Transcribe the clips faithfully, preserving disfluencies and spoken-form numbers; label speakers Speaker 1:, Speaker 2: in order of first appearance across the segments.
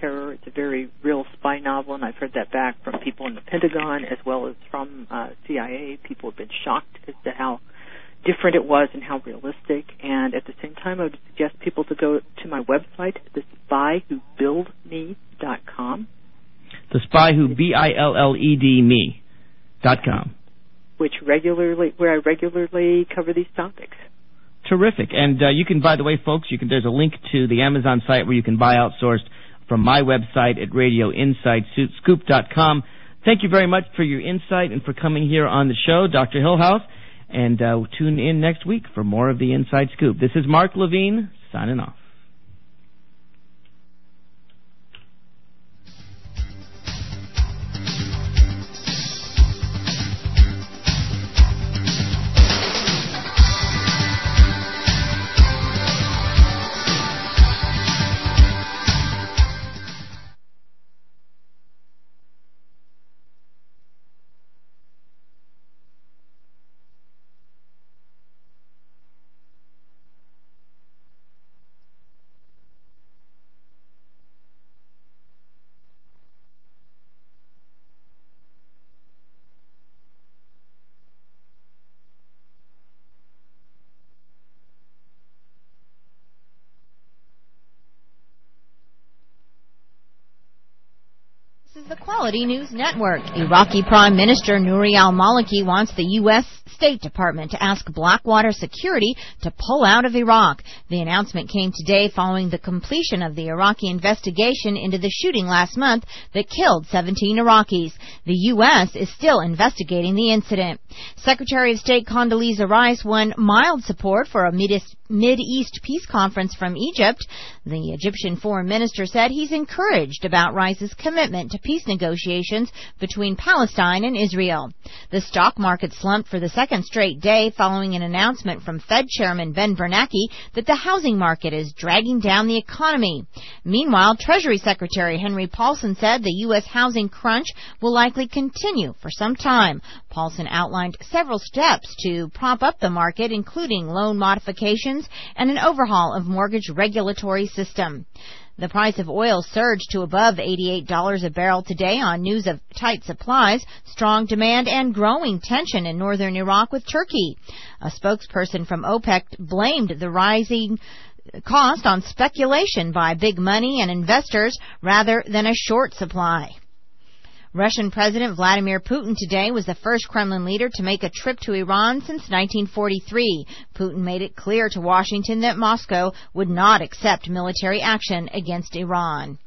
Speaker 1: Terror. It's a very real spy novel, and I've heard that back from people in the Pentagon as well as from uh, C I A. People have been shocked as to how different it was and how realistic. And at the same time, I would suggest people to go to my website, the spy who billed me dot com.
Speaker 2: The Spy Who, B I L L E D me, dot com.
Speaker 1: Which regularly, where I regularly cover these topics.
Speaker 2: Terrific. And uh, you can, by the way, folks, you can. There's a link to the Amazon site where you can buy Outsourced from my website at radio inside scoop dot com. Thank you very much for your insight and for coming here on the show, Doctor Hillhouse. And uh, tune in next week for more of the Inside Scoop. This is Mark Levine, signing off.
Speaker 3: The Quality News Network. Iraqi Prime Minister Nouri al-Maliki wants the U S State Department to ask Blackwater Security to pull out of Iraq. The announcement came today following the completion of the Iraqi investigation into the shooting last month that killed seventeen Iraqis. The U S is still investigating the incident. Secretary of State Condoleezza Rice won mild support for a Mid-East peace conference from Egypt. The Egyptian foreign minister said he's encouraged about Rice's commitment to peace negotiations between Palestine and Israel. The stock market slumped for the second straight day following an announcement from Fed Chairman Ben Bernanke that the housing market is dragging down the economy. Meanwhile, Treasury Secretary Henry Paulson said the U S housing crunch will likely continue for some time. Paulson outlined several steps to prop up the market, including loan modifications and an overhaul of mortgage regulatory system. The price of oil surged to above eighty-eight dollars a barrel today on news of tight supplies, strong demand, and growing tension in northern Iraq with Turkey. A spokesperson from OPEC blamed the rising cost on speculation by big money and investors rather than a short supply. Russian President Vladimir Putin today was the first Kremlin leader to make a trip to Iran since nineteen forty-three. Putin made it clear to Washington that Moscow would not accept military action against Iran.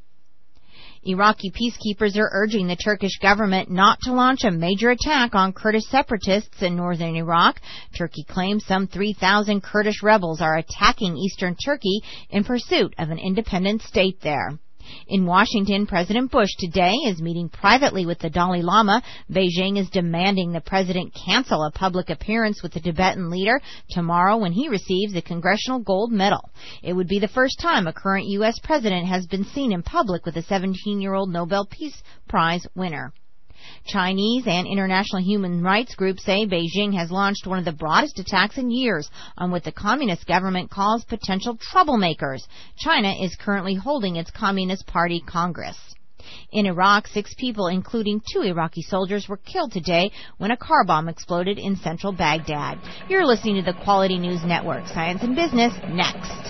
Speaker 3: Iraqi peacekeepers are urging the Turkish government not to launch a major attack on Kurdish separatists in northern Iraq. Turkey claims some three thousand Kurdish rebels are attacking eastern Turkey in pursuit of an independent state there. In Washington, President Bush today is meeting privately with the Dalai Lama. Beijing is demanding the president cancel a public appearance with the Tibetan leader tomorrow when he receives the Congressional Gold Medal. It would be the first time a current U S president has been seen in public with a seventeen-year-old Nobel Peace Prize winner. Chinese and international human rights groups say Beijing has launched one of the broadest attacks in years on what the communist government calls potential troublemakers. China is currently holding its Communist Party Congress. In Iraq, six people, including two Iraqi soldiers, were killed today when a car bomb exploded in central Baghdad. You're listening to the Quality News Network. Science and Business, next.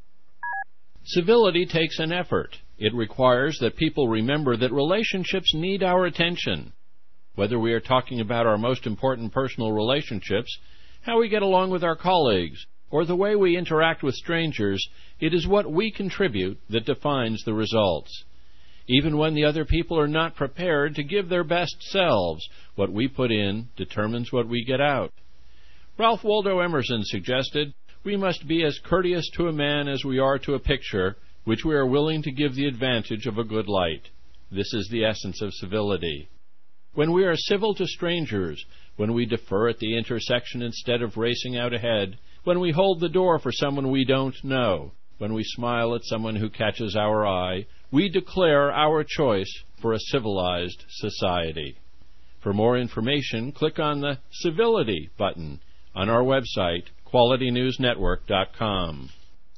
Speaker 4: Civility takes an effort. It requires that people remember that relationships need our attention. Whether we are talking about our most important personal relationships, how we get along with our colleagues, or the way we interact with strangers, it is what we contribute that defines the results. Even when the other people are not prepared to give their best selves, what we put in determines what we get out. Ralph Waldo Emerson suggested, we must be as courteous to a man as we are to a picture, which we are willing to give the advantage of a good light. This is the essence of civility. When we are civil to strangers, when we defer at the intersection instead of racing out ahead, when we hold the door for someone we don't know, when we smile at someone who catches our eye, we declare our choice for a civilized society. For more information, click on the Civility button on our website, quality news network dot com.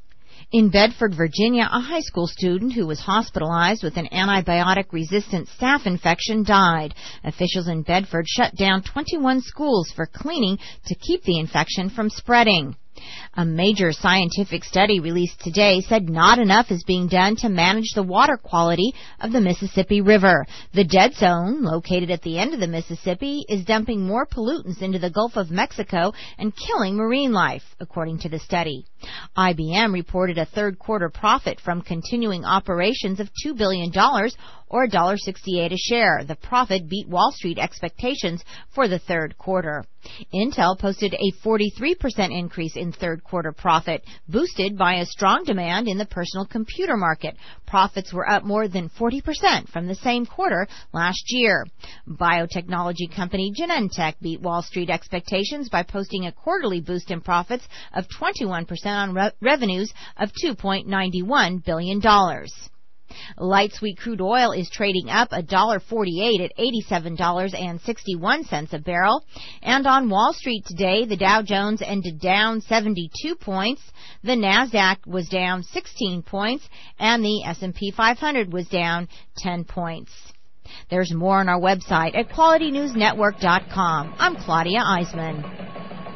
Speaker 3: In Bedford, Virginia, a high school student who was hospitalized with an antibiotic-resistant staph infection died. Officials in Bedford shut down twenty-one schools for cleaning to keep the infection from spreading. A major scientific study released today said not enough is being done to manage the water quality of the Mississippi River. The dead zone, located at the end of the Mississippi, is dumping more pollutants into the Gulf of Mexico and killing marine life, according to the study. I B M reported a third quarter profit from continuing operations of two billion dollars, or one dollar sixty-eight a share. The profit beat Wall Street expectations for the third quarter. Intel posted a forty-three percent increase in third quarter profit, boosted by a strong demand in the personal computer market. Profits were up more than forty percent from the same quarter last year. Biotechnology company Genentech beat Wall Street expectations by posting a quarterly boost in profits of twenty-one percent on re- revenues of two point nine one billion dollars. Light sweet crude oil is trading up one dollar forty-eight at eighty-seven dollars and sixty-one cents a barrel. And on Wall Street today, the Dow Jones ended down seventy-two points, the Nasdaq was down sixteen points, and the S and P five hundred was down ten points. There's more on our website at quality news network dot com. I'm Claudia Eisman.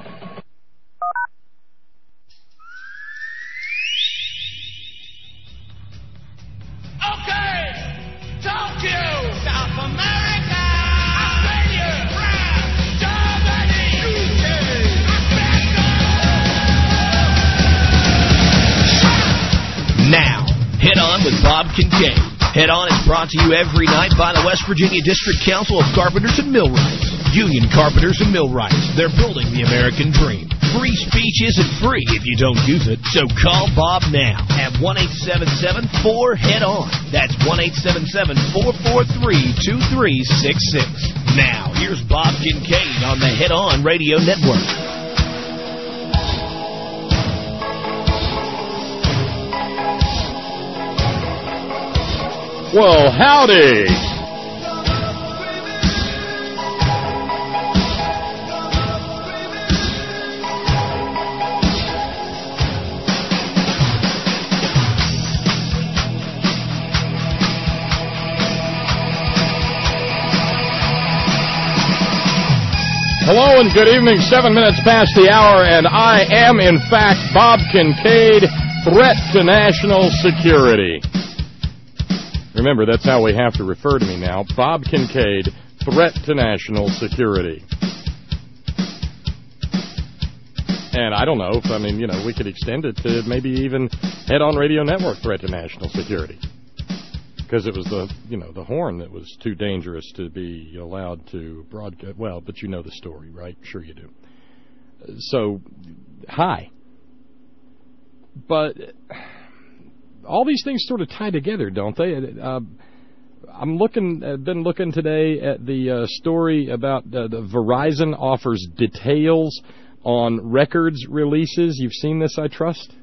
Speaker 5: Okay, Tokyo, South America, Australia, France, Germany, U K, America.
Speaker 6: Now, Head On with Bob Kincaid. Head On is brought to you every night by the West Virginia District Council of Carpenters and Millwrights. Union Carpenters and Millwrights. They're building the American dream. Free speech isn't free if you don't use it, so call Bob now at one eight seven seven four head on. That's one eight seven seven four four three two three six six. Now, here's Bob Kincaid on the Head On Radio Network.
Speaker 7: Well, howdy. Hello and good evening. Seven minutes past the hour, and I am, in fact, Bob Kincaid, threat to national security. Remember, that's how we have to refer to me now. Bob Kincaid, threat to national security. And I don't know if, I mean, you know, we could extend it to maybe even Head On Radio Network, threat to national security. Because it was the, you know, the horn that was too dangerous to be allowed to broadcast. Well, but you know the story, right? Sure you do. So, hi. But all these things sort of tie together, don't they? Uh, I'm looking, I've been looking today at the uh, story about uh, the Verizon offers details on records releases. You've seen this, I trust?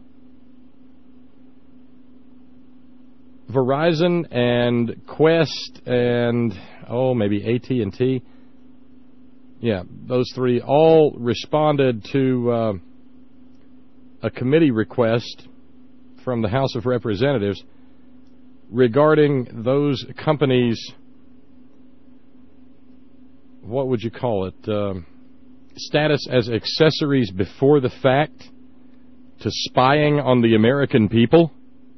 Speaker 7: Verizon and Qwest and, oh, maybe A T and T. Yeah, those three all responded to uh, a committee request from the House of Representatives regarding those companies, what would you call it, um, status as accessories before the fact to spying on the American people.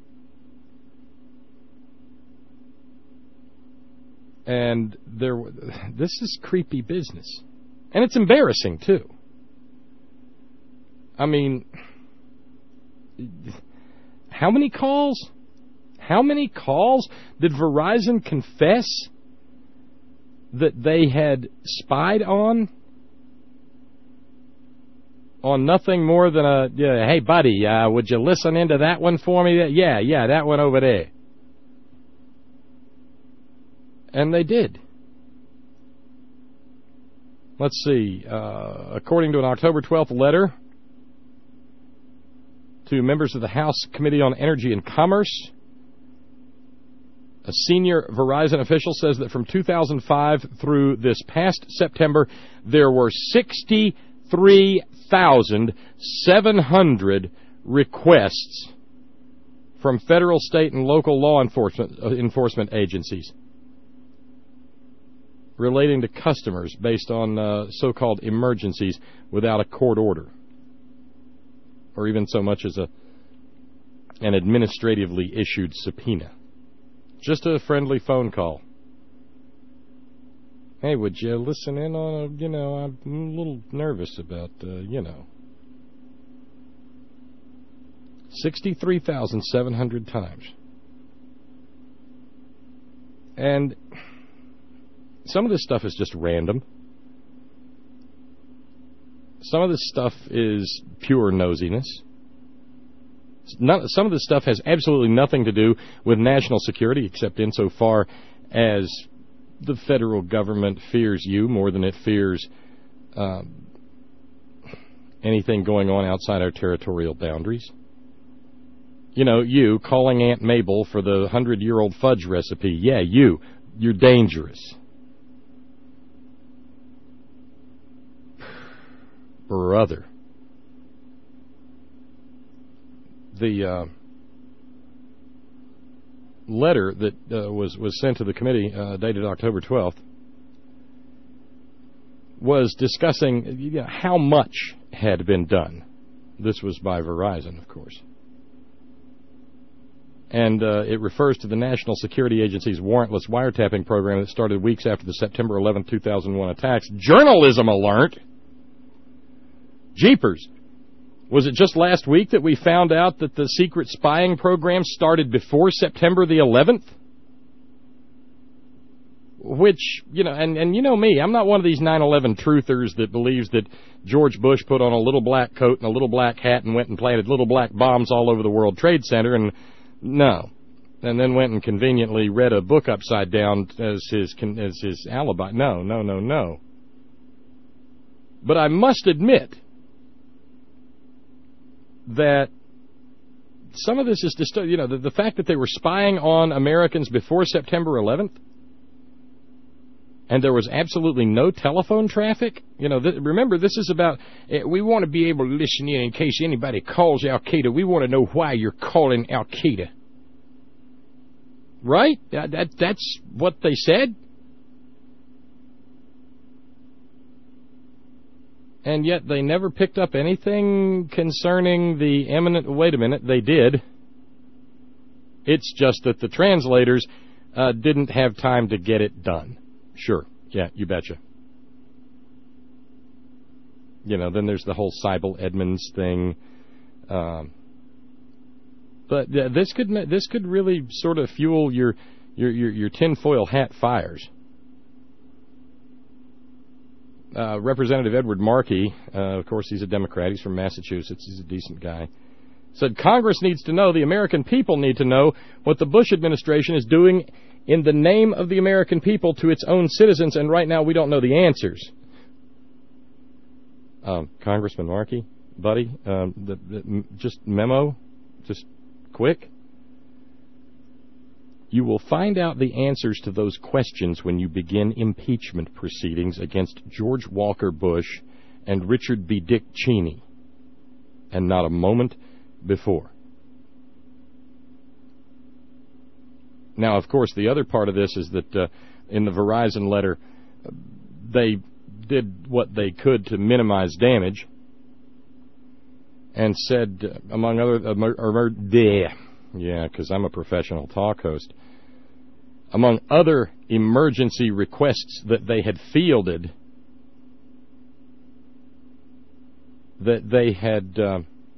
Speaker 7: And there, this is creepy business. And it's embarrassing, too. I mean, how many calls? How many calls did Verizon confess that they had spied on? On nothing more than a, yeah, hey, buddy, uh, would you listen into that one for me? Yeah, yeah, that one over there. And they did. Let's see. Uh, according to an October twelfth letter to members of the House Committee on Energy and Commerce, a senior Verizon official says that from two thousand five through this past September, there were sixty-three thousand seven hundred requests from federal, state, and local law enforcement uh, enforcement agencies relating to customers based on uh, so-called emergencies without a court order, or even so much as a an administratively issued subpoena. Just a friendly phone call. Hey, would you listen in on a, you know, I'm a little nervous about, uh, you know. sixty-three thousand seven hundred times. And some of this stuff is just random. Some of this stuff is pure nosiness. None, some of this stuff has absolutely nothing to do with national security, except insofar as the federal government fears you more than it fears um, anything going on outside our territorial boundaries. You know, you calling Aunt Mabel for the hundred-year-old fudge recipe. Yeah, you. You're dangerous. Brother. The uh, letter that uh, was, was sent to the committee, uh, dated October twelfth, was discussing you know, how much had been done. This was by Verizon, of course. And uh, it refers to the National Security Agency's warrantless wiretapping program that started weeks after the September eleventh, two thousand one attacks. Journalism alert! Jeepers! Was it just last week that we found out that the secret spying program started before September the eleventh? Which, you know, and, and you know me, I'm not one of these nine eleven truthers that believes that George Bush put on a little black coat and a little black hat and went and planted little black bombs all over the World Trade Center, and no. And then went and conveniently read a book upside down as his as his alibi. No, no, no, no. But I must admit that some of this is just, you know, the, the fact that they were spying on Americans before September eleventh, and there was absolutely no telephone traffic. You know, th- remember, this is about, uh, we want to be able to listen in in case anybody calls Al-Qaeda. We want to know why you're calling Al-Qaeda. Right? That, that That's what they said. And yet they never picked up anything concerning the eminent... Wait a minute, they did. It's just that the translators uh, didn't have time to get it done. Sure, yeah, you betcha. You know, then there's the whole Seibel Edmonds thing. Um, but uh, this could this could really sort of fuel your your your, your tinfoil hat fires. Uh, Representative Edward Markey, uh, of course, he's a Democrat. He's from Massachusetts. He's a decent guy. Said Congress needs to know, the American people need to know what the Bush administration is doing in the name of the American people to its own citizens, and right now we don't know the answers. Um, Congressman Markey, buddy, um, the, the, just memo, just quick. You will find out the answers to those questions when you begin impeachment proceedings against George Walker Bush and Richard B. Dick Cheney, and not a moment before. Now, of course, the other part of this is that uh, in the Verizon letter, they did what they could to minimize damage and said, uh, among other... Uh, or, bleh, yeah, because I'm a professional talk host. Among other emergency requests that they had fielded, that they had uh,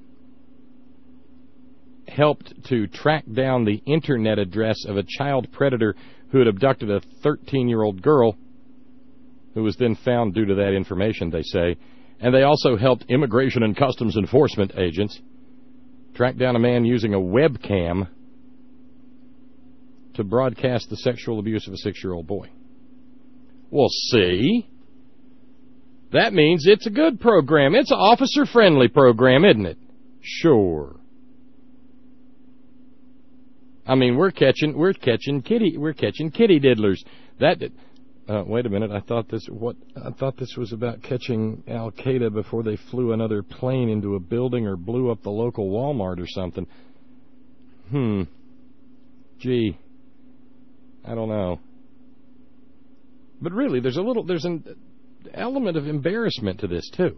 Speaker 7: helped to track down the internet address of a child predator who had abducted a thirteen-year-old girl, who was then found due to that information, they say. And they also helped Immigration and Customs Enforcement agents track down a man using a webcam to broadcast the sexual abuse of a six-year-old boy. Well, see, that means it's a good program. It's an officer-friendly program, isn't it? Sure. I mean, we're catching, we're catching kitty, we're catching kitty diddlers. That, uh, wait a minute. I thought this, what? I thought this was about catching Al Qaeda before they flew another plane into a building or blew up the local Walmart or something. hmm, gee, I don't know. But really, there's a little, there's an element of embarrassment to this, too.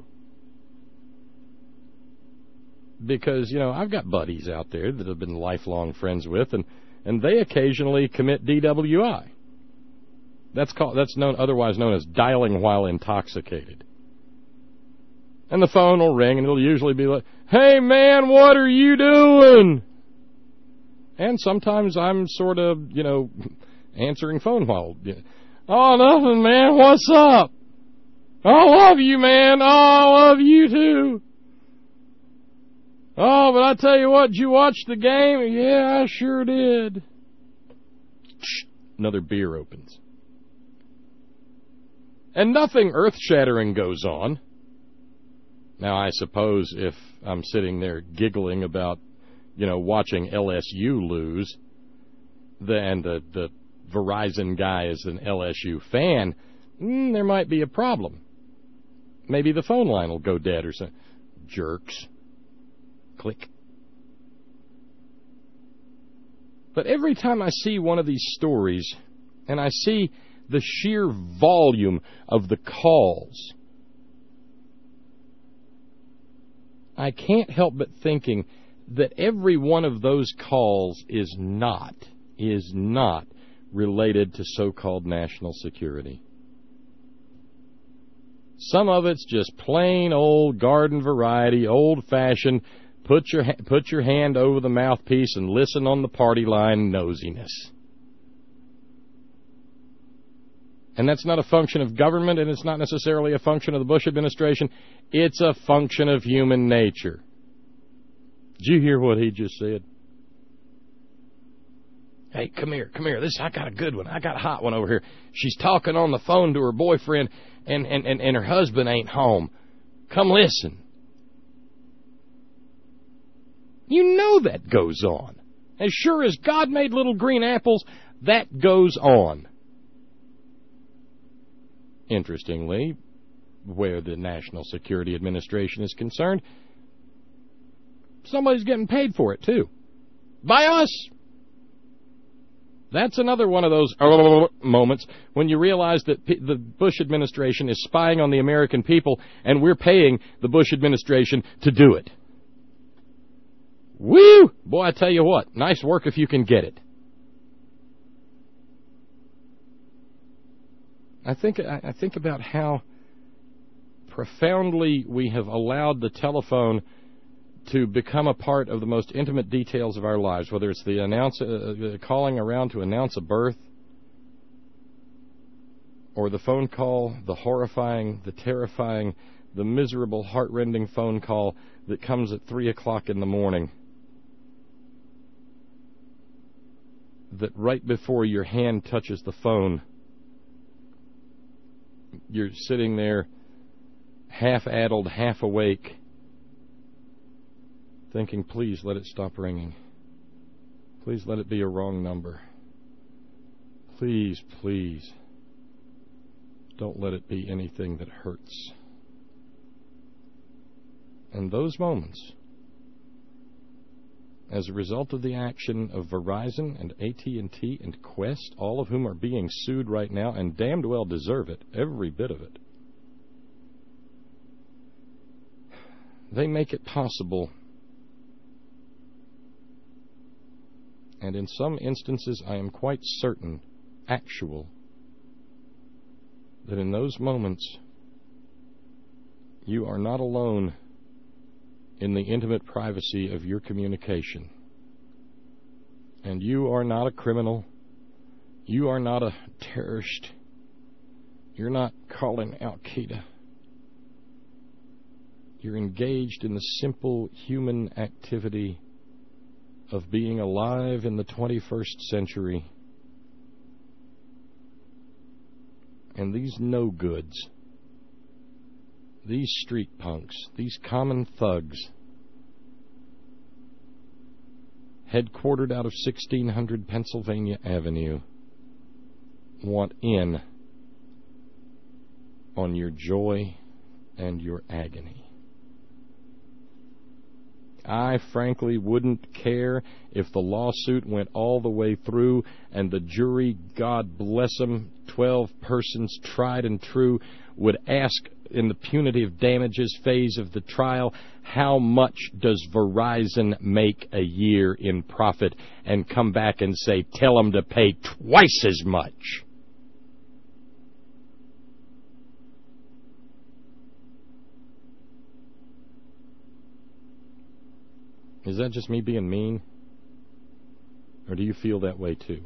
Speaker 7: Because, you know, I've got buddies out there that I've been lifelong friends with, and, and they occasionally commit D W I. That's called, that's known, otherwise known as dialing while intoxicated. And the phone will ring, and it'll usually be like, "Hey, man, what are you doing?" And sometimes I'm sort of, you know, answering phone while, you know, "Oh, nothing, man. What's up? I love you, man. Oh, I love you, too. Oh, but I tell you what, did you watch the game?" "Yeah, I sure did." Another beer opens. And nothing earth-shattering goes on. Now, I suppose if I'm sitting there giggling about, you know, watching L S U lose, then the, the Verizon guy is an L S U fan, mm, there might be a problem. Maybe the phone line will go dead or something. Jerks. Click. But every time I see one of these stories, and I see the sheer volume of the calls, I can't help but thinking that every one of those calls is not, is not related to so-called national security. Some of it's just plain old garden variety, old-fashioned, put your put your hand over the mouthpiece and listen on the party line nosiness. And that's not a function of government, and it's not necessarily a function of the Bush administration. It's a function of human nature. Did you hear what he just said? "Hey, come here, come here. This I got a good one. I got a hot one over here. She's talking on the phone to her boyfriend, and, and, and, and her husband ain't home. Come listen." You know that goes on. As sure as God made little green apples, that goes on. Interestingly, where the National Security Administration is concerned, somebody's getting paid for it, too. By us. That's another one of those moments when you realize that the Bush administration is spying on the American people, and we're paying the Bush administration to do it. Woo! Boy, I tell you what, nice work if you can get it. I think I think about how profoundly we have allowed the telephone to become a part of the most intimate details of our lives, whether it's the announce, uh, calling around to announce a birth, or the phone call, the horrifying, the terrifying, the miserable, heart-rending phone call that comes at three o'clock in the morning, that right before your hand touches the phone, you're sitting there half-addled, half-awake, thinking, please let it stop ringing. Please let it be a wrong number. Please, please, don't let it be anything that hurts. And those moments, as a result of the action of Verizon and A T and T and Qwest, all of whom are being sued right now and damned well deserve it, every bit of it, they make it possible. And in some instances, I am quite certain, actual, that in those moments, you are not alone in the intimate privacy of your communication. And you are not a criminal. You are not a terrorist. You're not calling Al-Qaeda. You're engaged in the simple human activity of being alive in the twenty-first century. And these no-goods, these street punks, these common thugs, headquartered out of sixteen hundred Pennsylvania Avenue, want in on your joy and your agony. I frankly wouldn't care if the lawsuit went all the way through and the jury, God bless them, twelve persons tried and true, would ask in the punitive damages phase of the trial, how much does Verizon make a year in profit, and come back and say, tell them to pay twice as much. Is that just me being mean? Or do you feel that way too?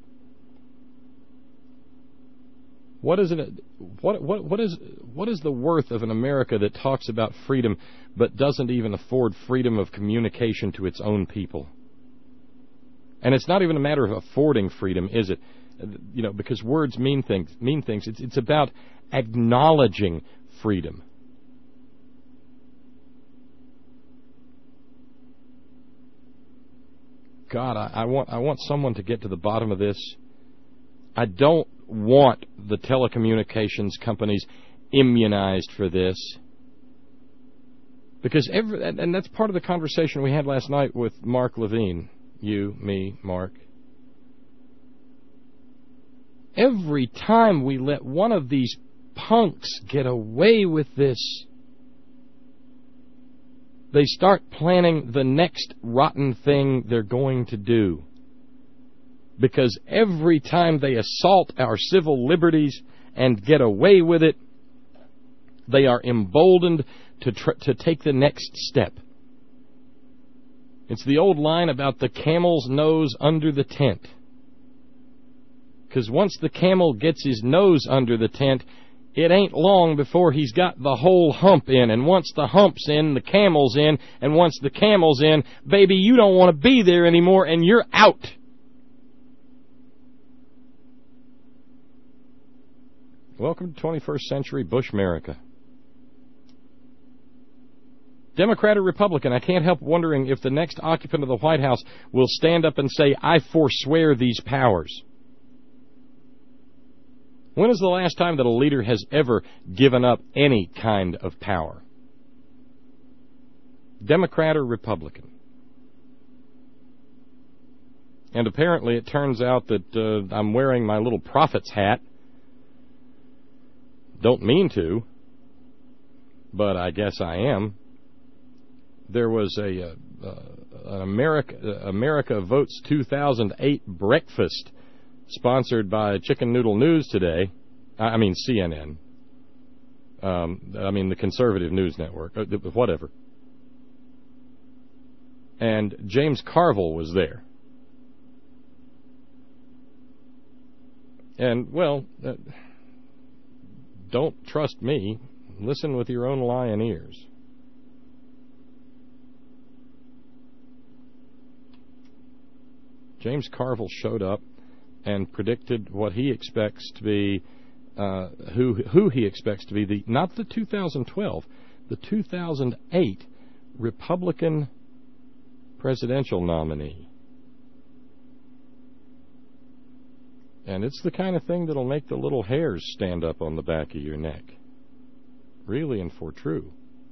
Speaker 7: What is it? What what what is what is the worth of an America that talks about freedom but doesn't even afford freedom of communication to its own people? And it's not even a matter of affording freedom, is it? You know, because words mean things. Mean things. It's it's about acknowledging freedom. God, I, I want I want someone to get to the bottom of this. I don't want the telecommunications companies immunized for this. Because every, and that's part of the conversation we had last night with Mark Levine. You, me, Mark. Every time we let one of these punks get away with this, they start planning the next rotten thing they're going to do. Because every time they assault our civil liberties and get away with it, they are emboldened to tr- to take the next step. It's the old line about the camel's nose under the tent. Because once the camel gets his nose under the tent, it ain't long before he's got the whole hump in. And once the hump's in, the camel's in. And once the camel's in, baby, you don't want to be there anymore, and you're out. Welcome to twenty-first century Bush America. Democrat or Republican, I can't help wondering if the next occupant of the White House will stand up and say, I forswear these powers. When is the last time that a leader has ever given up any kind of power? Democrat or Republican? And apparently it turns out that uh, I'm wearing my little prophet's hat. Don't mean to, but I guess I am. There was a, uh, uh, an America, uh, America Votes two thousand eight breakfast sponsored by Chicken Noodle News today. I mean C N N. Um, I mean the conservative news network, uh, whatever. And James Carville was there. And, well, uh, don't trust me. Listen with your own lying ears. James Carville showed up and predicted what he expects to be, uh, who who he expects to be the, not the two thousand twelve, the two thousand eight Republican presidential nominee. And it's the kind of thing that'll make the little hairs stand up on the back of your neck. Really and for true.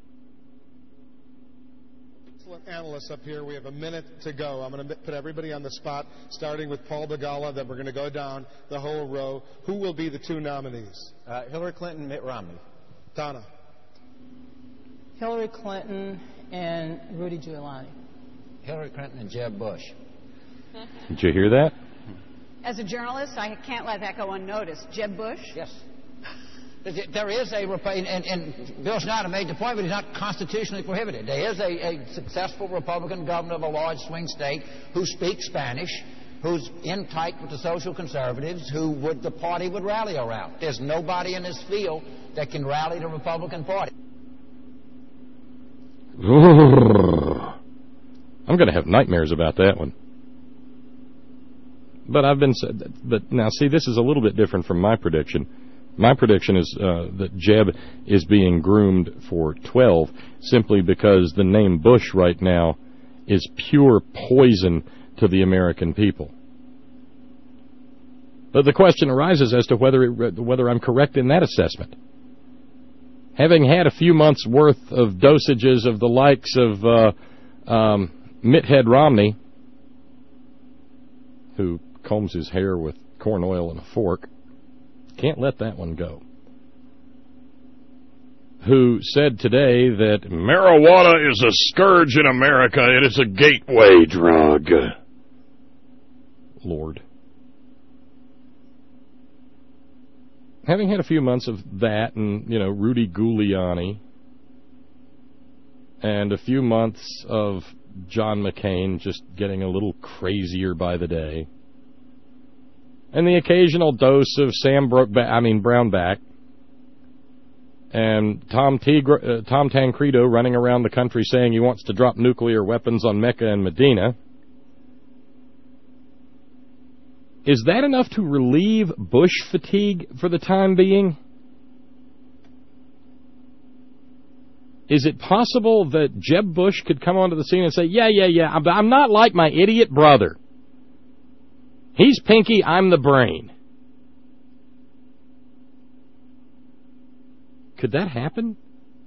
Speaker 8: Excellent analysts up here. We have a minute to go. I'm going to put everybody on the spot, starting with Paul Begala. Then we're going to go down the whole row. Who will be the two nominees?
Speaker 9: Uh, Hillary Clinton, Mitt Romney.
Speaker 8: Donna.
Speaker 10: Hillary Clinton and Rudy Giuliani.
Speaker 9: Hillary Clinton and Jeb Bush.
Speaker 7: Did you hear that?
Speaker 11: As a journalist, I can't let that go unnoticed. Jeb Bush?
Speaker 9: Yes. There is a, and, and Bill Schneider made the point, but he's not constitutionally prohibited. There is a, a successful Republican governor of a large swing state who speaks Spanish, who's in tight with the social conservatives, who would the party would rally around. There's nobody in this field that can rally the Republican Party.
Speaker 7: I'm going to have nightmares about that one. But I've been, but now see, this is a little bit different from my prediction. My prediction is uh, that Jeb is being groomed for twelve simply because the name Bush right now is pure poison to the American people. But the question arises as to whether it, whether I'm correct in that assessment. Having had a few months' worth of dosages of the likes of uh, Um, Mitthead Romney, who combs his hair with corn oil and a fork, can't let that one go, who said today that marijuana is a scourge in America. It is a gateway drug. Lord. Having had a few months of that and, you know, Rudy Giuliani and a few months of John McCain just getting a little crazier by the day, and the occasional dose of Sam Brokeback, I mean Brownback, and Tom, Tigre, uh, Tom Tancredo running around the country saying he wants to drop nuclear weapons on Mecca and Medina. Is that enough to relieve Bush fatigue for the time being? Is it possible that Jeb Bush could come onto the scene and say, yeah, yeah, yeah, I'm not like my idiot brother. He's Pinky, I'm the brain. Could that happen?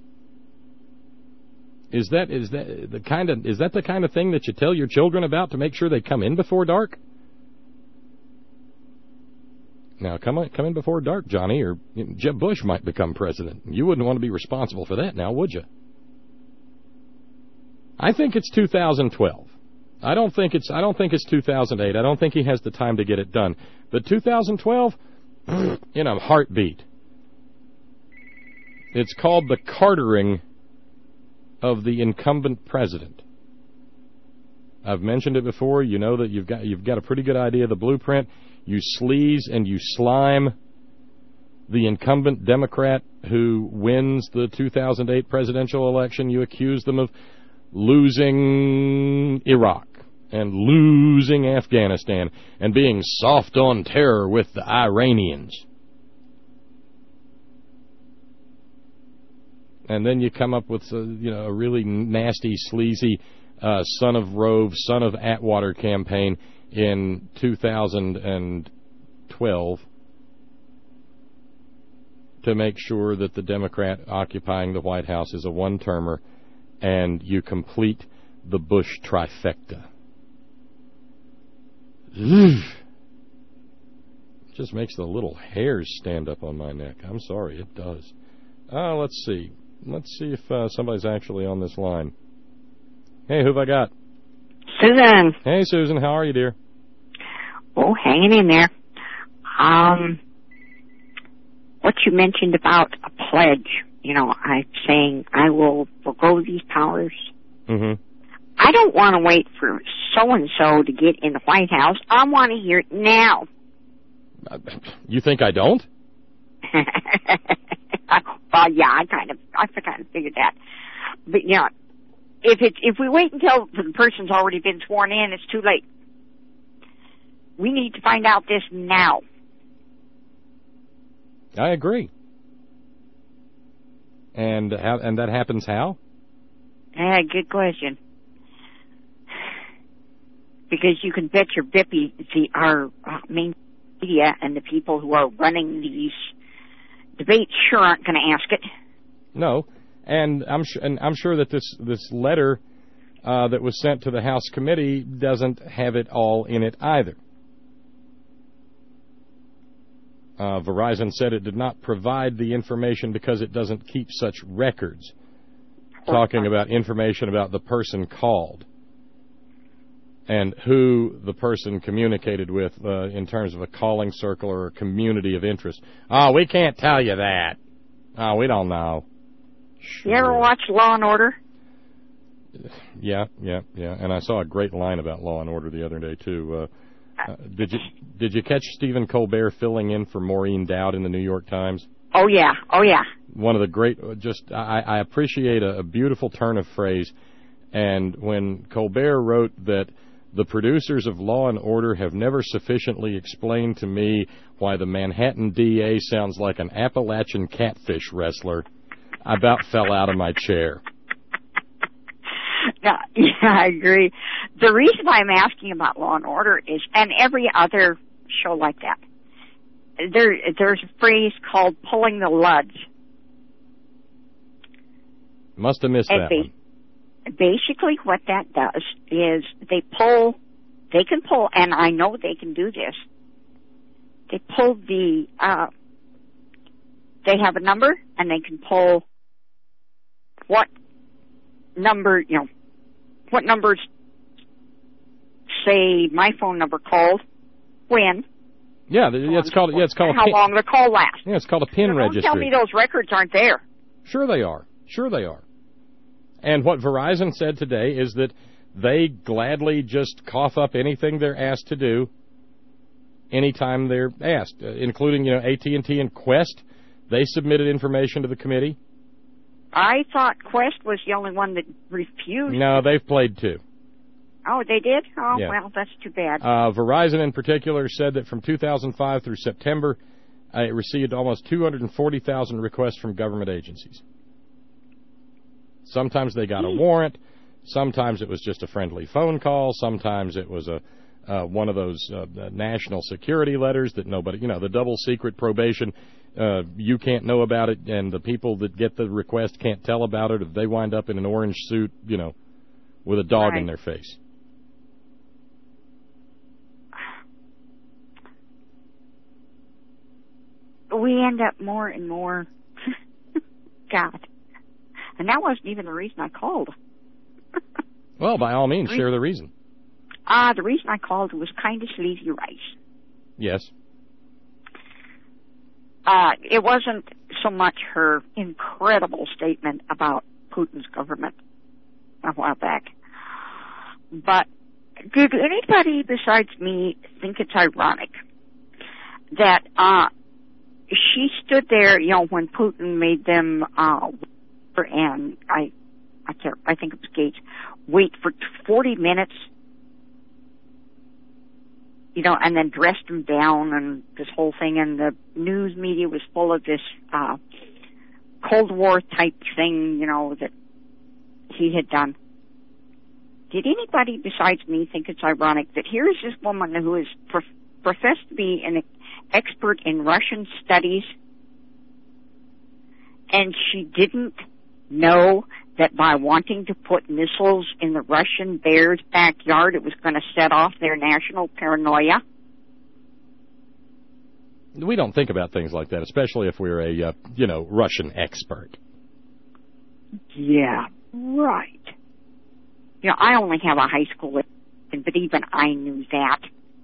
Speaker 7: Is that is that the kind of is that the kind of thing that you tell your children about to make sure they come in before dark? Now, come on, come in before dark, Johnny, or you know, Jeb Bush might become president. You wouldn't want to be responsible for that now, would you? I think it's two thousand twelve. I don't think it's I don't think it's two thousand eight. I don't think he has the time to get it done. But two thousand twelve, in a heartbeat. It's called the Cartering of the incumbent president. I've mentioned it before. You know that you've got you've got a pretty good idea of the blueprint. You sleaze and you slime the incumbent Democrat who wins the two thousand eight presidential election. You accuse them of losing Iraq and losing Afghanistan and being soft on terror with the Iranians. And then you come up with a, you know, a really nasty, sleazy uh, son of Rove, son of Atwater campaign in two thousand twelve to make sure that the Democrat occupying the White House is a one-termer, and you complete the Bush trifecta. Just makes the little hairs stand up on my neck. I'm sorry, it does. Uh, let's see. Let's see if uh, somebody's actually on this line. Hey, who've I got?
Speaker 12: Susan.
Speaker 7: Hey, Susan. How are you, dear?
Speaker 12: Oh, hanging in there. Um, what you mentioned about a pledge, you know, I'm saying I will forgo these powers.
Speaker 7: Mm-hmm.
Speaker 12: I don't want to wait for so-and-so to get in the White House. I want to hear it now.
Speaker 7: Uh, you think I don't?
Speaker 12: Well, yeah, I kind of, I kind of figured that. But, you know, if it, if we wait until the person's already been sworn in, it's too late. We need to find out this now.
Speaker 7: I agree. And how, and that happens how?
Speaker 12: Uh, good question. Because you can bet your bippy the our uh, main media and the people who are running these debates sure aren't going to ask it.
Speaker 7: No, and I'm sure, and I'm sure that this this letter uh, that was sent to the House committee doesn't have it all in it either. Uh, Verizon said it did not provide the information because it doesn't keep such records, talking about information about the person called and who the person communicated with uh, in terms of a calling circle or a community of interest. Oh, we can't tell you that. Oh, we don't know. Sure.
Speaker 12: You ever watch Law and Order?
Speaker 7: Yeah, yeah, yeah. And I saw a great line about Law and Order the other day, too. Uh, uh, did you did you catch Stephen Colbert filling in for Maureen Dowd in the New York Times?
Speaker 12: Oh, yeah. Oh, yeah.
Speaker 7: One of the great, just, I, I appreciate a, a beautiful turn of phrase. And when Colbert wrote that the producers of Law and Order have never sufficiently explained to me why the Manhattan D A sounds like an Appalachian catfish wrestler, I about fell out of my chair.
Speaker 12: Yeah, yeah, I agree. The reason I'm asking about Law and Order is, and every other show like that, there there's a phrase called pulling the luds.
Speaker 7: Must have missed that one.
Speaker 12: basically what that does is they pull, they can pull, and I know they can do this, they pull the, uh, they have a number, and they can pull what number, you know, what numbers, say, my phone number called, when.
Speaker 7: Yeah, it's called, yeah, it's called
Speaker 12: how
Speaker 7: a pin,
Speaker 12: long the call lasts.
Speaker 7: Yeah, it's called a pin
Speaker 12: so
Speaker 7: registry.
Speaker 12: Don't tell me those records aren't there.
Speaker 7: Sure they are. Sure they are. And what Verizon said today is that they gladly just cough up anything they're asked to do anytime they're asked, uh, including, you know, A T and T and Quest. They submitted information to the committee.
Speaker 12: I thought Quest was the only one that refused.
Speaker 7: No, they've played too.
Speaker 12: Oh, they did? Oh,
Speaker 7: Yeah.
Speaker 12: well, that's too bad.
Speaker 7: Uh, Verizon in particular said that from two thousand five through September, uh, it received almost two hundred forty thousand requests from government agencies. Sometimes they got a warrant. Sometimes it was just a friendly phone call. Sometimes it was a uh, one of those uh, national security letters that nobody, you know, the double secret probation. Uh, you can't know about it, and the people that get the request can't tell about it if they wind up in an orange suit, you know, with a dog
Speaker 12: Right.
Speaker 7: in their face.
Speaker 12: We end up more and more, God. And that wasn't even the reason I called.
Speaker 7: Well, by all means, share the reason.
Speaker 12: Ah, uh, the reason I called was kind of sleazy rice.
Speaker 7: Yes.
Speaker 12: Uh, it wasn't so much her incredible statement about Putin's government a while back, but did anybody besides me think it's ironic that uh, she stood there, you know, when Putin made them, uh, and I, I can't, I think it was Gates, wait for forty minutes, you know, and then dressed him down and this whole thing, and the news media was full of this uh, Cold War type thing, you know, that he had done. Did anybody besides me think it's ironic that here is this woman who is prof- professed to be an expert in Russian studies, and she didn't know that by wanting to put missiles in the Russian bears' backyard, it was going to set off their national paranoia?
Speaker 7: We don't think about things like that, especially if we're a, uh, you know, Russian expert.
Speaker 12: Yeah, right. You know, I only have a high school, but even I knew that.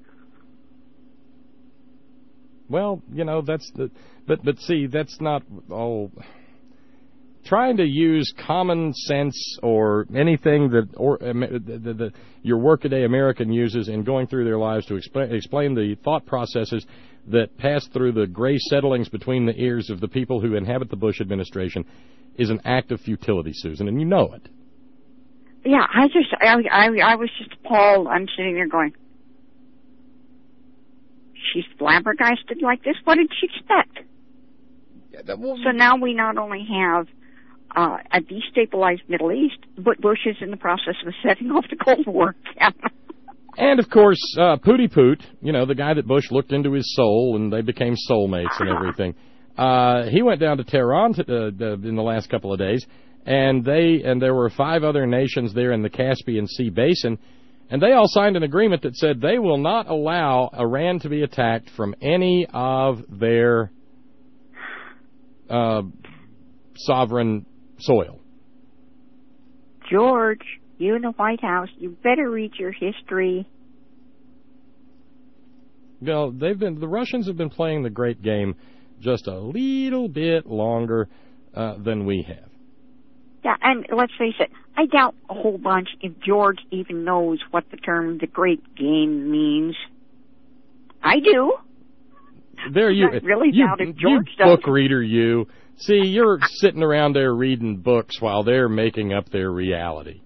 Speaker 7: Well, you know, that's the, but, but see, that's not, oh, trying to use common sense or anything that or uh, the, the, the, your workaday American uses in going through their lives to explain, explain the thought processes that pass through the gray settlings between the ears of the people who inhabit the Bush administration is an act of futility, Susan, and you know it.
Speaker 12: Yeah, I just, I, I, I was just appalled. I'm sitting there going, she's flabbergasted like this? What did she expect?
Speaker 7: Yeah, that, well,
Speaker 12: so now we not only have uh, a destabilized Middle East, but Bush is in the process of setting off the Cold War.
Speaker 7: And, of course, uh, Pooty Poot, you know, the guy that Bush looked into his soul and they became soulmates and everything, uh, he went down to Tehran to, uh, in the last couple of days, and they and there were five other nations there in the Caspian Sea basin, and they all signed an agreement that said they will not allow Iran to be attacked from any of their uh, sovereign soil.
Speaker 12: George, you in the White House, you better read your history.
Speaker 7: You know, they've been the Russians have been playing the great game just a little bit longer uh, than we have.
Speaker 12: Yeah, and let's face it, I doubt a whole bunch if George even knows what the term the great game means. I do.
Speaker 7: There you,
Speaker 12: I really
Speaker 7: you,
Speaker 12: doubt if George
Speaker 7: you
Speaker 12: does.
Speaker 7: book reader, you. See, you're sitting around there reading books while they're making up their reality.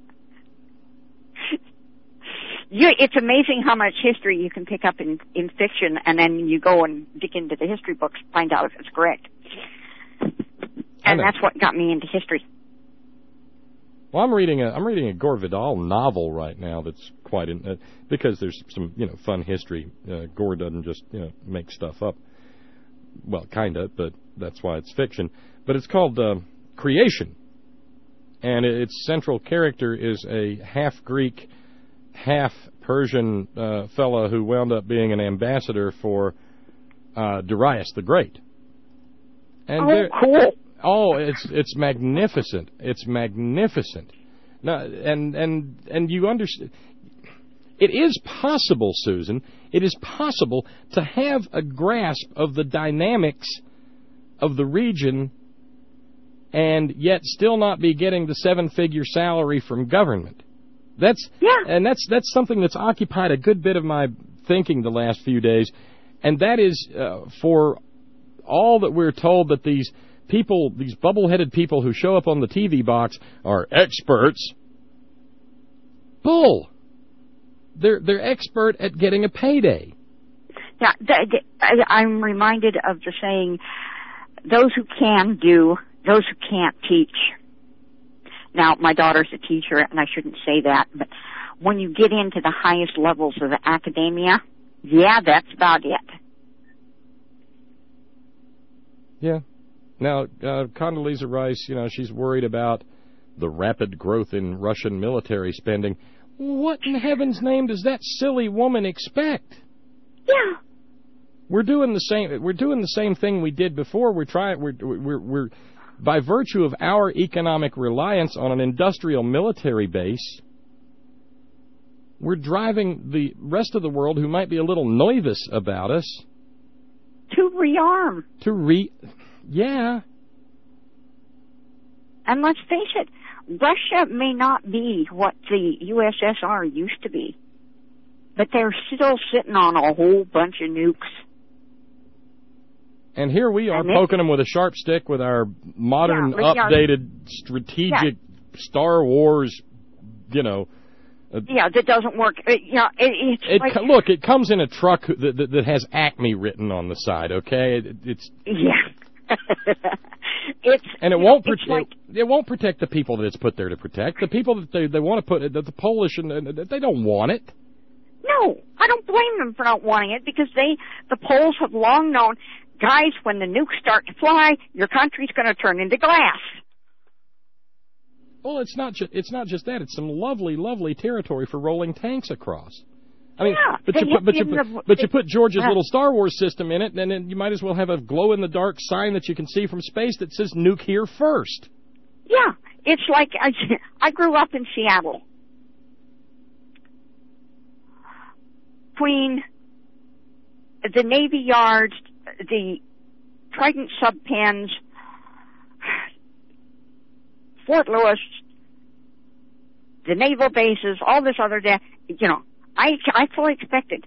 Speaker 12: You, it's amazing how much history you can pick up in, in fiction, and then you go and dig into the history books to find out if it's correct. And that's what got me into history.
Speaker 7: Well, I'm reading a I'm reading a Gore Vidal novel right now that's quite in, uh, because there's some you know fun history. Uh, Gore doesn't just you know make stuff up. Well, kinda, but that's why it's fiction. But it's called uh, Creation, and its central character is a half-Greek, half-Persian uh, fellow who wound up being an ambassador for uh, Darius the Great. And
Speaker 12: oh, cool.
Speaker 7: Oh, it's it's magnificent. It's magnificent. Now, and and and you understand. It is possible, Susan. It is possible to have a grasp of the dynamics of the region, and yet still not be getting the seven-figure salary from government. That's
Speaker 12: yeah.
Speaker 7: and that's that's something that's occupied a good bit of my thinking the last few days, and that is uh, for all that we're told that these people, these bubble-headed people who show up on the T V box are experts. Bull. They're they're expert at getting a payday.
Speaker 12: Yeah, th- th- I'm reminded of the saying, "Those who can do, those who can't teach." Now, my daughter's a teacher, and I shouldn't say that, but when you get into the highest levels of the academia, yeah, that's about it.
Speaker 7: Yeah. Now, uh, Condoleezza Rice, you know, she's worried about the rapid growth in Russian military spending. What in heaven's name does that silly woman expect?
Speaker 12: Yeah.
Speaker 7: We're doing the same. We're doing the same thing we did before. We're trying. We're we're we're by virtue of our economic reliance on an industrial military base, we're driving the rest of the world, who might be a little nervous about us,
Speaker 12: to rearm.
Speaker 7: To re, yeah.
Speaker 12: And let's face it, Russia may not be what the U S S R used to be, but they're still sitting on a whole bunch of nukes.
Speaker 7: And here we are, poking them with a sharp stick with our modern,
Speaker 12: yeah,
Speaker 7: updated, strategic yeah. Star Wars, you know. Uh,
Speaker 12: yeah, that doesn't work. It, you know, it, it's
Speaker 7: it,
Speaker 12: like,
Speaker 7: look, it comes in a truck that, that, that has Acme written on the side, okay? It, it's
Speaker 12: Yeah. It's,
Speaker 7: and it won't protect.
Speaker 12: Like,
Speaker 7: it won't protect the people that it's put there to protect. The people that they they want to put it, the, the Polish, and they don't want it.
Speaker 12: No, I don't blame them for not wanting it, because they, the Poles, have long known, guys, when the nukes start to fly, your country's going to turn into glass.
Speaker 7: Well, it's not just it's not just that. It's some lovely, lovely territory for rolling tanks across. I mean,
Speaker 12: yeah,
Speaker 7: but, you put, but, you put,
Speaker 12: the,
Speaker 7: but you put George's
Speaker 12: uh,
Speaker 7: little Star Wars system in it, and then you might as well have a glow-in-the-dark sign that you can see from space that says "Nuke here first."
Speaker 12: Yeah, it's like I, I grew up in Seattle. Between the Navy yards, the Trident subpens, Fort Lewis, the naval bases, all this other, de- you know, I I fully expected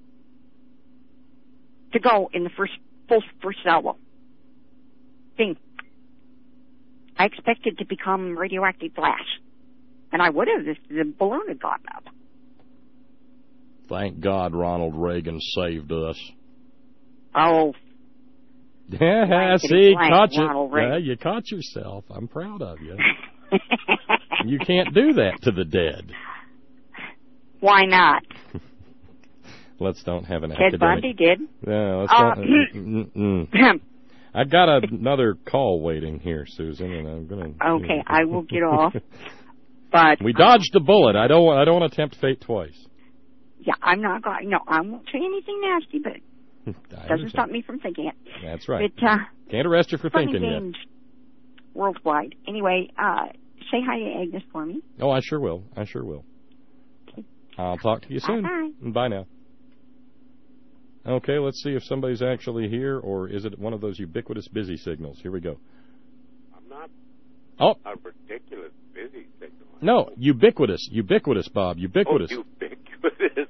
Speaker 12: to go in the first full first salvo. Thing. I expected to become radioactive glass, and I would have if the balloon had gotten up.
Speaker 7: Thank God Ronald Reagan saved us.
Speaker 12: Oh.
Speaker 7: Yeah, see, caught you. Yeah, you caught yourself. I'm proud of you. You can't do that to the dead.
Speaker 12: Why not?
Speaker 7: Let's don't have an
Speaker 12: Ted
Speaker 7: academic.
Speaker 12: Bundy did.
Speaker 7: Yeah, let's
Speaker 12: uh,
Speaker 7: don't. mm, mm. I've got a, another call waiting here, Susan, and I'm gonna.
Speaker 12: Okay,
Speaker 7: you know.
Speaker 12: I will get off. But
Speaker 7: we dodged a bullet. I don't. I don't want to tempt fate twice.
Speaker 12: Yeah, I'm not going. No, I won't say anything nasty, but it doesn't stop me from thinking it.
Speaker 7: That's right.
Speaker 12: But, uh,
Speaker 7: can't arrest you for
Speaker 12: funny
Speaker 7: thinking
Speaker 12: games yet. Worldwide. Anyway, uh, say hi to Agnes for me.
Speaker 7: Oh, I sure will. I sure will.
Speaker 12: Okay.
Speaker 7: I'll talk to you soon.
Speaker 12: Bye.
Speaker 7: Bye now. Okay, let's see if somebody's actually here, or is it one of those ubiquitous busy signals? Here we go.
Speaker 13: I'm not
Speaker 7: oh.
Speaker 13: a ridiculous busy signal.
Speaker 7: No, ubiquitous. Ubiquitous, Bob. Ubiquitous.
Speaker 13: Oh, ubiquitous.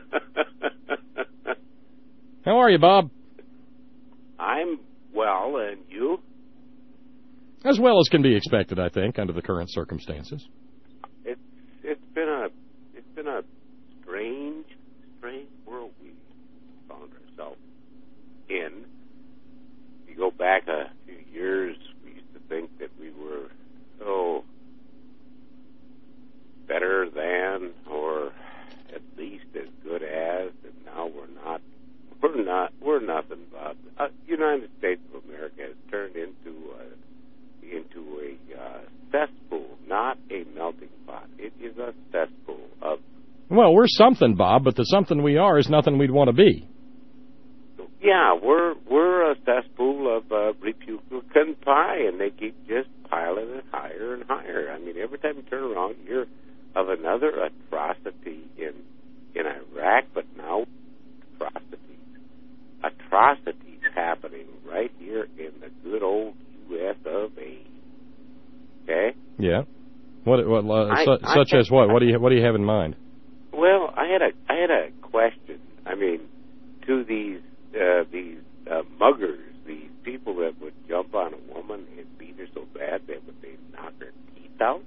Speaker 7: How are you, Bob?
Speaker 13: I'm well, and you?
Speaker 7: As well as can be expected, I think, under the current circumstances.
Speaker 13: It's it's been a it's been a strange, strange world we found ourselves in. If you go back a few years, we used to think that we were so better than, or at least as good as, and now we're not. We're not. We're nothing, Bob. Uh, United States of America has turned into a, into a uh, cesspool, not
Speaker 7: well, we're something, Bob, but the something we are is nothing we'd want to be.
Speaker 13: Yeah, we're we're a cesspool of uh, Republican pie, and they keep just piling it higher and higher. I mean, every time you turn around, you hear of another atrocity in in Iraq, but now atrocities, atrocities happening right here in the good old U S of A. Okay.
Speaker 7: Yeah. What? What? Uh,
Speaker 13: I,
Speaker 7: su-
Speaker 13: I
Speaker 7: such
Speaker 13: had,
Speaker 7: as what? What do you What do you have in mind?
Speaker 13: Well, I had a I had a question. I mean, to these uh, these uh, muggers, these people that would jump on a woman and beat her so bad that would they knock her teeth out.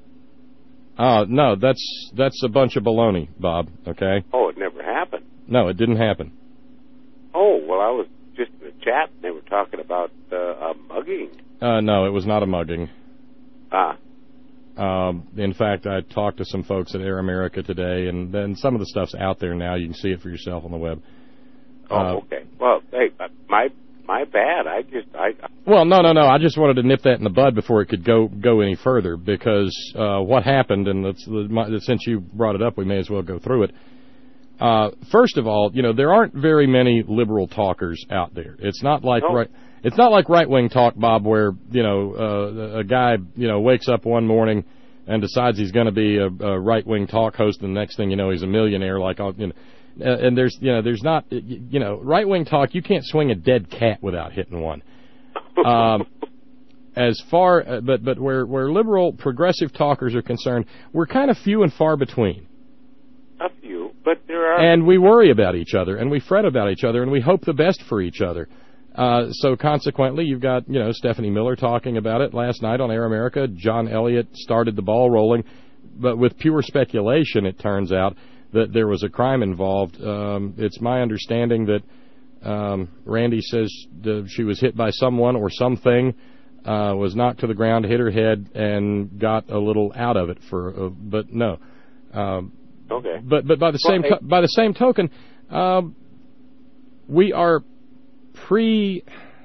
Speaker 7: Uh, no, that's that's a bunch of baloney, Bob, okay?
Speaker 13: Oh, it never happened.
Speaker 7: No, it didn't happen.
Speaker 13: Oh, well, I was just in the chat, and they were talking about uh, a mugging.
Speaker 7: Uh, no, it was not a mugging.
Speaker 13: Ah.
Speaker 7: Um, in fact, I talked to some folks at Air America today, and then some of the stuff's out there now. You can see it for yourself on the web.
Speaker 13: Oh,
Speaker 7: uh,
Speaker 13: okay. Well, hey, my my bad. I just I.
Speaker 7: Well, no, no, no. I just wanted to nip that in the bud before it could go go any further, because uh, what happened, and let's, since you brought it up, we may as well go through it. Uh, first of all, you know, there aren't very many liberal talkers out there. It's not like
Speaker 13: No.
Speaker 7: right. It's not like right-wing talk, Bob, where, you know, uh, a guy, you know, wakes up one morning and decides he's going to be a, a right-wing talk host, and the next thing you know, he's a millionaire. Like, you know, uh, and there's, you know, there's not, you know, right-wing talk. You can't swing a dead cat without hitting one. Um, as far, uh, but but where where liberal, progressive talkers are concerned, we're kind of few and far between.
Speaker 13: A few, but there are.
Speaker 7: And we worry about each other, and we fret about each other, and we hope the best for each other. Uh, so consequently, you've got, you know, Stephanie Miller talking about it last night on Air America. John Elliott started the ball rolling, but with pure speculation, it turns out that there was a crime involved. Um, it's my understanding that um, Randy says the, she was hit by someone or something, uh, was knocked to the ground, hit her head, and got a little out of it. For, uh, but no. Um,
Speaker 13: okay.
Speaker 7: But but by the
Speaker 13: Well,
Speaker 7: same
Speaker 13: hey.
Speaker 7: to- by the same token, um, we are pre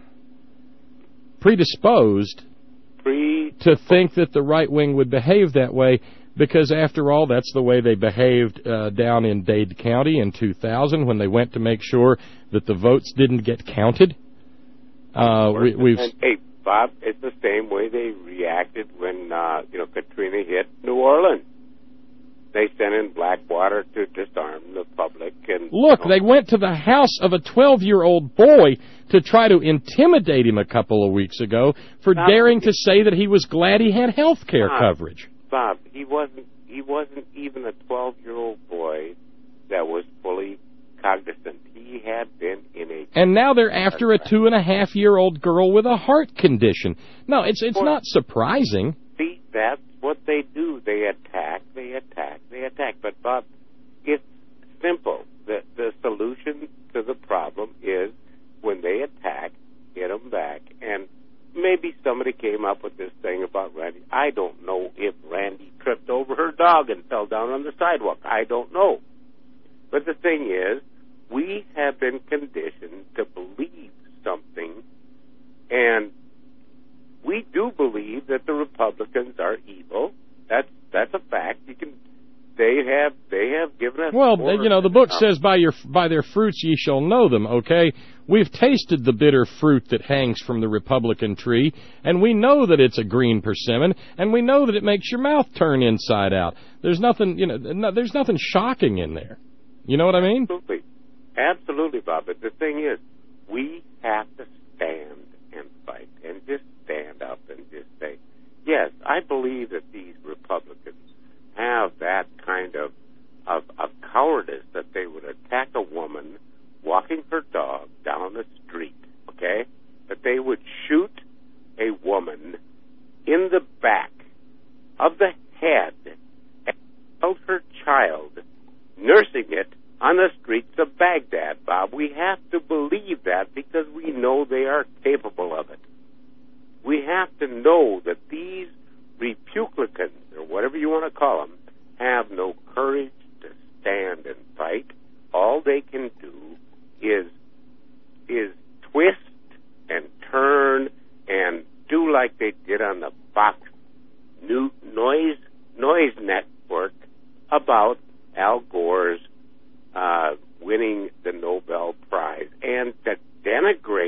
Speaker 7: predisposed
Speaker 13: Pre-
Speaker 7: to think that the right wing would behave that way, because after all, that's the way they behaved uh, down in Dade County in two thousand when they went to make sure that the votes didn't get counted. Uh, we, we've
Speaker 13: and, hey, Bob, it's the same way they reacted when uh, you know Katrina hit New Orleans. They sent in black water to disarm the public. And
Speaker 7: Look,
Speaker 13: you know,
Speaker 7: they went to the house of a twelve-year-old boy to try to intimidate him a couple of weeks ago for
Speaker 13: Bob,
Speaker 7: daring to say that he was glad he had health care
Speaker 13: Bob,
Speaker 7: coverage.
Speaker 13: Bob, he wasn't. He wasn't even a twelve-year-old boy that was fully cognizant. He had been in a.
Speaker 7: And now they're after a two-and-a-half-year-old girl with a heart condition. No, it's it's not surprising.
Speaker 13: See, that's what they do. They attack, they attack, they attack. But, Bob, it's simple. The, the solution to the problem is when they attack, hit them back. And maybe somebody came up with this thing about Randy. I don't know if Randy tripped over her dog and fell down on the sidewalk. I don't know. But the thing is, we have been conditioned to believe something, and we do believe that the Republicans are evil. That's that's a fact. You can. They have they have given us.
Speaker 7: Well,
Speaker 13: more
Speaker 7: you know, the book
Speaker 13: than
Speaker 7: says, "By your by their fruits ye shall know them." Okay, we've tasted the bitter fruit that hangs from the Republican tree, and we know that it's a green persimmon, and we know that it makes your mouth turn inside out. There's nothing, you know, no, there's nothing shocking in there. You know what I mean?
Speaker 13: Absolutely, absolutely, Bob. But the thing is, we have to stand and fight, and just stand up and just say, yes, I believe that these Republicans have that kind of, of, of cowardice that they would attack a woman walking her dog down the street, okay? That they would shoot a woman in the back of the head and hold her child nursing it on the streets of Baghdad, Bob. We have to believe that because we know they are capable of it. We have to know that these Republicans, or whatever you want to call them, have no courage to stand and fight. All they can do is is twist and turn and do like they did on the Fox News noise noise network about Al Gore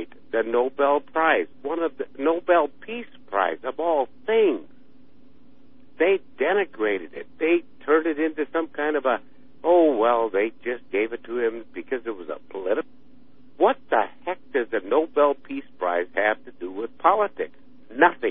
Speaker 13: denigrate the Nobel Prize, one of the Nobel Peace Prize of all things. They denigrated it. They turned it into some kind of a, oh, well, they just gave it to him because it was a political. What the heck does the Nobel Peace Prize have to do with politics? Nothing.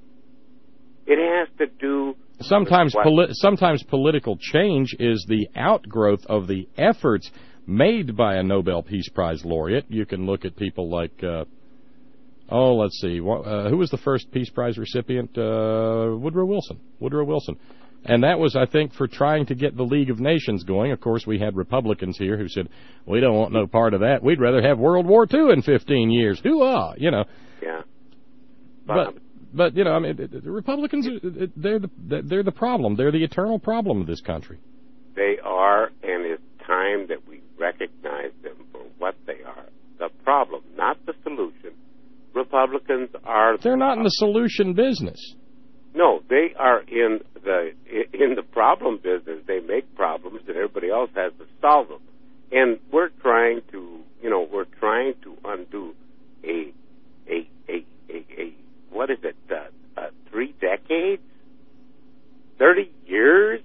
Speaker 13: It has to do
Speaker 7: Sometimes, poli- sometimes political change is the outgrowth of the efforts made by a Nobel Peace Prize laureate. You can look at people like, uh, oh, let's see, uh, who was the first Peace Prize recipient? Uh, Woodrow Wilson. Woodrow Wilson. And that was, I think, for trying to get the League of Nations going. Of course, we had Republicans here who said, we don't want no part of that. We'd rather have World War Two in fifteen years. Hoo-ah, you know.
Speaker 13: Yeah.
Speaker 7: But, but you know, I mean, the Republicans, they're the, they're the problem. They're the eternal problem of this country.
Speaker 13: They are, and it's time that we recognize them for what they are. The problem, not the solution. Republicans are...
Speaker 7: They're not in the solution business.
Speaker 13: No, they are in the in the problem business. They make problems, and everybody else has to solve them. And we're trying to, you know, we're trying to undo a a a a, a what is it? Uh, uh, three decades, thirty years,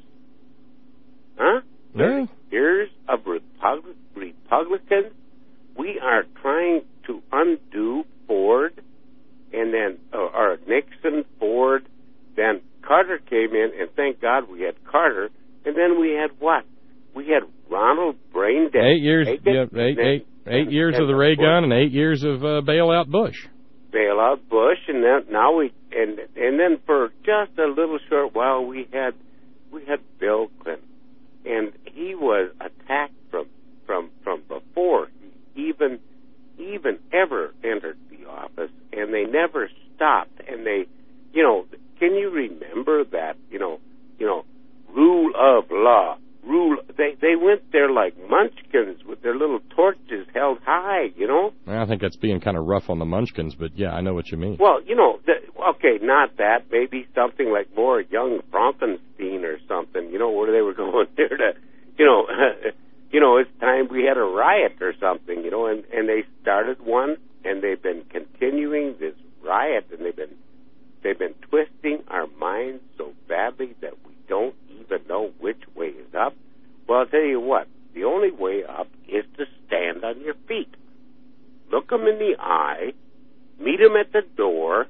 Speaker 13: huh?
Speaker 7: Yeah.
Speaker 13: Years of Repub- Republicans. We are trying to undo Ford, and then uh, or Nixon, Ford. Then Carter came in, and thank God we had Carter. And then we had what? We had Ronald Brain Dead.
Speaker 7: Eight years,
Speaker 13: Reagan,
Speaker 7: yeah, eight,
Speaker 13: then,
Speaker 7: eight, eight years
Speaker 13: and
Speaker 7: of the Ray gun and eight years of uh, bailout Bush.
Speaker 13: Bailout Bush, and then now we and and then for just a little short while we had we had Bill Clinton, and he was attacked from from from before he even even ever entered the office, and they never stopped, and they, you know. Can you remember that, you know, you know, rule of law, rule, they, they went there like munchkins with their little torches held high, you know?
Speaker 7: I think that's being kind of rough on the munchkins, but yeah, I know what you mean.
Speaker 13: Well, you know, the, okay, not that, maybe something like more young Frankenstein or something, you know, where they were going there to, you know, you know, it's time we had a riot or something, you know, and, and they started one, and they've been continuing this riot, and they've been They've been twisting our minds so badly that we don't even know which way is up. Well, I'll tell you what, the only way up is to stand on your feet. Look them in the eye, meet them at the door,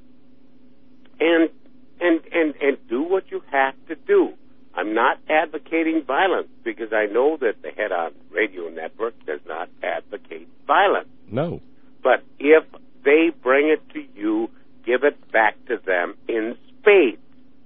Speaker 13: and, and, and, and do what you have to do. I'm not advocating violence because I know that the Head On Radio Network does not advocate violence.
Speaker 7: No.
Speaker 13: But if they bring it to you, give it back to them in spades.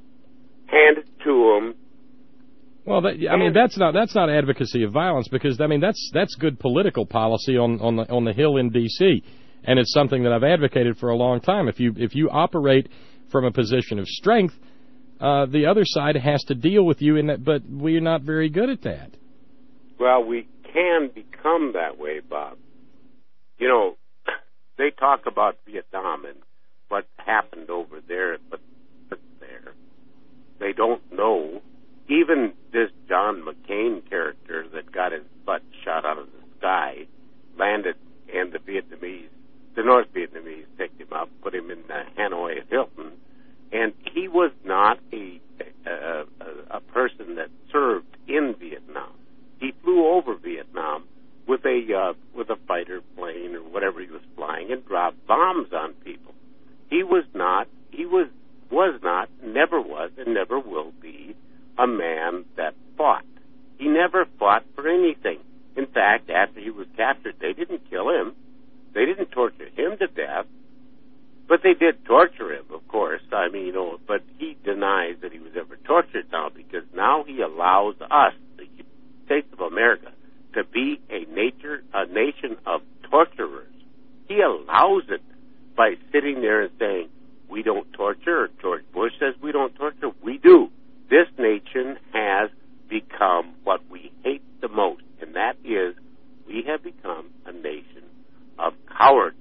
Speaker 13: Hand it to them.
Speaker 7: Well, that, I mean, that's not that's not advocacy of violence because I mean that's that's good political policy on on the on the Hill in D C, and it's something that I've advocated for a long time. If you if you operate from a position of strength, uh, the other side has to deal with you in that. But we're not very good at that.
Speaker 13: Well, we can become that way, Bob. You know, they talk about Vietnam and what happened over there, but there. They don't know. Even this John McCain character that got his butt shot out of the sky landed, and the Vietnamese, the North Vietnamese picked him up, put him in the Hanoi Hilton, and he was not a, a, a, a person that served in Vietnam. He flew over Vietnam with a uh, with a fighter plane or whatever he was flying and dropped bombs on people. He was not, he was, was not, never was, and never will be a man that fought. He never fought for anything. In fact, after he was captured, they didn't kill him. They didn't torture him to death. But they did torture him, of course. I mean, you know, but he denies that he was ever tortured now because now he allows us, the States of America, to be a nature, a nation of torturers. He allows it. By sitting there and saying, we don't torture, George Bush says we don't torture, we do. This nation has become what we hate the most, and that is we have become a nation of cowards.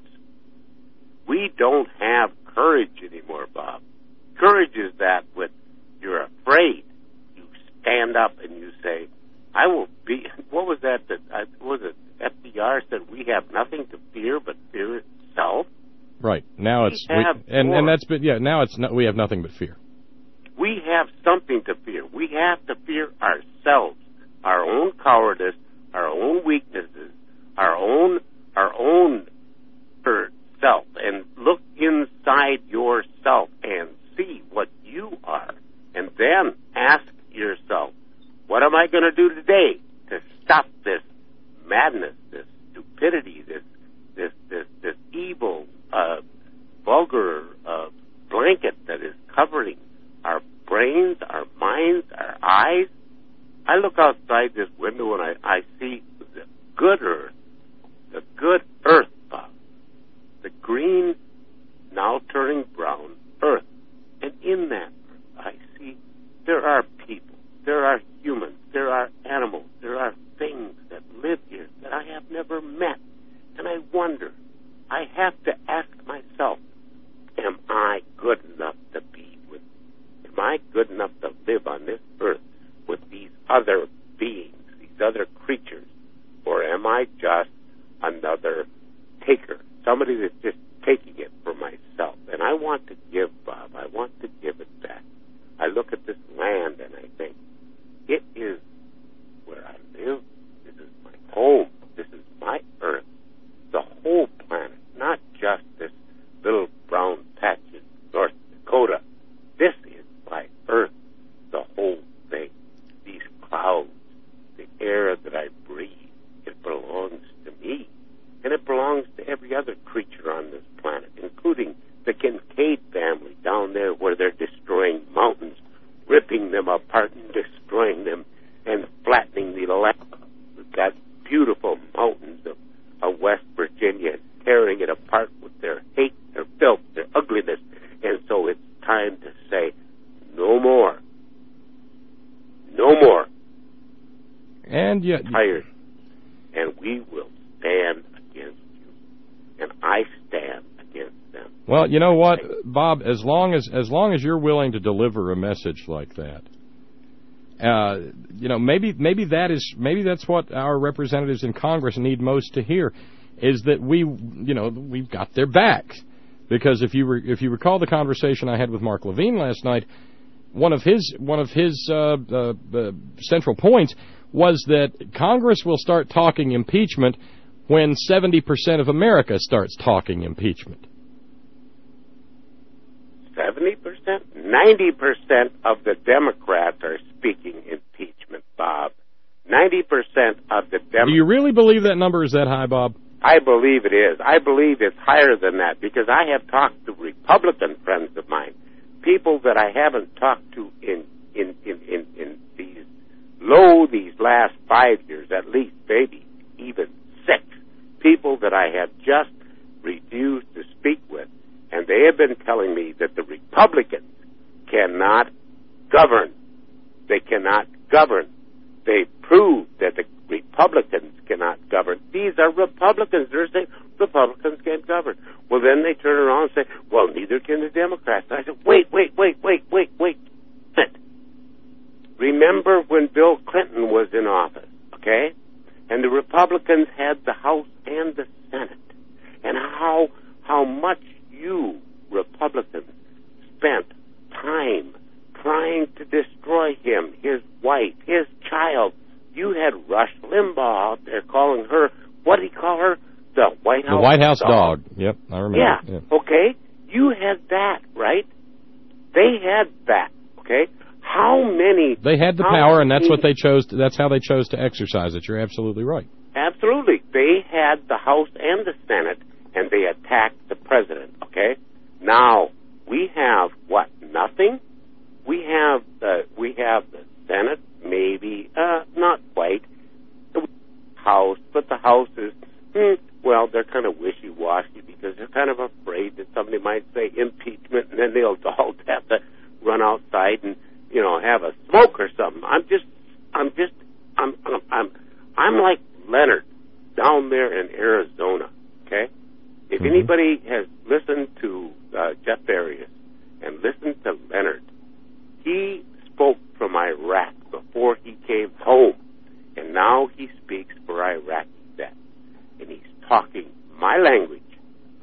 Speaker 13: We don't have courage anymore, Bob. Courage is that when you're afraid, you stand up and you say, I will be, what was that, that uh, what was it, F D R said, we have nothing to fear but fear ourselves.
Speaker 7: Right. Now it's
Speaker 13: we
Speaker 7: we,
Speaker 13: have
Speaker 7: and
Speaker 13: more.
Speaker 7: and that's but yeah. Now it's not, we have nothing but fear.
Speaker 13: We have something to fear. We have to fear ourselves, our own cowardice, our own weaknesses, our own our own self, and look inside yourself and see what you are, and then ask yourself, what am I going to do today to stop this madness, this stupidity, this this this, this evil, uh, vulgar uh, blanket that is covering our brains, our minds, our eyes? I look outside this window and I, I see the good earth, the good earth, Bob. The green, now turning brown earth. And in that earth, I see there are people, there are humans, there are animals, there are things that live here that I have never met. And I wonder, I have to ask myself, am I good enough to be with, am I good enough to live on this earth with these other beings, these other creatures? Or am I just another taker, somebody that's just taking it for myself? And I want to give, Bob, I want to give it back. I look at this land and I think, it is where I live. This is my home. This is my earth. The whole planet, not just this little brown patch in North Dakota. This is my earth, the whole thing. These clouds, the air that I breathe, it belongs to me. And it belongs to every other creature on this planet, including the Kincaid family down there where they're destroying mountains, ripping them apart and destroying them and flattening the land. We've got beautiful mountains of, of West Virginia tearing it apart with their hate, their filth, their ugliness. And so it's time to say, no more. No more.
Speaker 7: And yet,
Speaker 13: tired. And we will stand against you. And I stand against them.
Speaker 7: well, you know what, Bob? As long as as long as you're willing to deliver a message like that, uh, you know, maybe maybe that is maybe that's what our representatives in Congress need most to hear, is that we, you know, we've got their back. Because if you re- if you recall the conversation I had with Mark Levine last night, one of his one of his uh, uh, uh, central points was that Congress will start talking impeachment when seventy percent of America starts talking impeachment.
Speaker 13: seventy percent? ninety percent of the Democrats are speaking impeachment, Bob. ninety percent of the Democrats.
Speaker 7: Do you really believe that number is that high, Bob?
Speaker 13: I believe it is. I believe it's higher than that because I have talked to Republican friends of mine, people that I haven't talked to in in, in, in, in these low, these last five years, at least, maybe even six, people that I have just refused to speak with, and they have been telling me that the Republicans cannot govern. They cannot govern. They prove that the Republicans cannot govern. These are Republicans. They're saying Republicans can't govern. Well, then they turn around and say, well, neither can the Democrats. And I said, wait, wait, wait, wait, wait, wait. Remember when Bill Clinton was in office, okay? And the Republicans had the House and the Senate. And how how much you, Republicans, spent time trying to destroy him, his wife, his child. You had Rush Limbaugh out there calling her, what did he call her? The White House
Speaker 7: The White House
Speaker 13: dog.
Speaker 7: dog. Yep, I remember.
Speaker 13: Yeah,
Speaker 7: yeah.
Speaker 13: okay. You had that, right? They had that, okay? How many...
Speaker 7: They had the power, and that's what they chose. To, that's how they chose to exercise it. You're absolutely right.
Speaker 13: Absolutely. They had the House and the Senate, and they attacked the president, okay? Now, we have, what, nothing? We have the, we have the Senate, maybe, uh, not quite. The House, but the House is, hmm, well, they're kind of wishy-washy because they're kind of afraid that somebody might say impeachment, and then they'll all have to run outside and, you know, have a smoke or something. I'm just, I'm just, I'm, I'm, I'm, I'm like Leonard down there in Arizona, okay? If
Speaker 7: mm-hmm.
Speaker 13: anybody has listened to uh, Jeff Arias and listened to Leonard, he spoke from Iraq before he came home, and now he speaks for Iraqi vets, and he's talking my language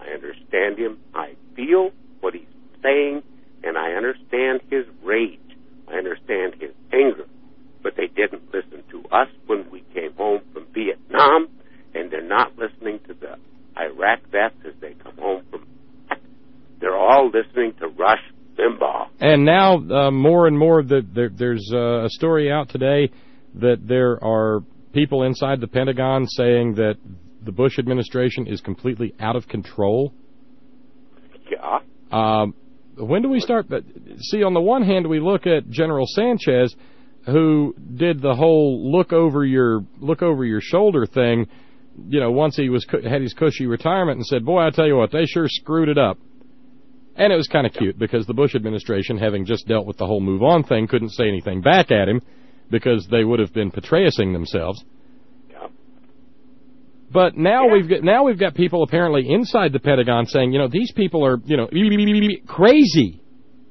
Speaker 13: I understand him. I feel what he's saying, and I understand his rage. I understand his anger. But they didn't listen to us when we came home from Vietnam, and they're not listening to the Iraq vets as they come home from Iraq. They're all listening to Rush Limbaugh.
Speaker 7: And now uh, more and more, the, there, there's uh, a story out today that there are people inside the Pentagon saying that the Bush administration is completely out of control.
Speaker 13: Yeah.
Speaker 7: Um, when do we start? See, on the one hand, we look at General Sanchez, who did the whole look over your look over your shoulder thing. You know, once he was had his cushy retirement, and said, "Boy, I tell you what, they sure screwed it up." And it was kind of cute because the Bush administration, having just dealt with the whole move on thing, couldn't say anything back at him because they would have been Petraeusing themselves.
Speaker 13: Yeah.
Speaker 7: But now
Speaker 13: yeah.
Speaker 7: we've got now we've got people apparently inside the Pentagon saying, you know, these people are, you know, crazy.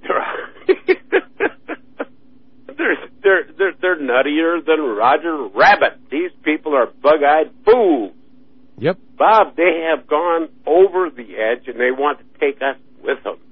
Speaker 13: they're they're they're they're nuttier than Roger Rabbit. These people are bug-eyed fools.
Speaker 7: Yep.
Speaker 13: Bob, they have gone over the edge and they want to take us with them.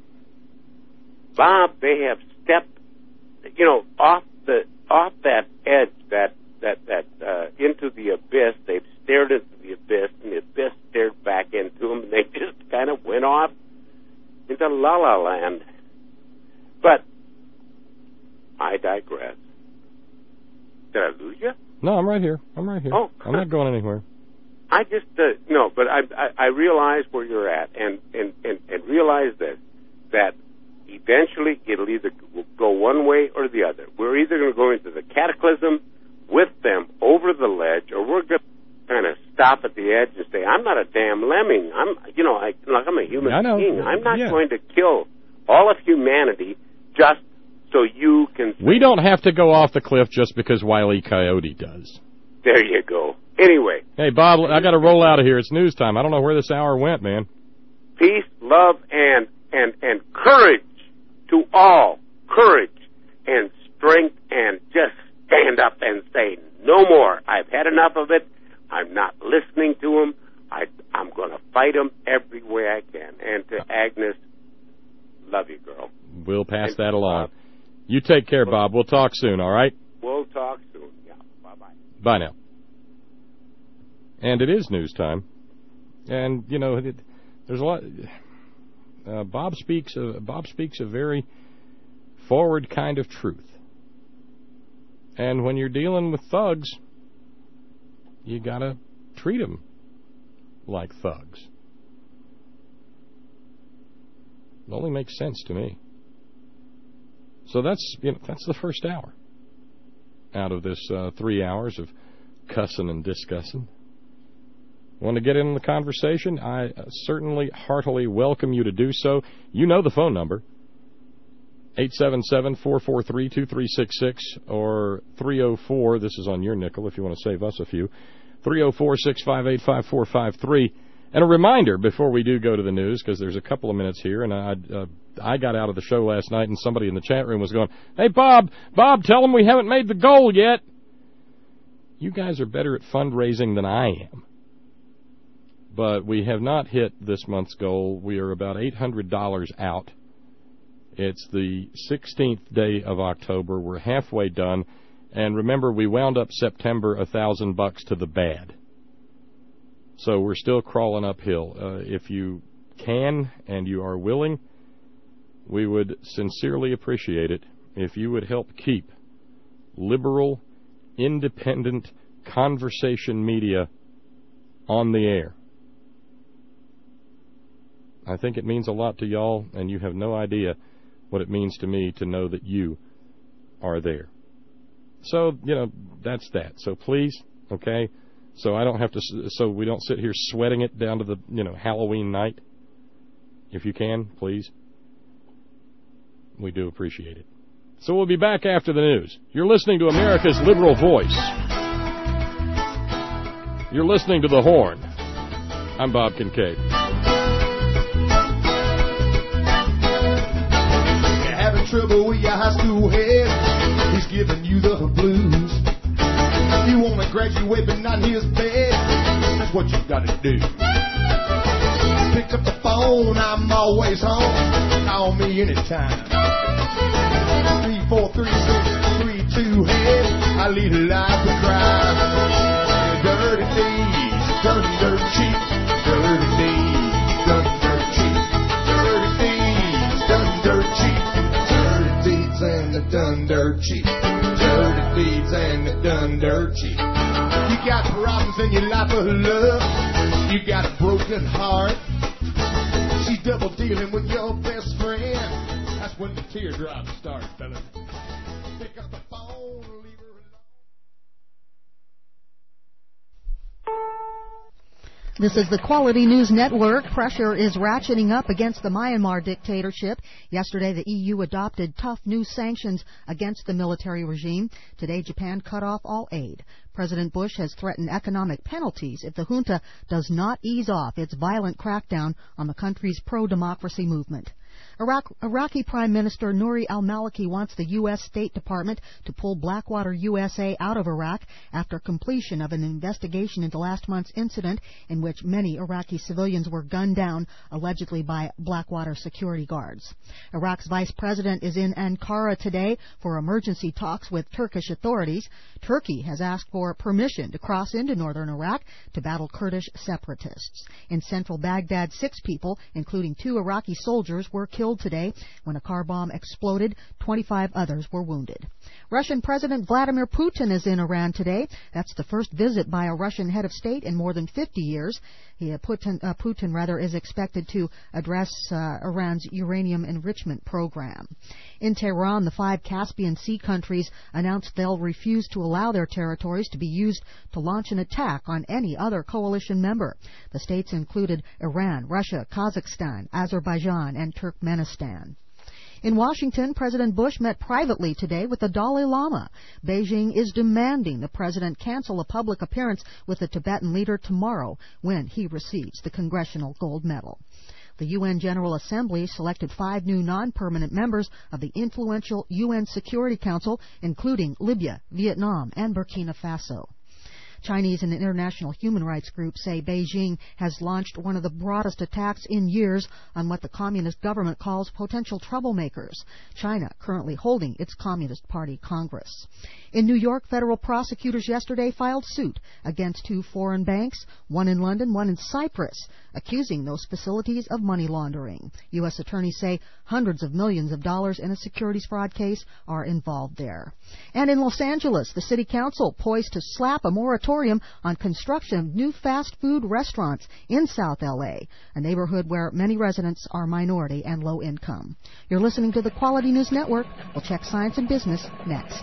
Speaker 13: Bob, they have stepped, you know, off the off that edge, that that that uh, into the abyss. They've stared into the abyss, and the abyss stared back into them, and they just kind of went off into La La Land. But I digress. Did I lose you?
Speaker 7: No, I'm right here. I'm right here.
Speaker 13: Oh.
Speaker 7: I'm not going anywhere.
Speaker 13: I just, uh, no, but I, I, I realize where you're at, and, and, and, and realize this, that eventually it'll either go one way or the other. We're either going to go into the cataclysm with them over the ledge, or we're going to kind of stop at the edge and say, I'm not a damn lemming. I'm, you know, I, like I'm a human
Speaker 7: I know.
Speaker 13: being. I'm not
Speaker 7: Yeah.
Speaker 13: going to kill all of humanity just so you can say,
Speaker 7: We don't have to go off the cliff just because Wile E. Coyote does.
Speaker 13: there you go. Anyway.
Speaker 7: Hey, Bob, I got to roll out of here. It's news time. I don't know where this hour went, man.
Speaker 13: Peace, love, and, and, and courage to all. Courage and strength, and just stand up and say, no more. I've had enough of it. I'm not listening to them. I, I'm going to fight them every way I can. And to Agnes, love you, girl.
Speaker 7: We'll pass
Speaker 13: And
Speaker 7: that along.
Speaker 13: Bob.
Speaker 7: You take care, Bob. We'll talk soon, all right?
Speaker 13: We'll talk soon. Yeah, bye-bye.
Speaker 7: Bye now. And it is news time. And, you know, it, there's a lot... Uh, Bob speaks a, Bob speaks a very forward kind of truth. And when you're dealing with thugs, you got to treat them like thugs. It only makes sense to me. So that's, you know, that's the first hour out of this uh, three hours of cussing and discussing. Want to get in the conversation? I certainly heartily welcome you to do so. You know the phone number, eight seven seven, four four three, two three six six or three oh four, this is on your nickel if you want to save us a few, three oh four, six five eight, five four five three. And a reminder before we do go to the news, because there's a couple of minutes here, and I uh, I got out of the show last night and somebody in the chat room was going, hey, Bob, Bob, tell them we haven't made the goal yet. You guys are better at fundraising than I am. But we have not hit this month's goal. We are about eight hundred dollars out. It's the sixteenth day of October. We're halfway done. And remember, we wound up September a thousand bucks to the bad. So we're still crawling uphill. Uh, if you can and you are willing, we would sincerely appreciate it if you would help keep liberal, independent conversation media on the air. I think it means a lot to y'all, and you have no idea what it means to me to know that you are there. So, you know, that's that. So please, okay, so I don't have to, so we don't sit here sweating it down to the, you know, Halloween night. If you can, please. We do appreciate it. So we'll be back after the news. You're listening to America's Liberal Voice. You're listening to The Horn. I'm Bob Kincaid.
Speaker 5: Trouble with your high school head, he's giving you the blues. You want to graduate but not his bed, that's what you gotta do. Pick up phone, I'm always home. Call me anytime. Three, four, three, six, three, two, hey, I lead a life of crime. Dirty deeds, done dirt cheap. Dirty deeds, done dirt cheap. Dirty deeds, done dirt cheap. Dirty deeds and the done dirt cheap. Dirty deeds and the done dirt cheap. You got problems in your life of love. You got a broken heart. She's double dealing with your best friend. That's when the teardrops start, fella. Pick up the phone, leave her alone.
Speaker 14: This is the Quality News Network. Pressure is ratcheting up against the Myanmar dictatorship. Yesterday, the E U adopted tough new sanctions against the military regime. Today, Japan cut off all aid. President Bush has threatened economic penalties if the junta does not ease off its violent crackdown on the country's pro-democracy movement. Iraq, Iraqi Prime Minister Nouri al-Maliki wants the U S State Department to pull Blackwater U S A out of Iraq after completion of an investigation into last month's incident in which many Iraqi civilians were gunned down, allegedly by Blackwater security guards. Iraq's vice president is in Ankara today for emergency talks with Turkish authorities. Turkey has asked for permission to cross into northern Iraq to battle Kurdish separatists. In central Baghdad, six people, including two Iraqi soldiers, were killed today when a car bomb exploded. twenty-five others were wounded. Russian President Vladimir Putin is in Iran today. That's the first visit by a Russian head of state in more than fifty years. He, uh, Putin, uh, Putin rather, is expected to address uh, Iran's uranium enrichment program. In Tehran, the five Caspian Sea countries announced they'll refuse to allow their territories to be used to launch an attack on any other coalition member. The states included Iran, Russia, Kazakhstan, Azerbaijan, and Turkmenistan. In Washington, President Bush met privately today with the Dalai Lama. Beijing is demanding the president cancel a public appearance with the Tibetan leader tomorrow when he receives the Congressional Gold Medal. The U N General Assembly selected five new non-permanent members of the influential U N Security Council, including Libya, Vietnam, and Burkina Faso. Chinese and international human rights groups say Beijing has launched one of the broadest attacks in years on what the Communist government calls potential troublemakers. China currently holding its Communist Party Congress. In New York, federal prosecutors yesterday filed suit against two foreign banks, one in London, one in Cyprus, accusing those facilities of money laundering. U S attorneys say hundreds of millions of dollars in a securities fraud case are involved there. And in Los Angeles, the city council poised to slap a moratorium on construction of new fast food restaurants in South L A, a neighborhood where many residents are minority and low income. You're listening to the Quality News Network. We'll check science and business next.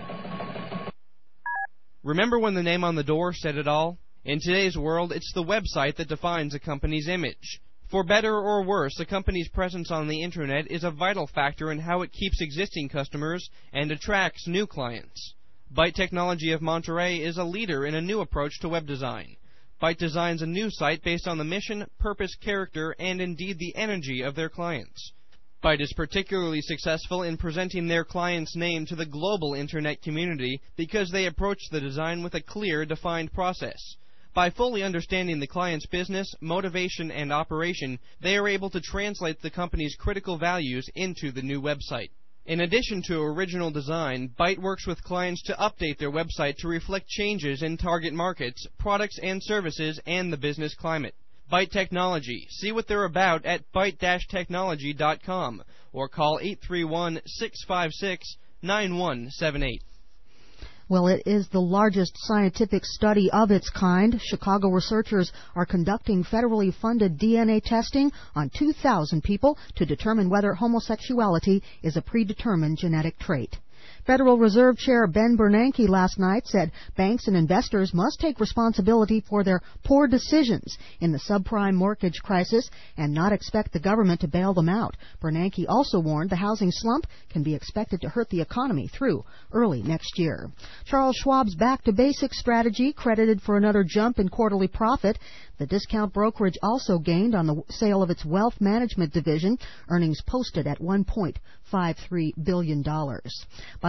Speaker 15: Remember when the name on the door said it all? In today's world, it's the website that defines a company's image. For better or worse, a company's presence on the Internet is a vital factor in how it keeps existing customers and attracts new clients. Byte Technology of Monterey is a leader in a new approach to web design. Byte designs a new site based on the mission, purpose, character, and indeed the energy of their clients. Byte is particularly successful in presenting their client's name to the global Internet community because they approach the design with a clear, defined process. By fully understanding the client's business, motivation, and operation, they are able to translate the company's critical values into the new website. In addition to original design, Byte works with clients to update their website to reflect changes in target markets, products and services, and the business climate. Byte Technology. See what they're about at byte dash technology dot com or call eight three one, six five six, nine one seven eight.
Speaker 14: Well, it is the largest scientific study of its kind. Chicago researchers are conducting federally funded D N A testing on two thousand people to determine whether homosexuality is a predetermined genetic trait. Federal Reserve Chair Ben Bernanke last night said banks and investors must take responsibility for their poor decisions in the subprime mortgage crisis and not expect the government to bail them out. Bernanke also warned the housing slump can be expected to hurt the economy through early next year. Charles Schwab's Back to Basics strategy credited for another jump in quarterly profit. The discount brokerage also gained on the sale of its wealth management division. Earnings posted at one point five three billion dollars. By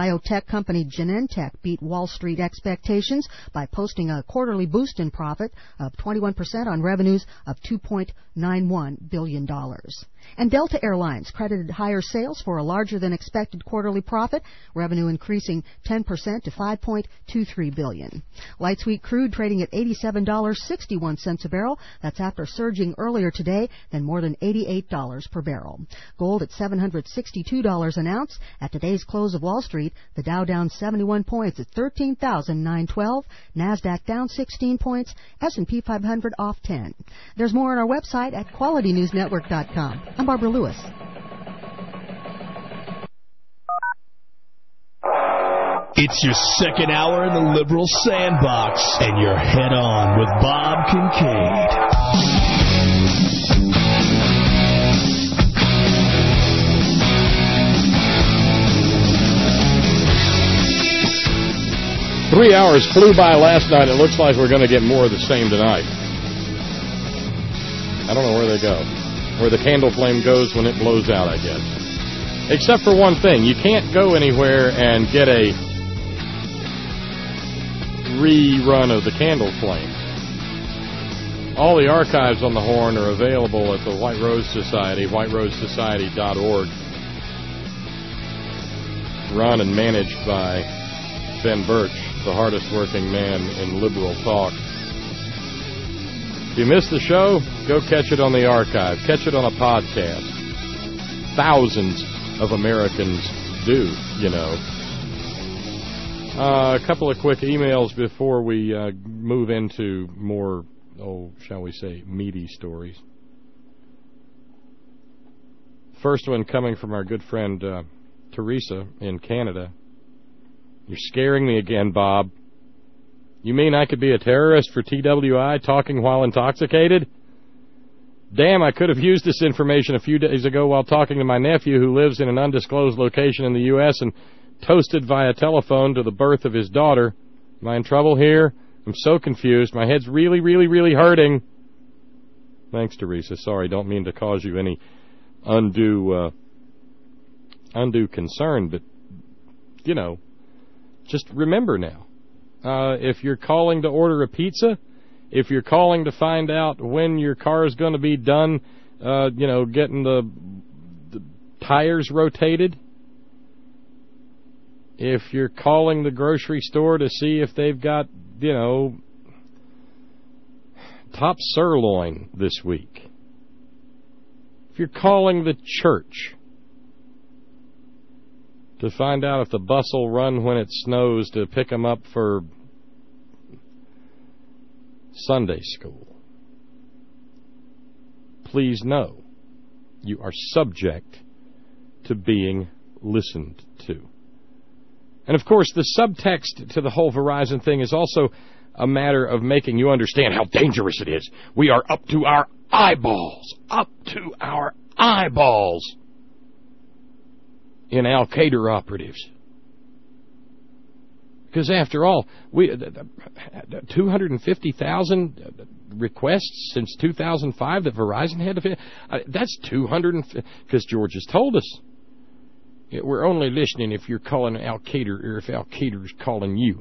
Speaker 14: Biotech company Genentech beat Wall Street expectations by posting a quarterly boost in profit of twenty-one percent on revenues of two point nine one billion dollars. And Delta Airlines credited higher sales for a larger-than-expected quarterly profit, revenue increasing ten percent to five point two three billion dollars. Light sweet crude trading at eighty-seven dollars and sixty-one cents a barrel. That's after surging earlier today than more than eighty-eight dollars per barrel. Gold at seven hundred sixty-two dollars an ounce. At today's close of Wall Street, the Dow down seventy-one points at thirteen thousand nine hundred twelve. NASDAQ down sixteen points. S and P five hundred off ten. There's more on our website at quality news network dot com. I'm Barbara Lewis.
Speaker 6: It's your second hour in the liberal sandbox, and you're head on with Bob Kincaid.
Speaker 7: Three hours flew by last night. It looks like we're going to get more of the same tonight. I don't know where they go. Where the candle flame goes when it blows out, I guess. Except for one thing. You can't go anywhere and get a rerun of the candle flame. All the archives on the Horn are available at the White Rose Society, white rose society dot org. Run and managed by Ben Birch, the hardest working man in liberal talk. If you missed the show, go catch it on the archive. Catch it on a podcast. Thousands of Americans do, you know. Uh, a couple of quick emails before we uh, move into more, oh, shall we say, meaty stories. First one coming from our good friend uh, Teresa in Canada. You're scaring me again, Bob. You mean I could be a terrorist for T W I talking while intoxicated? Damn, I could have used this information a few days ago while talking to my nephew who lives in an undisclosed location in the U S and toasted via telephone to the birth of his daughter. Am I in trouble here? I'm so confused. My head's really, really, really hurting. Thanks, Teresa. Sorry, don't mean to cause you any undue, uh, undue concern, but, you know, just remember now. Uh, if you're calling to order a pizza, if you're calling to find out when your car is going to be done, uh, you know, getting the, the tires rotated, if you're calling the grocery store to see if they've got, you know, top sirloin this week, if you're calling the church to find out if the bus will run when it snows to pick them up for Sunday school, please know you are subject to being listened to. And, of course, the subtext to the whole Verizon thing is also a matter of making you understand how dangerous it is. We are up to our eyeballs, up to our eyeballs in Al-Qaeda operatives. Because, after all, we two hundred fifty thousand requests since two thousand five that Verizon had to... Uh, that's two hundred... Because George has told us. We're only listening if you're calling Al-Qaeda or if Al-Qaeda is calling you.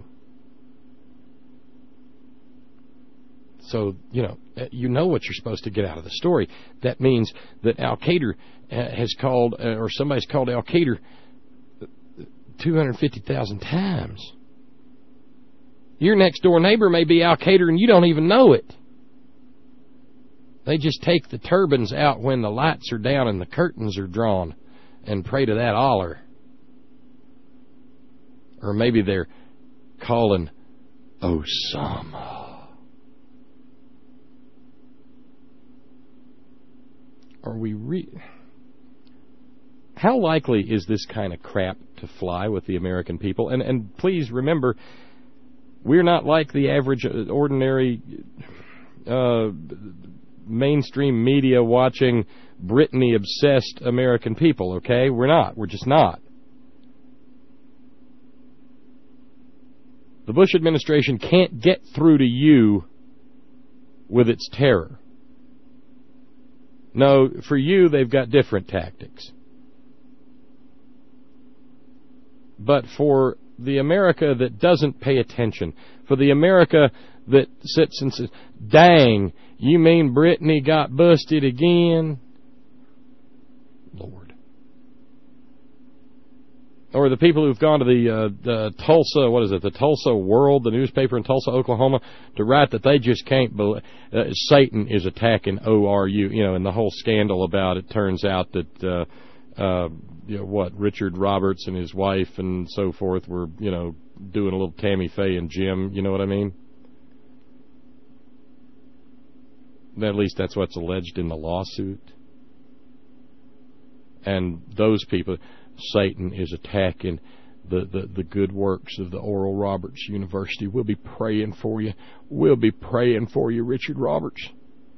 Speaker 7: So, you know, you know what you're supposed to get out of the story. That means that Al-Qaeda has called, uh, or somebody's called Al-Qaeda two hundred fifty thousand times. Your next door neighbor may be Al-Qaeda and you don't even know it. They just take the turbines out when the lights are down and the curtains are drawn and pray to that Allah. Or maybe they're calling Osama. Are we re... How likely is this kind of crap to fly with the American people? And and please remember, we're not like the average, uh, ordinary, uh, mainstream media watching Britney-obsessed American people, okay? We're not. We're just not. The Bush administration can't get through to you with its terror. No, for you, they've got different tactics. but for the America that doesn't pay attention, for the America that sits and says, dang, you mean Brittany got busted again? Lord. Or the people who've gone to the, uh, the Tulsa, what is it, the Tulsa World, the newspaper in Tulsa, Oklahoma, to write that they just can't believe uh, Satan is attacking O R U, you know, and the whole scandal about it turns out that, uh, uh, you know, what, Richard Roberts and his wife and so forth were, you know, doing a little Tammy Faye and Jim, you know what I mean? At least that's what's alleged in the lawsuit. And those people, Satan is attacking the, the, the good works of the Oral Roberts University. We'll be praying for you. We'll be praying for you, Richard Roberts.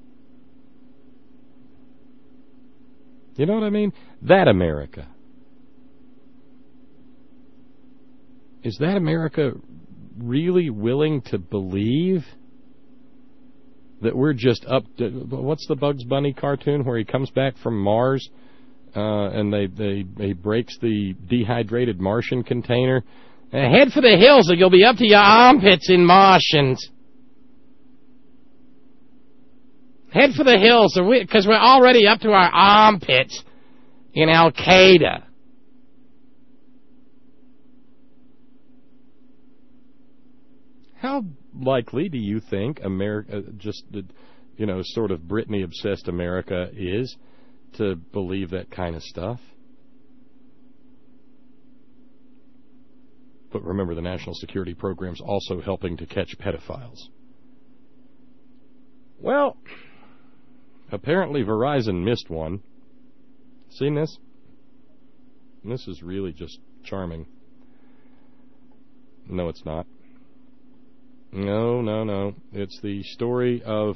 Speaker 7: You know what I mean? That America. Is that America really willing to believe that we're just up to, what's the Bugs Bunny cartoon where he comes back from Mars uh, and they, they he breaks the dehydrated Martian container? Uh, head for the hills or you'll be up to your armpits in Martians. Head for the hills because we, we're already up to our armpits in Al-Qaeda. How likely do you think America, just, you know, sort of Britney-obsessed America is to believe that kind of stuff? But remember, the national security program's also helping to catch pedophiles. Well, apparently Verizon missed one. Seen this? This is really just charming. No, it's not. No, no, no. It's the story of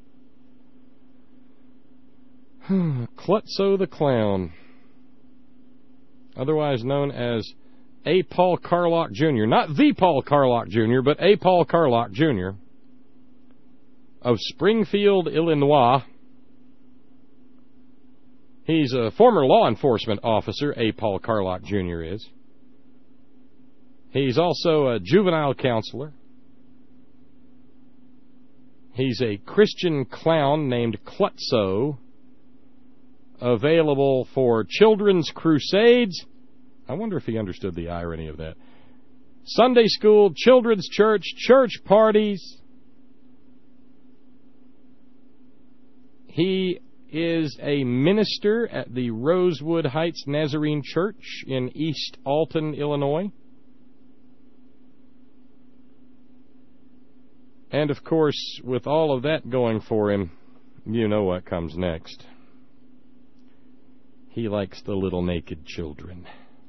Speaker 7: Klutzo the Clown, otherwise known as A. Paul Carlock Junior Not the Paul Carlock Junior, but A. Paul Carlock Junior of Springfield, Illinois. He's a former law enforcement officer, A. Paul Carlock Junior is. He's also a juvenile counselor. He's a Christian clown named Klutzo, available for children's crusades. I wonder if he understood the irony of that. Sunday school, children's church, church parties. He is a minister at the Rosewood Heights Nazarene Church in East Alton, Illinois. And, of course, with all of that going for him, you know what comes next. He likes the little naked children.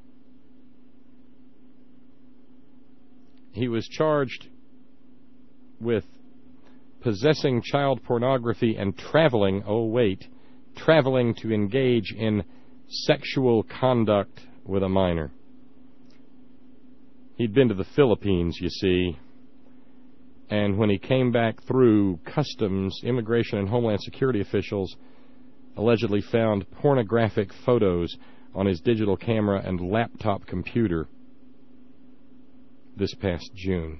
Speaker 7: He was charged with possessing child pornography and traveling, oh wait, traveling to engage in sexual conduct with a minor. He'd been to the Philippines, you see. And when he came back through customs, immigration and homeland security officials allegedly found pornographic photos on his digital camera and laptop computer this past June.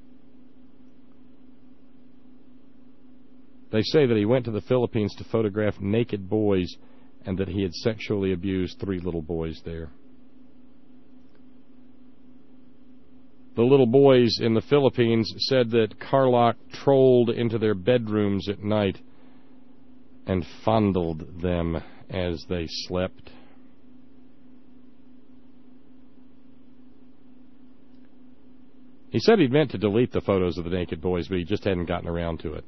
Speaker 7: They say that he went to the Philippines to photograph naked boys and that he had sexually abused three little boys there. The little boys in the Philippines said that Carlock trolled into their bedrooms at night and fondled them as they slept. He said he'd meant to delete the photos of the naked boys, but he just hadn't gotten around to it.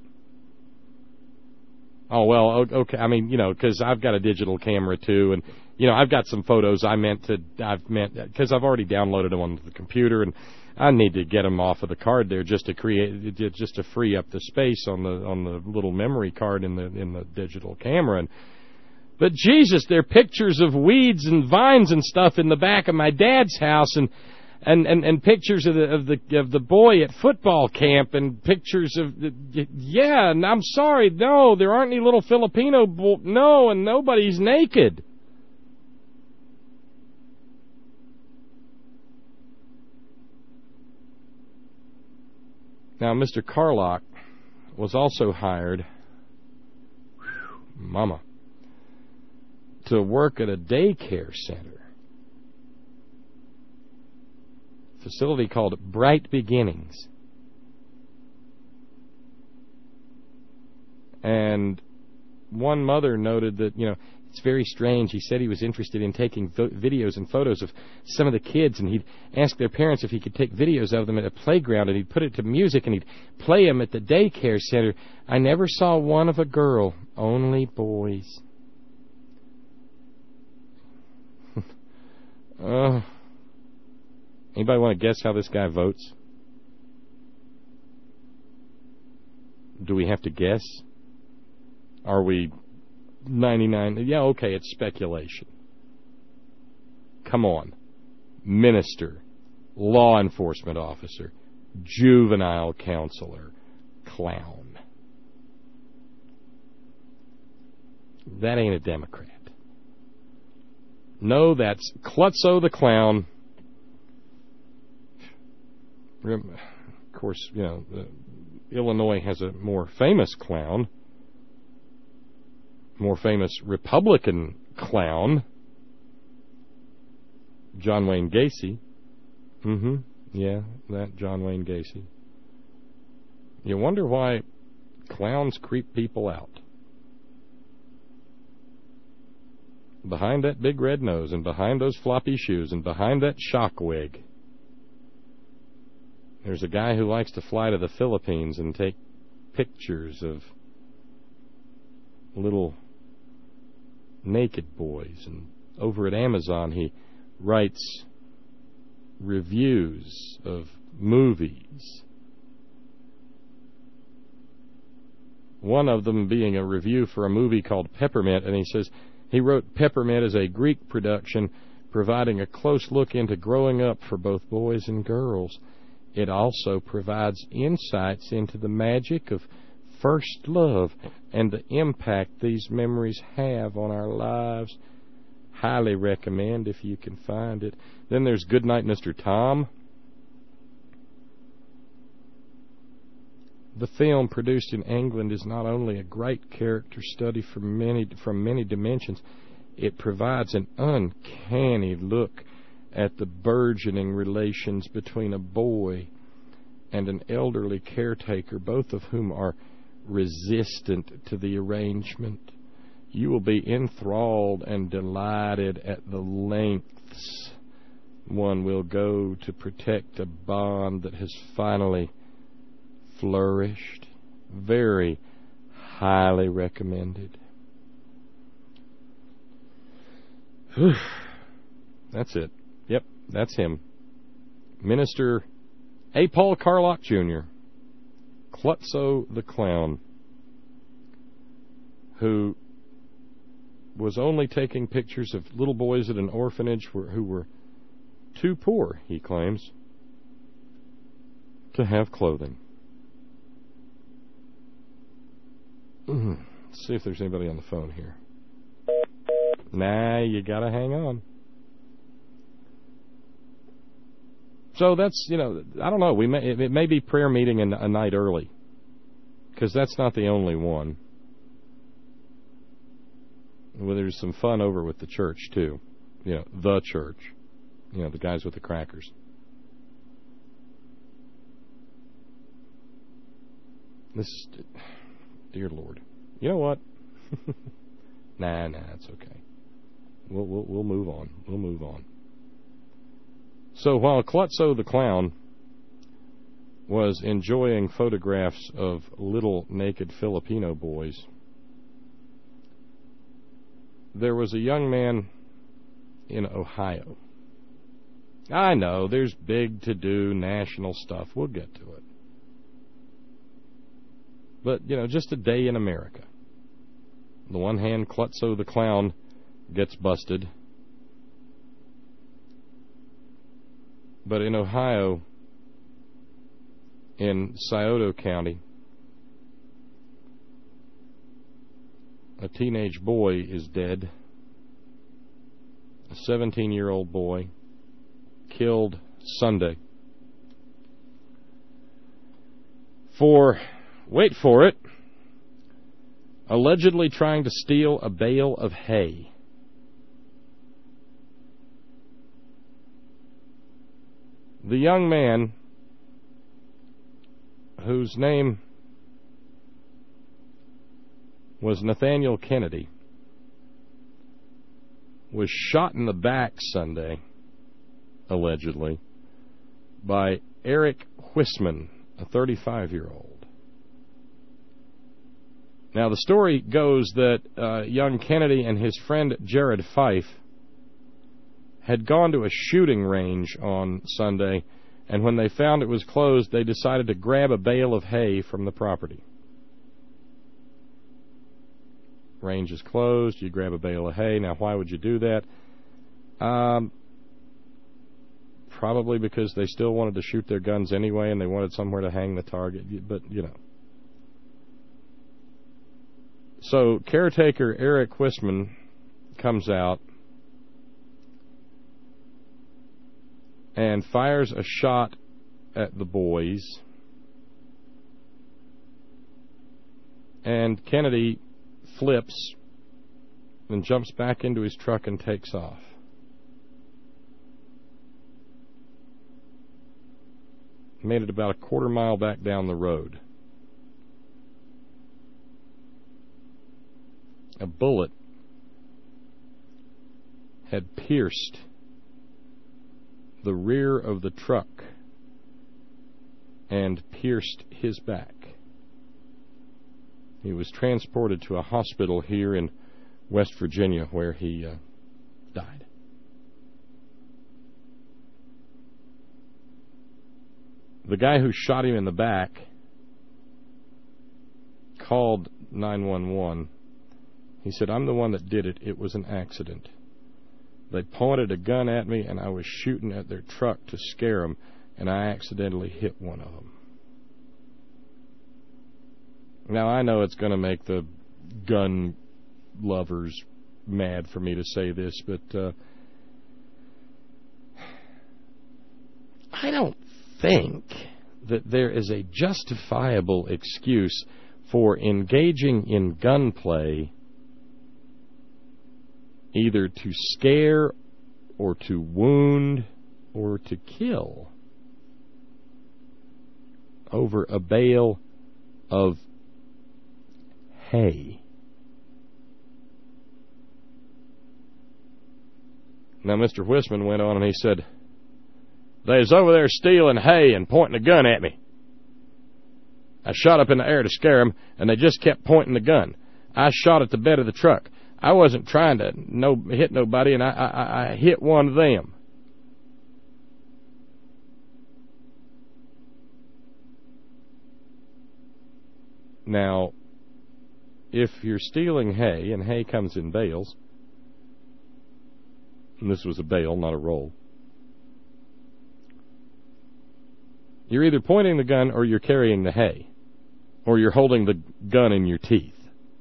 Speaker 7: Oh, well, okay, I mean, you know, because I've got a digital camera, too, and, you know, I've got some photos I meant to, I've meant, because I've already downloaded them on the computer, and I need to get them off of the card there just to create, just to free up the space on the on the little memory card in the in the digital camera. And but Jesus, there are pictures of weeds and vines and stuff in the back of my dad's house, and and and, and pictures of the of the of the boy at football camp, and pictures of yeah. And I'm sorry, no, there aren't any little Filipino bo- no, and nobody's naked. Now, Mister Carlock was also hired, whew, mama, to work at a daycare center, facility called Bright Beginnings. And one mother noted that, you know, it's very strange. He said he was interested in taking vo- videos and photos of some of the kids, and he'd ask their parents if he could take videos of them at a playground, and he'd put it to music, and he'd play them at the daycare center. I never saw one of a girl, only boys. uh, anybody want to guess how this guy votes? Do we have to guess? Are we ninety-nine? Yeah, okay, it's speculation. Come on. Minister, law enforcement officer, juvenile counselor, clown. That ain't a Democrat. No, that's Klutzo the Clown. Of course, you know, Illinois has a more famous clown. More famous Republican clown, John Wayne Gacy. Mm-hmm. Yeah, that John Wayne Gacy. You wonder why clowns creep people out. Behind that big red nose, and behind those floppy shoes, and behind that shock wig, there's a guy who likes to fly to the Philippines and take pictures of little naked boys, and over at Amazon he writes reviews of movies. One of them being a review for a movie called Peppermint, and he says he wrote Peppermint as a Greek production providing a close look into growing up for both boys and girls. It also provides insights into the magic of first love and the impact these memories have on our lives. Highly recommend if you can find it. Then there's Goodnight, Mister Tom. The film, produced in England, is not only a great character study from many from many dimensions, it provides an uncanny look at the burgeoning relations between a boy and an elderly caretaker, both of whom are resistant to the arrangement. You will be enthralled and delighted at the lengths one will go to protect a bond that has finally flourished. Very highly recommended. Whew. That's it. Yep, that's him. Minister A. Paul Carlock, Junior Klutzo the Clown, who was only taking pictures of little boys at an orphanage who were too poor, he claims, to have clothing. Let's see if there's anybody on the phone here. Nah, you gotta hang on. So that's, you know, I don't know. We may, it may be prayer meeting a night early, because that's not the only one. Well, there's some fun over with the church too. You know, the church. You know, the guys with the crackers. This, dear Lord. You know what? nah, nah, it's okay. We'll, we'll we'll move on. We'll move on. So while Klutzo the Clown was enjoying photographs of little naked Filipino boys, there was a young man in Ohio. I know, there's big to-do national stuff. We'll get to it. But, you know, just a day in America. On the one hand, Klutzo the Clown gets busted. But in Ohio, in Scioto County, a teenage boy is dead. A seventeen-year-old boy killed Sunday. for, wait for it, allegedly trying to steal a bale of hay. The young man, whose name was Nathaniel Kennedy, was shot in the back Sunday, allegedly, by Eric Huisman, a thirty-five-year-old. Now, the story goes that uh, young Kennedy and his friend Jared Fife had gone to a shooting range on Sunday, and when they found it was closed, they decided to grab a bale of hay from the property. Range is closed, you grab a bale of hay. Now, why would you do that? Um, probably because they still wanted to shoot their guns anyway, and they wanted somewhere to hang the target, but, you know. So, caretaker Eric Huisman comes out and fires a shot at the boys, and Kennedy flips and jumps back into his truck and takes off. Made it about a quarter mile back down the road. A bullet had pierced the rear of the truck and pierced his back. He was transported to a hospital here in West Virginia where he uh, died. The guy who shot him in the back called nine one one. He said, "I'm the one that did it. It was an accident. They pointed a gun at me, and I was shooting at their truck to scare them, and I accidentally hit one of them." Now, I know it's going to make the gun lovers mad for me to say this, but uh, I don't think that there is a justifiable excuse for engaging in gunplay either to scare or to wound or to kill over a bale of hay. Now, Mister Huisman went on and he said, "They was over there stealing hay and pointing a gun at me. I shot up in the air to scare them, and they just kept pointing the gun. I shot at the bed of the truck. I wasn't trying to no, hit nobody, and I, I, I hit one of them." Now, if you're stealing hay, and hay comes in bales, and this was a bale, not a roll, you're either pointing the gun or you're carrying the hay, or you're holding the gun in your teeth.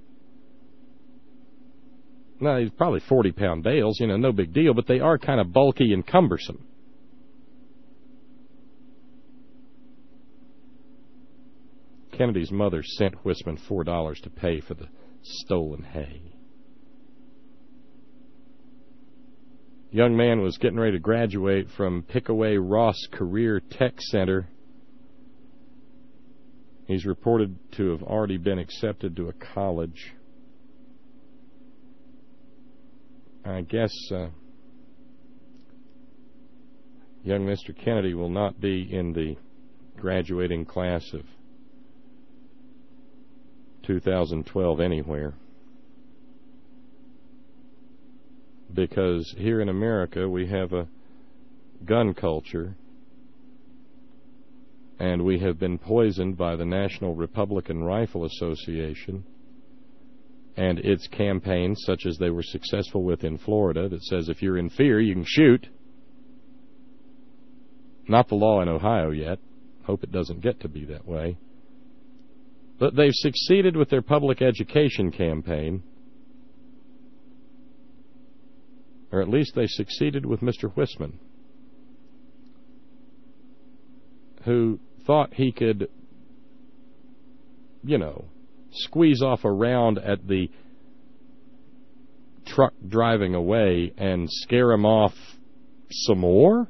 Speaker 7: Now, these probably forty-pound bales, you know, no big deal, but they are kind of bulky and cumbersome. Kennedy's mother sent Huisman four dollars to pay for the stolen hay. Young man was getting ready to graduate from Pickaway Ross Career Tech Center. He's reported to have already been accepted to a college. I guess uh, young Mister Kennedy will not be in the graduating class of two thousand twelve anywhere, because here in America we have a gun culture, and we have been poisoned by the National Republican Rifle Association and its campaigns, such as they were successful with in Florida, that says if you're in fear, you can shoot. Not the law in Ohio yet. Hope it doesn't get to be that way. But they've succeeded with their public education campaign, or at least they succeeded with Mister Huisman, who thought he could you know, squeeze off a round at the truck driving away and scare him off some more?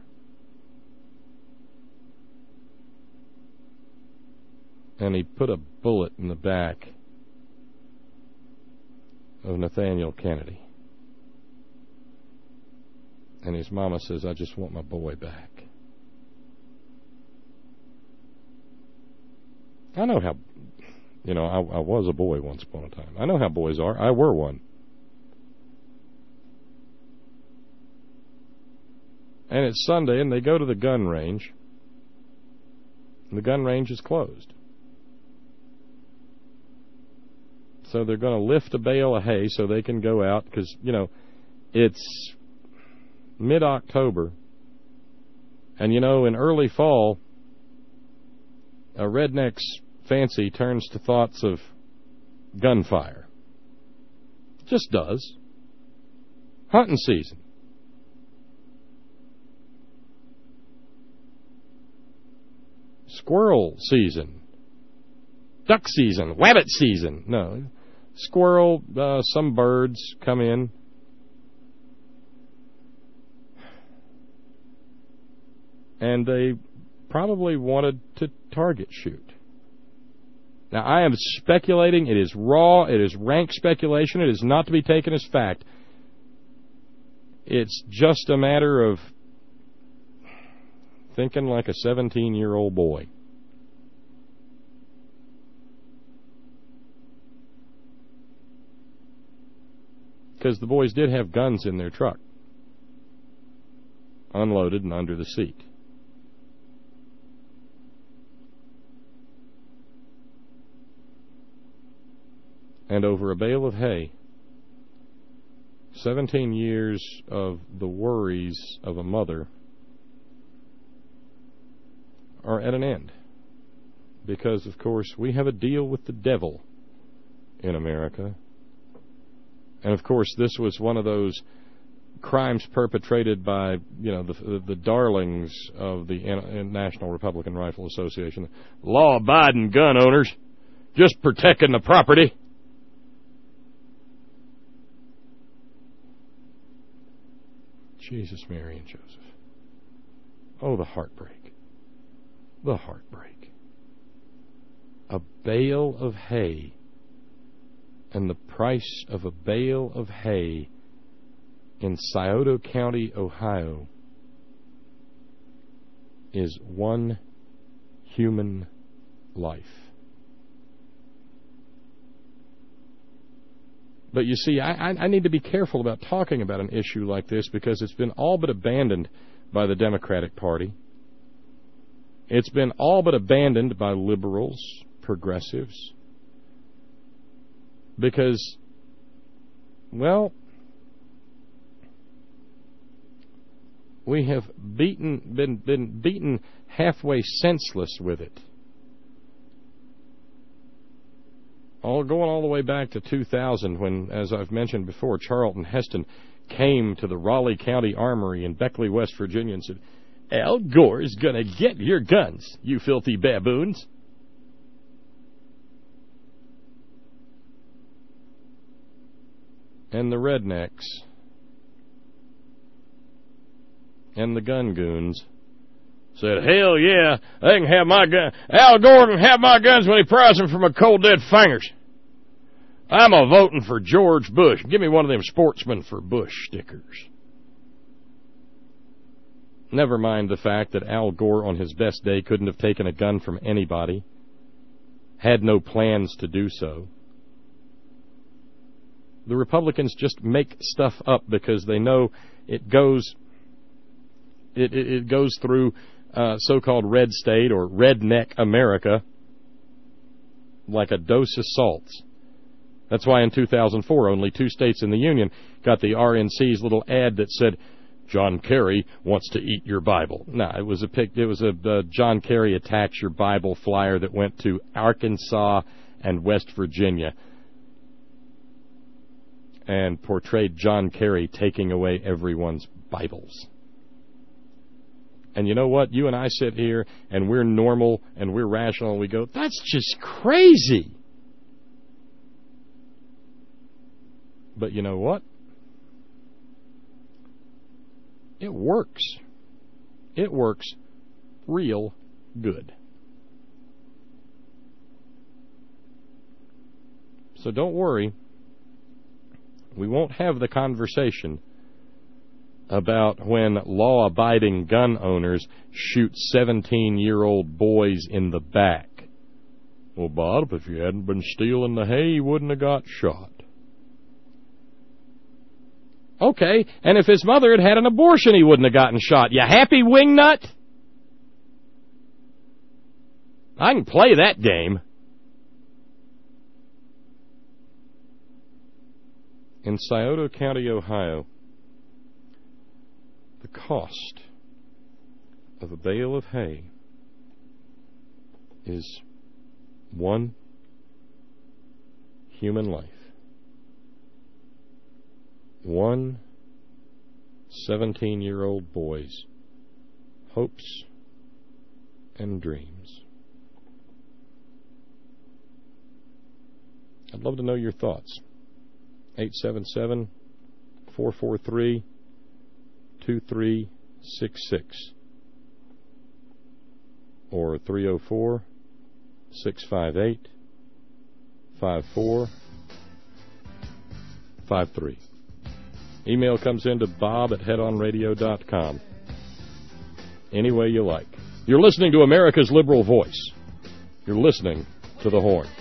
Speaker 7: And he put a bullet in the back of Nathaniel Kennedy. And his mama says, I just want my boy back. I know how, you know, I, I was a boy once upon a time. I know how boys are. I were one. And it's Sunday, and they go to the gun range, and the gun range is closed. So they're going to lift a bale of hay so they can go out, because, you know, it's mid-October, and, you know, in early fall, a redneck's fancy turns to thoughts of gunfire. Just does. Hunting season. Squirrel season. Duck season. Wabbit season. No. Squirrel, uh, some birds come in. And they probably wanted to target shoot. Now, I am speculating. It is raw. It is rank speculation. It is not to be taken as fact. It's just a matter of thinking like a seventeen-year-old boy. Because the boys did have guns in their truck, unloaded and under the seat. And over a bale of hay, seventeen years of the worries of a mother are at an end. Because, of course, we have a deal with the devil in America. And, of course, this was one of those crimes perpetrated by, you know, the, the darlings of the National Republican Rifle Association. Law-abiding gun owners, just protecting the property. Jesus, Mary, and Joseph. Oh, the heartbreak. The heartbreak. A bale of hay, and the price of a bale of hay in Scioto County, Ohio, is one human life. But you see, I, I need to be careful about talking about an issue like this because it's been all but abandoned by the Democratic Party. It's been all but abandoned by liberals, progressives, because, well, we have beaten, been, been beaten halfway senseless with it. All going all the way back to two thousand when, as I've mentioned before, Charlton Heston came to the Raleigh County Armory in Beckley, West Virginia and said, Al Gore is going to get your guns, you filthy baboons. And the rednecks and the gun goons said, hell yeah, they can have my gun. Al Gore can have my guns when he pries them from my cold dead fingers. I'm a voting for George Bush. Give me one of them sportsmen for Bush stickers. Never mind the fact that Al Gore on his best day couldn't have taken a gun from anybody, had no plans to do so. The Republicans just make stuff up because they know it goes it, it, it goes through uh, so-called red state or redneck America like a dose of salts. That's why in two thousand four only two states in the Union got the R N C's little ad that said, John Kerry wants to eat your Bible. No, it was a pic, it was a uh, John Kerry attacks your Bible flyer that went to Arkansas and West Virginia and portrayed John Kerry taking away everyone's Bibles. And you know what? You and I sit here, and we're normal, and we're rational, and we go, that's just crazy. But you know what? It works. It works real good. So don't worry. We won't have the conversation about when law-abiding gun owners shoot seventeen-year-old boys in the back. Well, Bob, if you hadn't been stealing the hay, you wouldn't have got shot. Okay, and if his mother had had an abortion, he wouldn't have gotten shot. You happy, wingnut? I can play that game. In Scioto County, Ohio, the cost of a bale of hay is one human life. One seventeen-year-old boy's hopes and dreams. I'd love to know your thoughts. eight seven seven, four four three, two three six six or three oh four, six five eight, five four five three. Email comes in to bob at head on radio dot com. Any way you like. You're listening to America's Liberal Voice. You're listening to The Horn.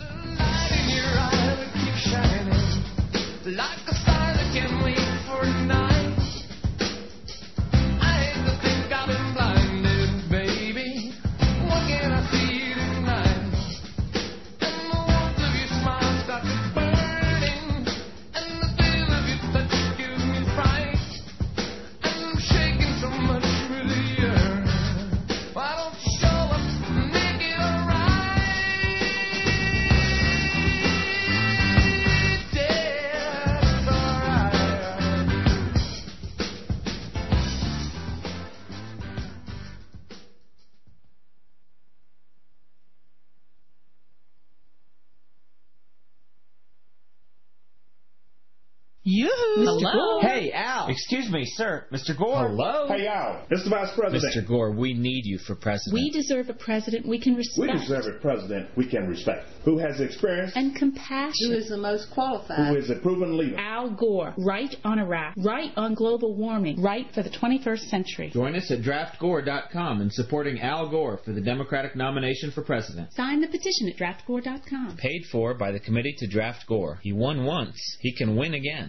Speaker 16: Hello. Hey, Al. Excuse me, sir. Mister Gore.
Speaker 17: Hello. Hey, Al. Mister Vice President.
Speaker 16: Mister Gore, we need you for president.
Speaker 18: We deserve a president we can respect.
Speaker 17: We deserve a president we can respect. Who has experience
Speaker 18: and compassion.
Speaker 19: Who is the most qualified.
Speaker 17: Who is a proven leader.
Speaker 18: Al Gore. Right on Iraq. Right on global warming. Right for the twenty-first century.
Speaker 20: Join us at draft gore dot com in supporting Al Gore for the Democratic nomination for president.
Speaker 18: Sign the petition at draft gore dot com.
Speaker 20: Paid for by the Committee to Draft Gore. He won once. He can win again.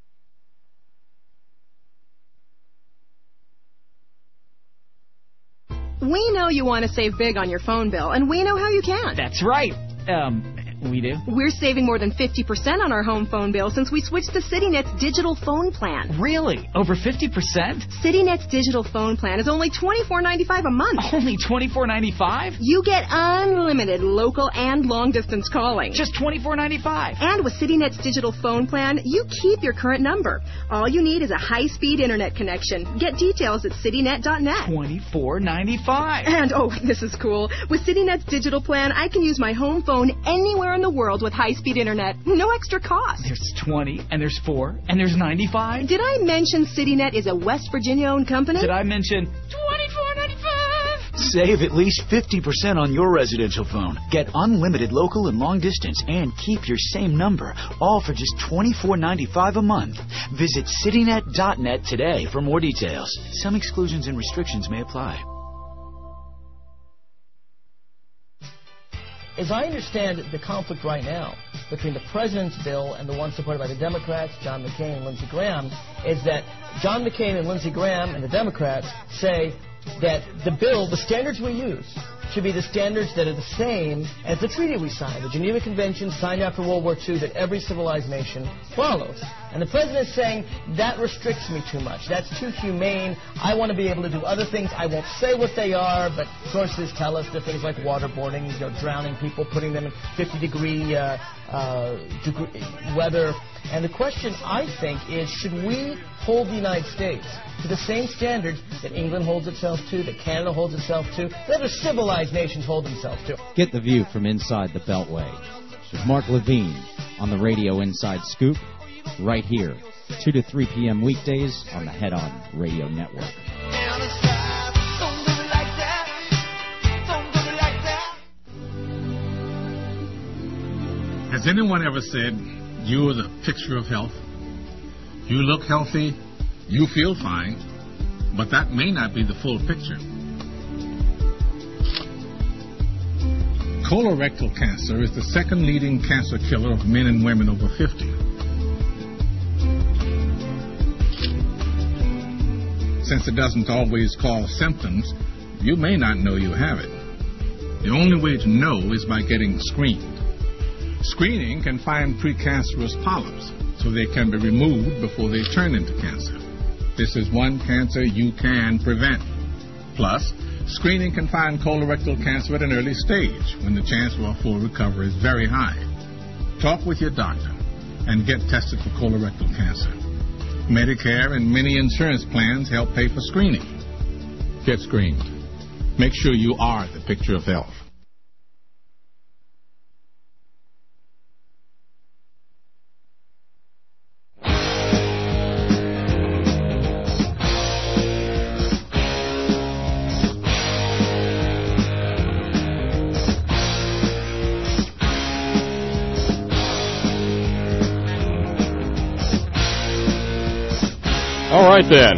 Speaker 21: We know you want to save big on your phone bill, and we know how you can.
Speaker 22: That's right. Um, we do.
Speaker 21: We're saving more than fifty percent on our home phone bill since we switched to CityNet's digital phone plan.
Speaker 22: Really? Over fifty percent?
Speaker 21: CityNet's digital phone plan is only twenty-four ninety-five a month.
Speaker 22: Only twenty-four ninety-five?
Speaker 21: You get unlimited local and long-distance calling.
Speaker 22: Just twenty-four ninety-five.
Speaker 21: And with CityNet's digital phone plan, you keep your current number. All you need is a high-speed internet connection. Get details at citynet dot net.
Speaker 22: twenty-four ninety-five.
Speaker 21: And, oh, this is cool. With CityNet's digital plan, I can use my home phone anywhere in the world with high-speed internet. No extra cost.
Speaker 22: There's twenty, and there's four, and there's ninety-five.
Speaker 21: Did I mention CityNet is a West Virginia-owned company?
Speaker 22: Did I mention twenty-four ninety-five?
Speaker 23: Save at least fifty percent on your residential phone. Get unlimited local and long distance and keep your same number, all for just twenty-four ninety-five a month. Visit citynet dot net today for more details. Some exclusions and restrictions may apply.
Speaker 24: As I understand the conflict right now between the president's bill and the one supported by the Democrats, John McCain and Lindsey Graham, is that John McCain and Lindsey Graham and the Democrats say that the bill, the standards we use, should be the standards that are the same as the treaty we signed, the Geneva Convention signed after World War Two that every civilized nation follows. And the president's saying, that restricts me too much. That's too humane. I want to be able to do other things. I won't say what they are, but sources tell us they're things like waterboarding, you know, drowning people, putting them in fifty-degree uh, uh, degree weather. And the question, I think, is should we hold the United States to the same standards that England holds itself to, that Canada holds itself to, that other civilized nations hold themselves to?
Speaker 25: Get the view from inside the Beltway with Mark Levine on the Radio Inside Scoop
Speaker 1: right here, two to three p.m. weekdays on the Head On Radio Network.
Speaker 2: Has anyone ever said, you are the picture of health? You look healthy, you feel fine, but that may not be the full picture. Colorectal cancer is the second leading cancer killer of men and women over fifty. Since it doesn't always cause symptoms, you may not know you have it. The only way to know is by getting screened. Screening can find precancerous polyps, so they can be removed before they turn into cancer. This is one cancer you can prevent. Plus, screening can find colorectal cancer at an early stage, when the chance for a full recovery is very high. Talk with your doctor and get tested for colorectal cancer. Medicare and many insurance plans help pay for screening. Get screened. Make sure you are the picture of health.
Speaker 7: All right, then.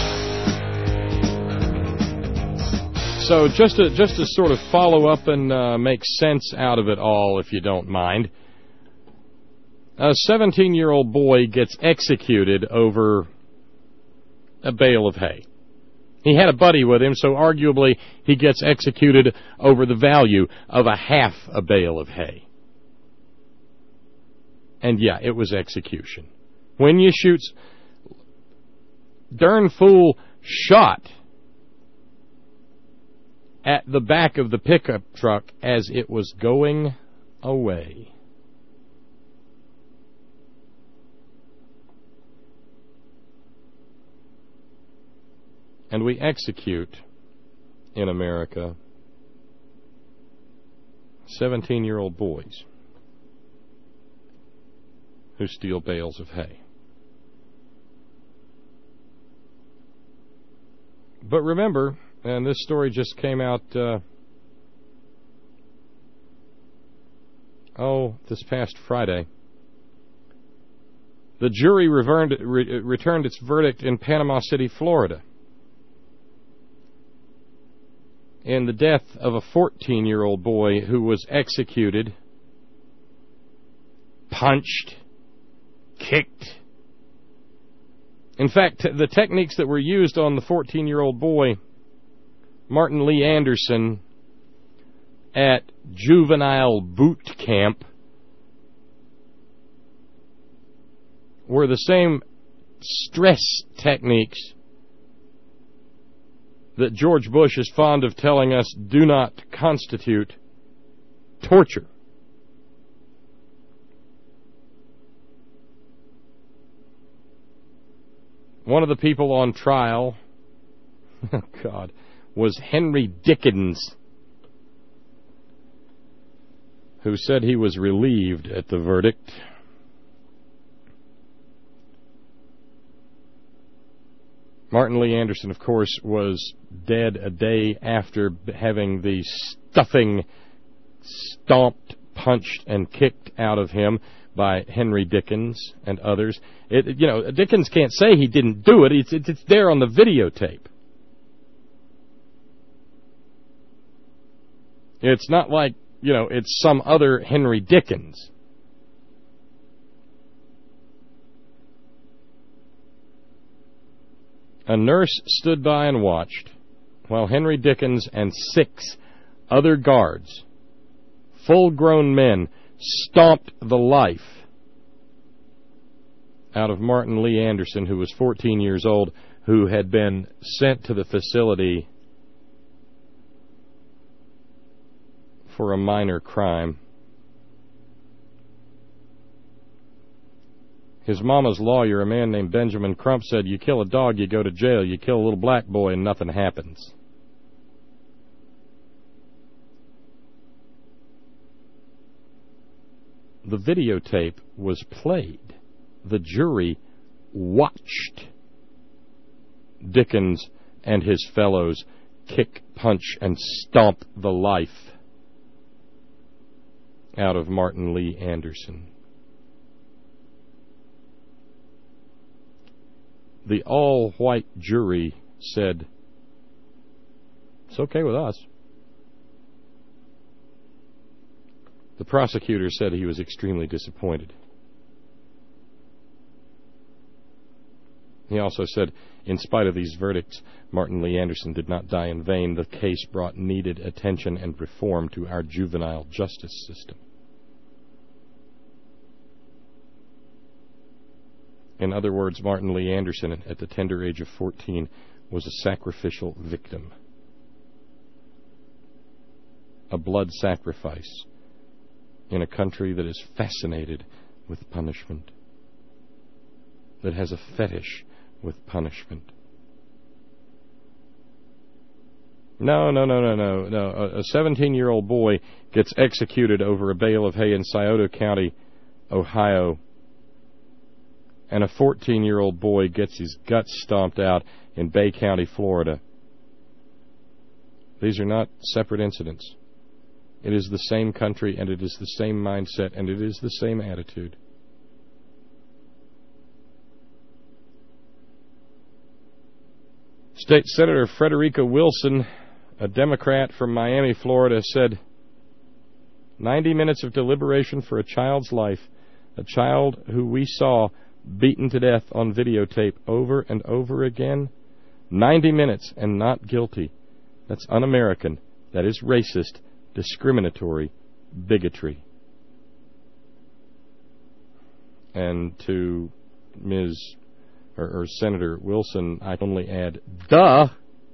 Speaker 7: So just to, just to sort of follow up and uh, make sense out of it all, if you don't mind, a seventeen-year-old boy gets executed over a bale of hay. He had a buddy with him, so arguably he gets executed over the value of a half a bale of hay. And yeah, it was execution. When you shoot... Darn fool shot at the back of the pickup truck as it was going away. And we execute in America seventeen-year-old boys who steal bales of hay. But remember, and this story just came out, uh, oh, this past Friday. The jury returned, re- returned its verdict in Panama City, Florida, in the death of a fourteen-year-old boy who was executed, punched, kicked. In fact, the techniques that were used on the fourteen-year-old boy, Martin Lee Anderson, at juvenile boot camp, were the same stress techniques that George Bush is fond of telling us do not constitute torture. One of the people on trial, oh God, was Henry Dickens, who said he was relieved at the verdict. Martin Lee Anderson, of course, was dead a day after having the stuffing stomped, punched, and kicked out of him by Henry Dickens and others. It, you know, Dickens can't say he didn't do it. It's, it's there on the videotape. It's not like, you know, it's some other Henry Dickens. A nurse stood by and watched while Henry Dickens and six other guards, full-grown men, stomped the life out of Martin Lee Anderson, who was fourteen years old, who had been sent to the facility for a minor crime. His mama's lawyer, a man named Benjamin Crump, said, "You kill a dog, you go to jail. You kill a little black boy and nothing happens." The videotape was played the jury watched Dickens and his fellows kick, punch, and stomp the life out of Martin Lee Anderson. The all-white jury said, "It's okay with us." The prosecutor said he was extremely disappointed. He also said, in spite of these verdicts, Martin Lee Anderson did not die in vain. The case brought needed attention and reform to our juvenile justice system. In other words, Martin Lee Anderson, at the tender age of fourteen, was a sacrificial victim. A blood sacrifice in a country that is fascinated with punishment, that has a fetish with punishment. No, no, no, no, no, no. A seventeen-year-old boy gets executed over a bale of hay in Scioto County, Ohio, and a fourteen-year-old boy gets his guts stomped out in Bay County, Florida. These are not separate incidents. It is the same country, and it is the same mindset, and it is the same attitude. State Senator Frederica Wilson, a Democrat from Miami, Florida, said, ninety minutes of deliberation for a child's life, a child who we saw beaten to death on videotape over and over again. ninety minutes and not guilty. That's un-American. That is racist, discriminatory, bigotry. And to Miz or, or Senator Wilson, I only add, duh!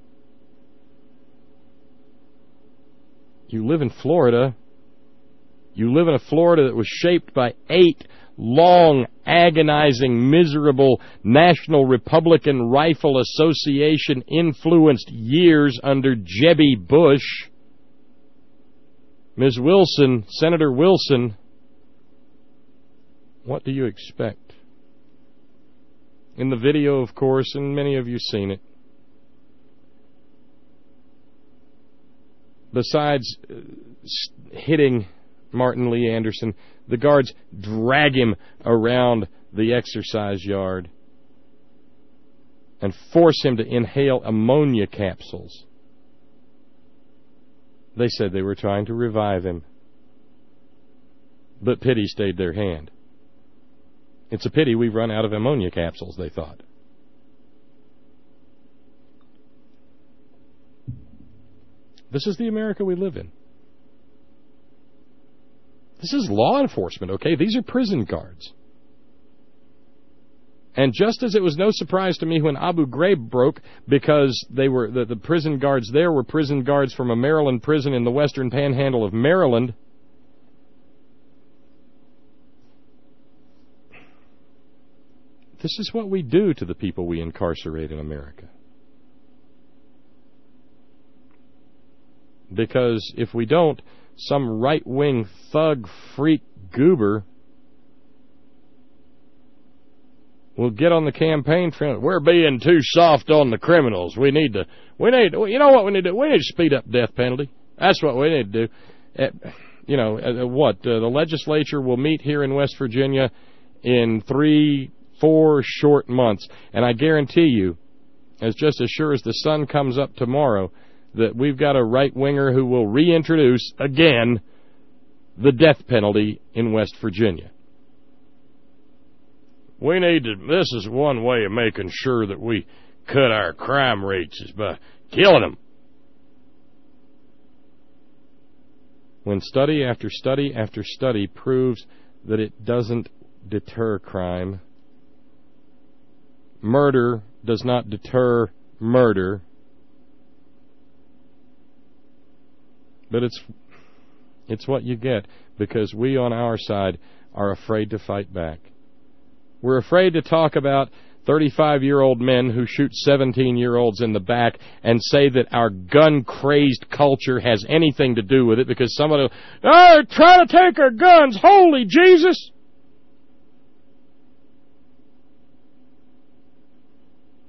Speaker 7: You live in Florida. You live in a Florida that was shaped by eight long, agonizing, miserable National Republican Rifle Association influenced years under Jebby Bush. Miz Wilson, Senator Wilson, what do you expect? In the video, of course, and many of you seen it, besides uh, hitting Martin Lee Anderson, the guards drag him around the exercise yard and force him to inhale ammonia capsules. They said they were trying to revive him, but pity stayed their hand. It's a pity we've run out of ammonia capsules, they thought. This is the America we live in. This is law enforcement, okay? These are prison guards. And just as it was no surprise to me when Abu Ghraib broke, because they were the, the prison guards there were prison guards from a Maryland prison in the western panhandle of Maryland. This is what we do to the people we incarcerate in America. Because if we don't, some right-wing thug freak goober will get on the campaign trail. We're being too soft on the criminals. We need to, we need, you know what we need to do? We need to speed up death penalty. That's what we need to do. Uh, you know, uh, what? Uh, the legislature will meet here in West Virginia in three, four short months. And I guarantee you, as just as sure as the sun comes up tomorrow, that we've got a right-winger who will reintroduce, again, the death penalty in West Virginia. We need to, this is one way of making sure that we cut our crime rates is by killing them. When study after study after study proves that it doesn't deter crime, murder does not deter murder, but it's it's what you get because we on our side are afraid to fight back. We're afraid to talk about thirty-five-year-old men who shoot seventeen-year-olds in the back and say that our gun-crazed culture has anything to do with it because somebody will, oh, they're trying to take our guns. Holy Jesus!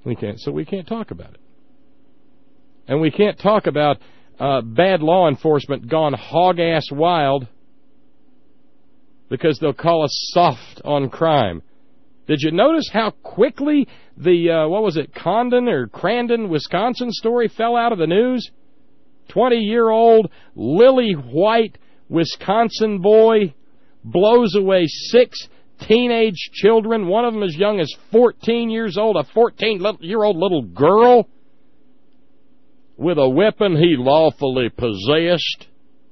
Speaker 7: We can't, so we can't talk about it. And we can't talk about uh, bad law enforcement gone hog-ass wild because they'll call us soft on crime. Did you notice how quickly the, uh, what was it, Condon or Crandon, Wisconsin story fell out of the news? twenty-year-old lily white Wisconsin boy blows away six teenage children, one of them as young as fourteen years old, a fourteen-year-old little girl, with a weapon he lawfully possessed.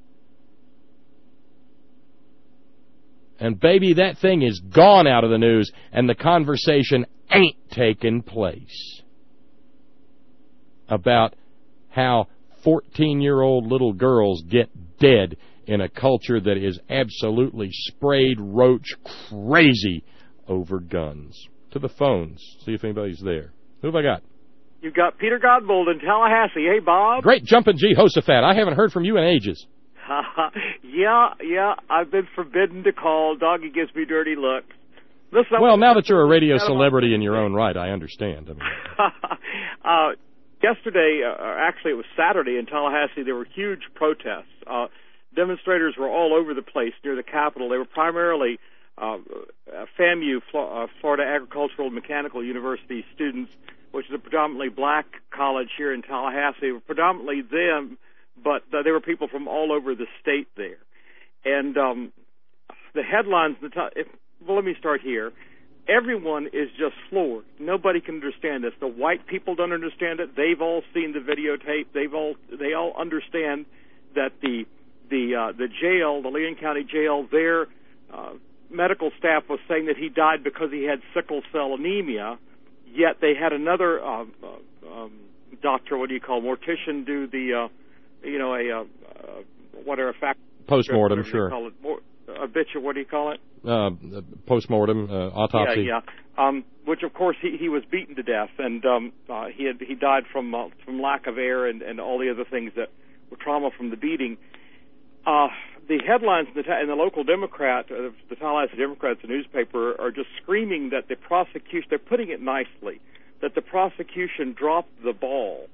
Speaker 7: And, baby, that thing is gone out of the news, and the conversation ain't taking place about how fourteen-year-old little girls get dead in a culture that is absolutely sprayed roach crazy over guns. To the phones, see if anybody's there. Who have I got?
Speaker 3: You've got Peter Godbold in Tallahassee. Hey, Bob.
Speaker 7: Great jumping Jehoshaphat. I haven't heard from you in ages.
Speaker 3: yeah, yeah, I've been forbidden to call. Doggy gives me dirty looks. Listen,
Speaker 7: well, now that you're a radio celebrity in your own right, I understand. I mean.
Speaker 3: uh, yesterday, uh, actually it was Saturday in Tallahassee, there were huge protests. Uh, demonstrators were all over the place near the Capitol. They were primarily uh, FAMU, uh, Florida Agricultural and Mechanical University students, which is a predominantly black college here in Tallahassee. They were predominantly them, but uh, there were people from all over the state there. And um, the headlines, the t- if, well, let me start here. Everyone is just floored. Nobody can understand this. The white people don't understand it. They've all seen the videotape. They've all they all understand that the the uh, the jail, the Leon County Jail, their uh, medical staff was saying that he died because he had sickle cell anemia. Yet they had another uh, uh, um, doctor, what do you call, mortician, do the uh, you know a uh, uh, whatever fact
Speaker 7: postmortem, sure.
Speaker 3: Call it. More, obituary, what do you call it?
Speaker 7: Uh, postmortem, uh, autopsy.
Speaker 3: Yeah, yeah. Um, which of course he, he was beaten to death, and um, uh, he had he died from uh, from lack of air and, and all the other things that were trauma from the beating. Uh, the headlines in the, in the local Democrat, uh, the Tallahassee Democrats, the newspaper, are just screaming that the prosecution, they're putting it nicely, that the prosecution dropped the ball.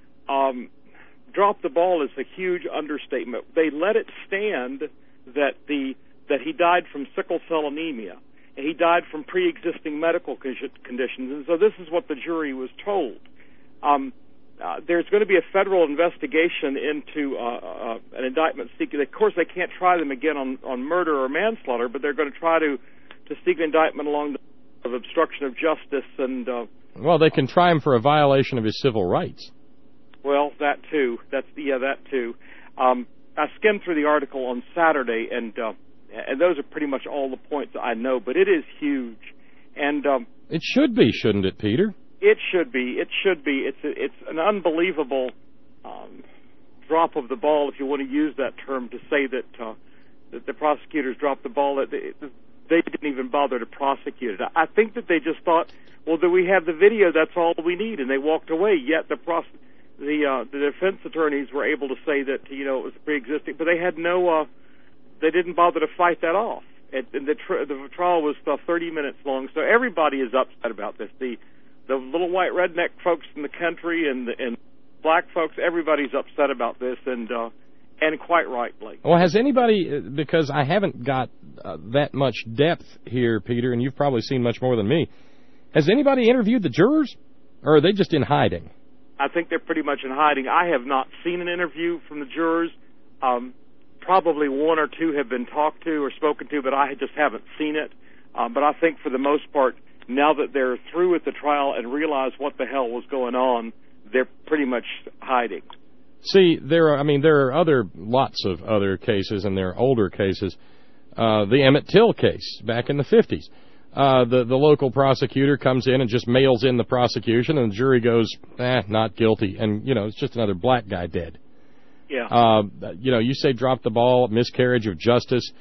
Speaker 3: Um, dropped the ball is a huge understatement. They let it stand that the that he died from sickle cell anemia, and he died from pre-existing medical conditions, and so this is what the jury was told. Um, Uh, there's going to be a federal investigation into uh, uh, an indictment seeking. Of course, they can't try them again on, on murder or manslaughter, but they're going to try to, to seek an indictment along the of obstruction of justice and. Uh,
Speaker 7: well, they can try him for a violation of his civil rights.
Speaker 3: Well, that too. That's yeah, that too. Um, I skimmed through the article on Saturday, and uh, and those are pretty much all the points I know. But it is huge, and um,
Speaker 7: it should be, shouldn't it, Peter?
Speaker 3: It should be. It should be. It's a, it's an unbelievable um, drop of the ball, if you want to use that term, to say that uh, that the prosecutors dropped the ball. That they, they didn't even bother to prosecute it. I think that they just thought, well, do we have the video? That's all we need, and they walked away. Yet the pros- the uh, the defense attorneys were able to say that you know it was pre-existing, but they had no. Uh, they didn't bother to fight that off. And, and the, tr- the trial was uh, thirty minutes long, so everybody is upset about this. The The little white redneck folks in the country and and black folks, everybody's upset about this, and uh, and quite rightly.
Speaker 7: Well, has anybody, because I haven't got uh, that much depth here, Peter, and you've probably seen much more than me, has anybody interviewed the jurors, or are they just in hiding?
Speaker 3: I think they're pretty much in hiding. I have not seen an interview from the jurors. Um, probably one or two have been talked to or spoken to, but I just haven't seen it. Um, but I think for the most part, now that they're through with the trial and realize what the hell was going on, they're pretty much hiding.
Speaker 7: See, there are, I mean, there are other, lots of other cases, and there are older cases. Uh, the Emmett Till case back in the fifties. Uh, the, the local prosecutor comes in and just mails in the prosecution, and the jury goes, eh, not guilty. And, you know, it's just another black guy dead.
Speaker 3: Yeah.
Speaker 7: Uh, you know, you say drop the ball, miscarriage of justice.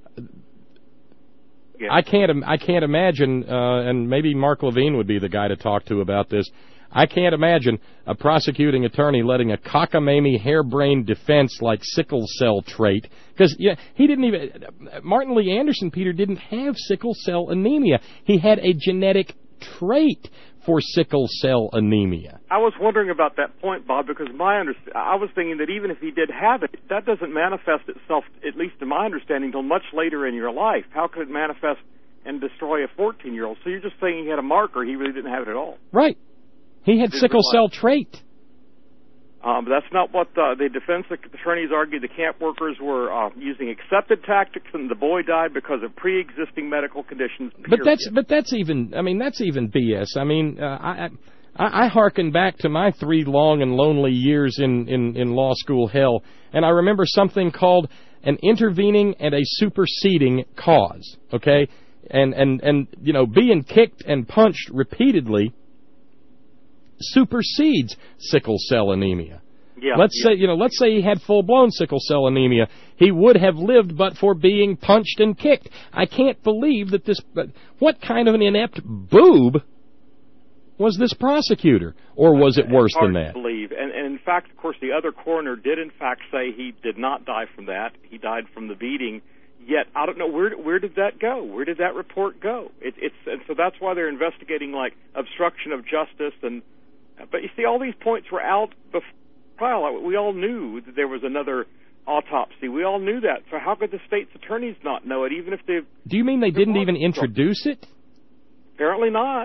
Speaker 3: Yeah.
Speaker 7: I can't. I can't imagine, uh, and maybe Mark Levine would be the guy to talk to about this. I can't imagine a prosecuting attorney letting a cockamamie, harebrained defense like sickle cell trait, because yeah, he didn't even. Martin Lee Anderson, Peter, didn't have sickle cell anemia. He had a genetic trait for sickle cell anemia.
Speaker 3: I was wondering about that point, Bob, because my underst- I was thinking that even if he did have it, that doesn't manifest itself, at least in my understanding, until much later in your life. How could it manifest and destroy a fourteen-year-old? So you're just saying he had a marker. He really didn't have it at all.
Speaker 7: Right. He had sickle cell trait.
Speaker 3: Um, that's not what the, the defense attorneys argued. The camp workers were uh, using accepted tactics, and the boy died because of pre-existing medical conditions.
Speaker 7: But that's but that's even I mean that's even B S. I mean uh, I, I I hearken back to my three long and lonely years in, in, in law school hell, and I remember something called an intervening and a superseding cause. Okay, and and and you know being kicked and punched repeatedly supersedes sickle cell anemia.
Speaker 3: Yeah,
Speaker 7: let's
Speaker 3: yeah.
Speaker 7: say you know, let's say he had full-blown sickle cell anemia. He would have lived but for being punched and kicked. I can't believe that this. But what kind of an inept boob was this prosecutor, or was it worse
Speaker 3: hard
Speaker 7: than
Speaker 3: to
Speaker 7: that?
Speaker 3: believe, and, and in fact, of course, the other coroner did in fact say he did not die from that. He died from the beating. Yet I don't know where where did that go? Where did that report go? It, it's and so that's why they're investigating like obstruction of justice and. But you see, all these points were out before trial. We all knew that there was another autopsy. We all knew that. So how could the state's attorneys not know it, even if they...
Speaker 7: Do you mean they didn't even introduce it?
Speaker 3: Apparently not.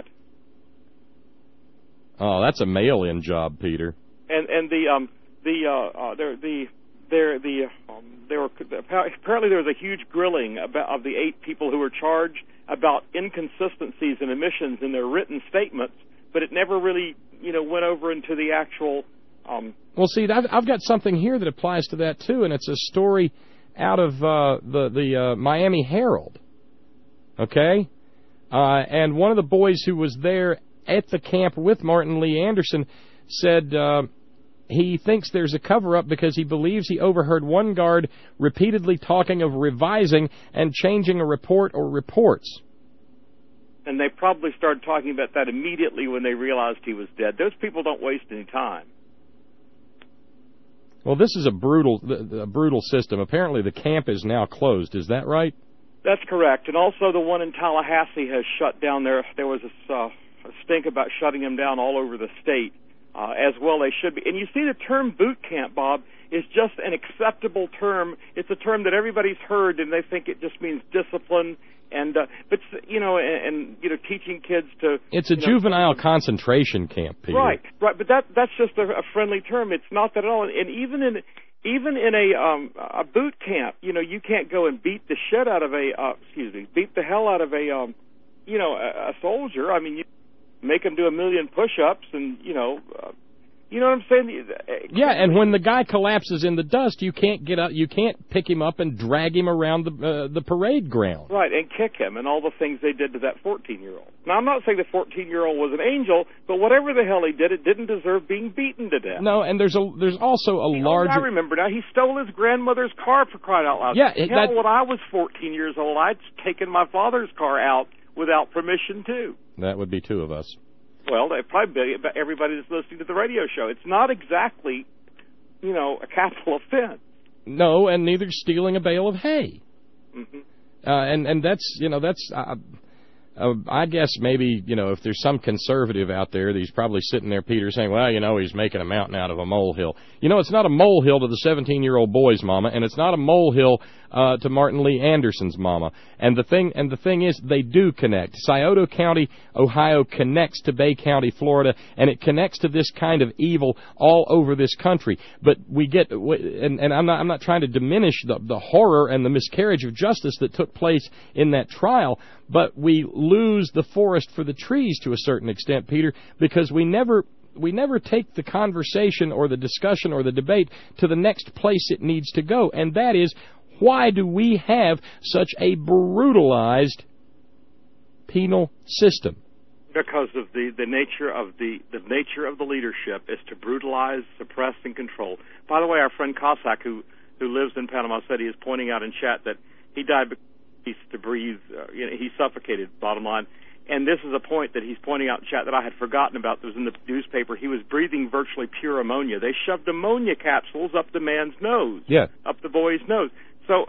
Speaker 7: Oh, that's a mail-in job, Peter.
Speaker 3: And and the um the uh, uh there the there the um, there were apparently there was a huge grilling about of the eight people who were charged about inconsistencies and omissions in their written statements, but it never really you know went over into the actual. Um,
Speaker 7: well, see, I've, I've got something here that applies to that too, and it's a story out of uh, the the uh, Miami Herald. Okay, uh, and one of the boys who was there at the camp with Martin Lee Anderson said uh, he thinks there's a cover-up because he believes he overheard one guard repeatedly talking of revising and changing a report or reports.
Speaker 3: And they probably started talking about that immediately when they realized he was dead. Those people don't waste any time.
Speaker 7: Well, this is a brutal, a brutal system. Apparently, the camp is now closed. Is that right?
Speaker 3: That's correct. And also, the one in Tallahassee has shut down. There, there was a, uh, a stink about shutting them down all over the state, uh, as well they should be. And you see, the term boot camp, Bob, is just an acceptable term. It's a term that everybody's heard, and they think it just means discipline. And uh, but you know, and, and you know, teaching kids to.
Speaker 7: It's a
Speaker 3: you know,
Speaker 7: juvenile concentration camp, Peter.
Speaker 3: Right, right. But that that's just a, a friendly term. It's not that at all. And even in even in a um, a boot camp, you know, you can't go and beat the shit out of a uh, excuse me, beat the hell out of a um, you know, a, a soldier. I mean, you make them do a million push-ups, and you know. Uh, You know what I'm saying?
Speaker 7: Yeah, and when the guy collapses in the dust, you can't get up. You can't pick him up and drag him around the uh, the parade ground.
Speaker 3: Right, and kick him, and all the things they did to that fourteen-year-old. Now, I'm not saying the fourteen-year-old was an angel, but whatever the hell he did, it didn't deserve being beaten to death.
Speaker 7: No, and there's a there's also a
Speaker 3: you
Speaker 7: larger.
Speaker 3: Know, I remember now. He stole his grandmother's car for crying out loud.
Speaker 7: Yeah, it,
Speaker 3: hell,
Speaker 7: that,
Speaker 3: when I was fourteen years old, I'd taken my father's car out without permission too.
Speaker 7: That would be two of us.
Speaker 3: Well, they probably be everybody that's listening to the radio show. It's not exactly, you know, a capital offense.
Speaker 7: No, and neither stealing a bale of hay.
Speaker 3: Mm-hmm.
Speaker 7: Uh, and and that's you know that's uh, uh, I guess maybe you know if there's some conservative out there, he's probably sitting there, Peter, saying, well, you know, he's making a mountain out of a molehill. You know, it's not a molehill to the seventeen-year-old boy's mama, and it's not a molehill uh, to Martin Lee Anderson's mama. And the thing and the thing is, they do connect. Scioto County, Ohio, connects to Bay County, Florida, and it connects to this kind of evil all over this country. But we get, and, and I'm not I'm not trying to diminish the the horror and the miscarriage of justice that took place in that trial, but we lose the forest for the trees to a certain extent, Peter, because we never. We never take the conversation or the discussion or the debate to the next place it needs to go, and that is, why do we have such a brutalized penal system?
Speaker 3: Because of the, the nature of the the nature of the leadership is to brutalize, suppress, and control. By the way, our friend Cossack, who who lives in Panama City, is pointing out in chat that he died because he used to breathe. Uh, you know, he suffocated. Bottom line. And this is a point that he's pointing out in chat that I had forgotten about. That was in the newspaper. He was breathing virtually pure ammonia. They shoved ammonia capsules up the man's nose.
Speaker 7: Yeah.
Speaker 3: Up the boy's nose. So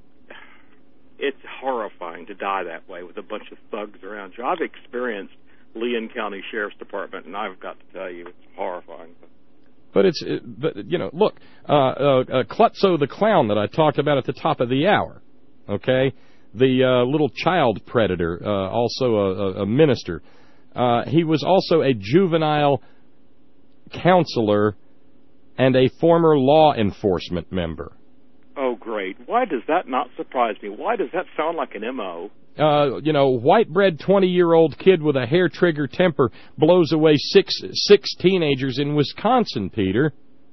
Speaker 3: it's horrifying to die that way with a bunch of thugs around you. I've experienced Leon County Sheriff's Department, and I've got to tell you, it's horrifying.
Speaker 7: But it's, it, but you know, look, uh, uh, uh, Klutzo the Clown that I talked about at the top of the hour, okay, the uh, little child predator, uh, also a, a minister. Uh, he was also a juvenile counselor and a former law enforcement member.
Speaker 3: Oh, great. Why does that not surprise me? Why does that sound like an M O?
Speaker 7: Uh, you know, white-bread twenty-year-old kid with a hair-trigger temper blows away six six teenagers in Wisconsin, Peter.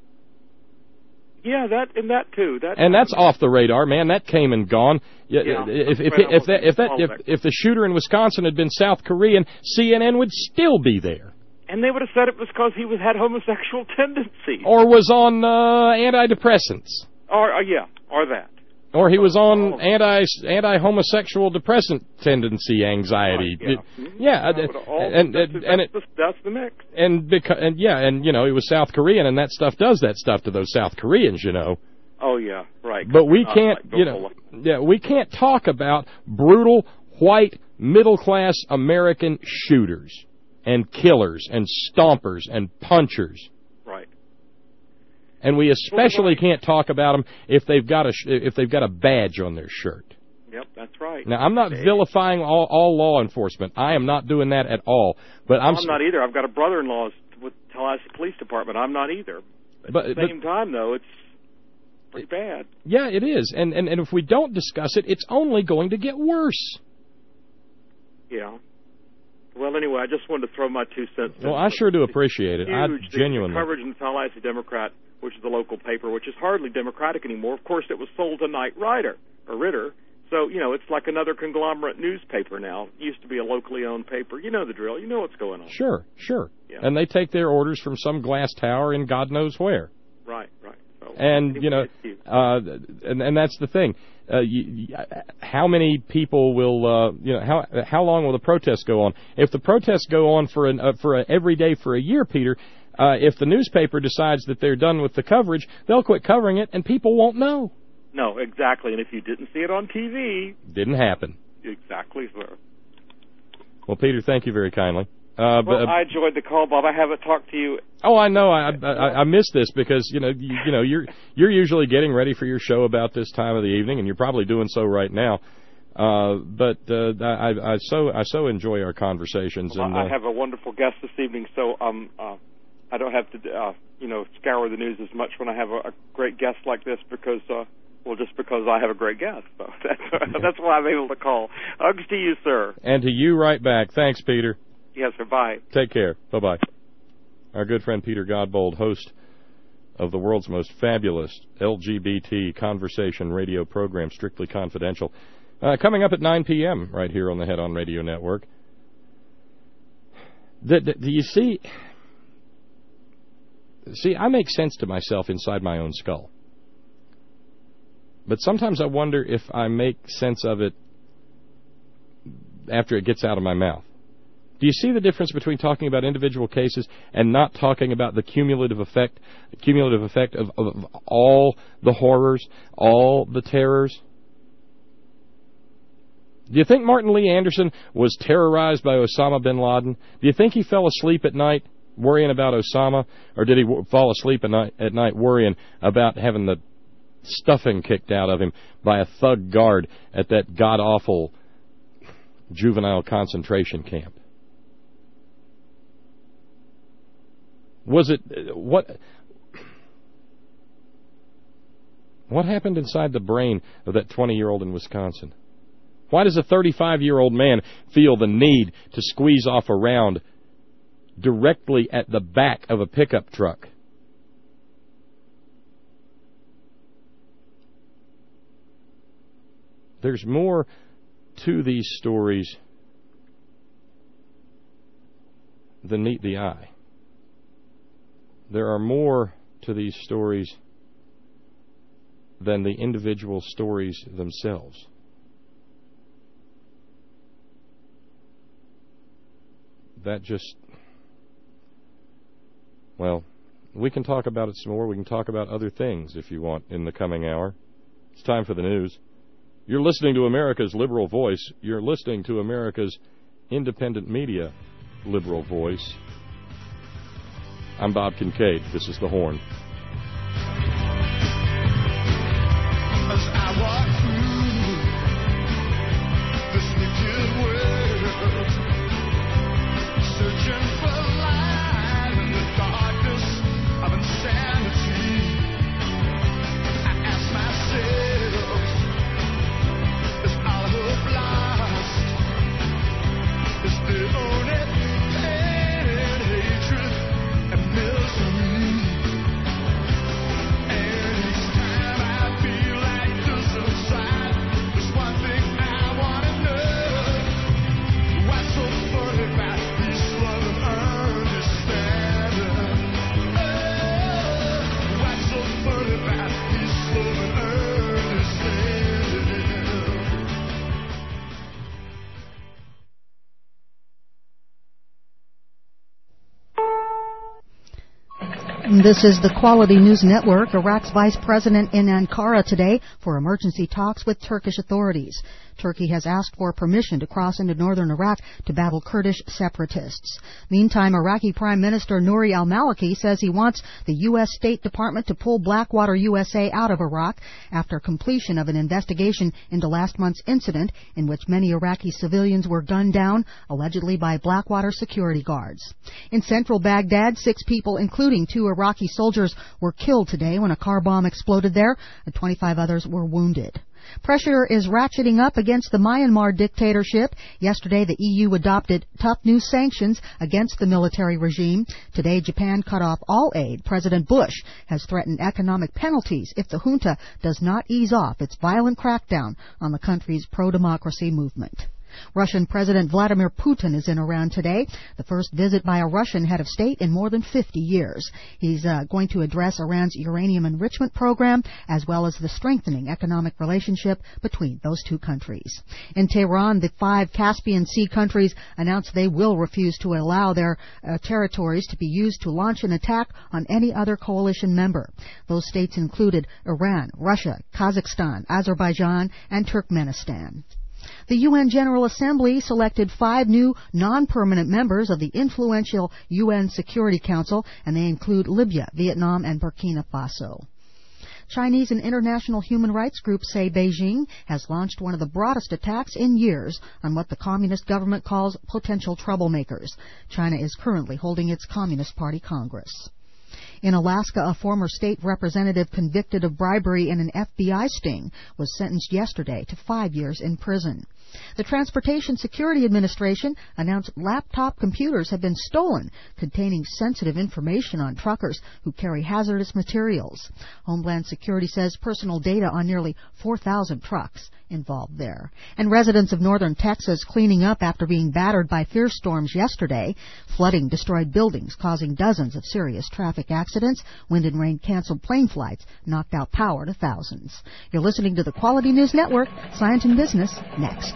Speaker 3: Yeah, that and that too. That
Speaker 7: and that's off the radar, man. That came and gone. Yeah,
Speaker 3: yeah,
Speaker 7: if if if that if that if, if the shooter in Wisconsin had been South Korean, C N N would still be there.
Speaker 3: And they would have said it was because he was had homosexual tendencies,
Speaker 7: or was on uh, antidepressants,
Speaker 3: or uh, yeah, or that.
Speaker 7: Or he was on anti anti homosexual depressant tendency anxiety.
Speaker 3: Right, yeah,
Speaker 7: it, yeah
Speaker 3: no,
Speaker 7: uh,
Speaker 3: all,
Speaker 7: and
Speaker 3: that's,
Speaker 7: and,
Speaker 3: that's,
Speaker 7: and it,
Speaker 3: the, that's the mix.
Speaker 7: And because and yeah, and you know, it was South Korean, and that stuff does that stuff to those South Koreans, you know.
Speaker 3: Oh yeah, right.
Speaker 7: But we
Speaker 3: Not
Speaker 7: can't,
Speaker 3: like
Speaker 7: you know, yeah, we can't talk about brutal white middle class American shooters and killers and stompers and punchers.
Speaker 3: Right.
Speaker 7: And we especially can't talk about them if they've got a if they've got a badge on their shirt.
Speaker 3: Yep, that's right.
Speaker 7: Now, I'm not vilifying all, all law enforcement. I am not doing that at all. But I'm,
Speaker 3: I'm not either. I've got a brother-in-law with Tallahassee Police Department. I'm not either. At
Speaker 7: but,
Speaker 3: the same
Speaker 7: but,
Speaker 3: time, though, it's pretty bad.
Speaker 7: Yeah, it is. And, and and if we don't discuss it, it's only going to get worse.
Speaker 3: Yeah. Well, anyway, I just wanted to throw my two cents in.
Speaker 7: Well, I sure do appreciate it.
Speaker 3: Huge,
Speaker 7: I
Speaker 3: the,
Speaker 7: genuinely.
Speaker 3: The coverage in the Tallahassee Democrat, which is the local paper, which is hardly Democratic anymore. Of course, it was sold to Knight Ridder, or Ritter. So, you know, it's like another conglomerate newspaper now. It used to be a locally owned paper. You know the drill. You know what's going on.
Speaker 7: Sure, sure.
Speaker 3: Yeah.
Speaker 7: And they take their orders from some glass tower in God knows where.
Speaker 3: Right, right. So,
Speaker 7: and,
Speaker 3: anyway,
Speaker 7: you know, uh, and, and that's the thing. Uh, you, you, how many people will, uh, you know, how how long will the protests go on? If the protests go on for an uh, for a, every day for a year, Peter, uh, if the newspaper decides that they're done with the coverage, they'll quit covering it, and people won't know.
Speaker 3: No, exactly. And if you didn't see it on T V,
Speaker 7: didn't happen.
Speaker 3: Exactly, sir.
Speaker 7: Well, Peter, thank you very kindly. Uh,
Speaker 3: well,
Speaker 7: but, uh,
Speaker 3: I enjoyed the call, Bob. I haven't talked to you.
Speaker 7: Oh, I know. I I, I missed this because you know you, you know you're you're usually getting ready for your show about this time of the evening, and you're probably doing so right now. Uh, but uh, I, I so I so enjoy our conversations.
Speaker 3: Well,
Speaker 7: and uh,
Speaker 3: I have a wonderful guest this evening, so um uh, I don't have to uh, you know scour the news as much when I have a, a great guest like this because. Uh, Well, just because I have a great guest. So that's, that's why I'm able to call. Hugs to you, sir.
Speaker 7: And to you right back. Thanks, Peter.
Speaker 3: Yes, sir. Bye.
Speaker 7: Take care. Bye-bye. Our good friend Peter Godbold, host of the world's most fabulous L G B T conversation radio program, Strictly Confidential, uh, coming up at nine p.m. right here on the Head On Radio Network. Do, do, do you see... See, I make sense to myself inside my own skull. But sometimes I wonder if I make sense of it after it gets out of my mouth. Do you see the difference between talking about individual cases and not talking about the cumulative effect, cumulative effect of, of all the horrors, all the terrors? Do you think Martin Lee Anderson was terrorized by Osama bin Laden? Do you think he fell asleep at night worrying about Osama? Or did he w- fall asleep at night, at night worrying about having the stuffing kicked out of him by a thug guard at that god-awful juvenile concentration camp? Was it what what happened inside the brain of that twenty-year-old in Wisconsin? Why does a thirty-five-year-old man feel the need to squeeze off a round directly at the back of a pickup truck? There's more to these stories than meet the eye. There are more to these stories than the individual stories themselves. That just, well, we can talk about it some more. We can talk about other things if you want in the coming hour. It's time for the news. You're listening to America's liberal voice. You're listening to America's independent media. liberal voice. I'm Bob Kincaid. This is The Horn.
Speaker 5: As I walk through this wicked world, searching for light in the darkness of insanity, I ask myself, is all hope lost? Is there only pain and hatred and misery? And each time I feel like this inside, there's one thing I wanna know. What's so funny about these love and understanding? Oh, what's so funny about these love and understanding?
Speaker 14: This is the Quality News Network. Iraq's vice president in Ankara today for emergency talks with Turkish authorities. Turkey has asked for permission to cross into northern Iraq to battle Kurdish separatists. Meantime, Iraqi Prime Minister Nouri al-Maliki says he wants the U S State Department to pull Blackwater U S A out of Iraq after completion of an investigation into last month's incident in which many Iraqi civilians were gunned down, allegedly by Blackwater security guards. In central Baghdad, six people, including two Iraqi soldiers, were killed today when a car bomb exploded there, and twenty-five others were wounded. Pressure is ratcheting up against the Myanmar dictatorship. Yesterday, the E U adopted tough new sanctions against the military regime. Today, Japan cut off all aid. President Bush has threatened economic penalties if the junta does not ease off its violent crackdown on the country's pro-democracy movement. Russian President Vladimir Putin is in Iran today, the first visit by a Russian head of state in more than fifty years. He's uh, going to address Iran's uranium enrichment program, as well as the strengthening economic relationship between those two countries. In Tehran, the five Caspian Sea countries announced they will refuse to allow their uh, territories to be used to launch an attack on any other coalition member. Those states included Iran, Russia, Kazakhstan, Azerbaijan, and Turkmenistan. The U N General Assembly selected five new non-permanent members of the influential U N Security Council, and they include Libya, Vietnam, and Burkina Faso. Chinese and international human rights groups say Beijing has launched one of the broadest attacks in years on what the Communist government calls potential troublemakers. China is currently holding its Communist Party Congress. In Alaska, a former state representative convicted of bribery in an F B I sting was sentenced yesterday to five years in prison. The Transportation Security Administration announced laptop computers have been stolen containing sensitive information on truckers who carry hazardous materials. Homeland Security says personal data on nearly four thousand trucks involved there. And residents of northern Texas cleaning up after being battered by fierce storms yesterday. Flooding destroyed buildings, causing dozens of serious traffic accidents. Wind and rain canceled plane flights, knocked out power to thousands. You're listening to the Quality News Network. Science and Business next.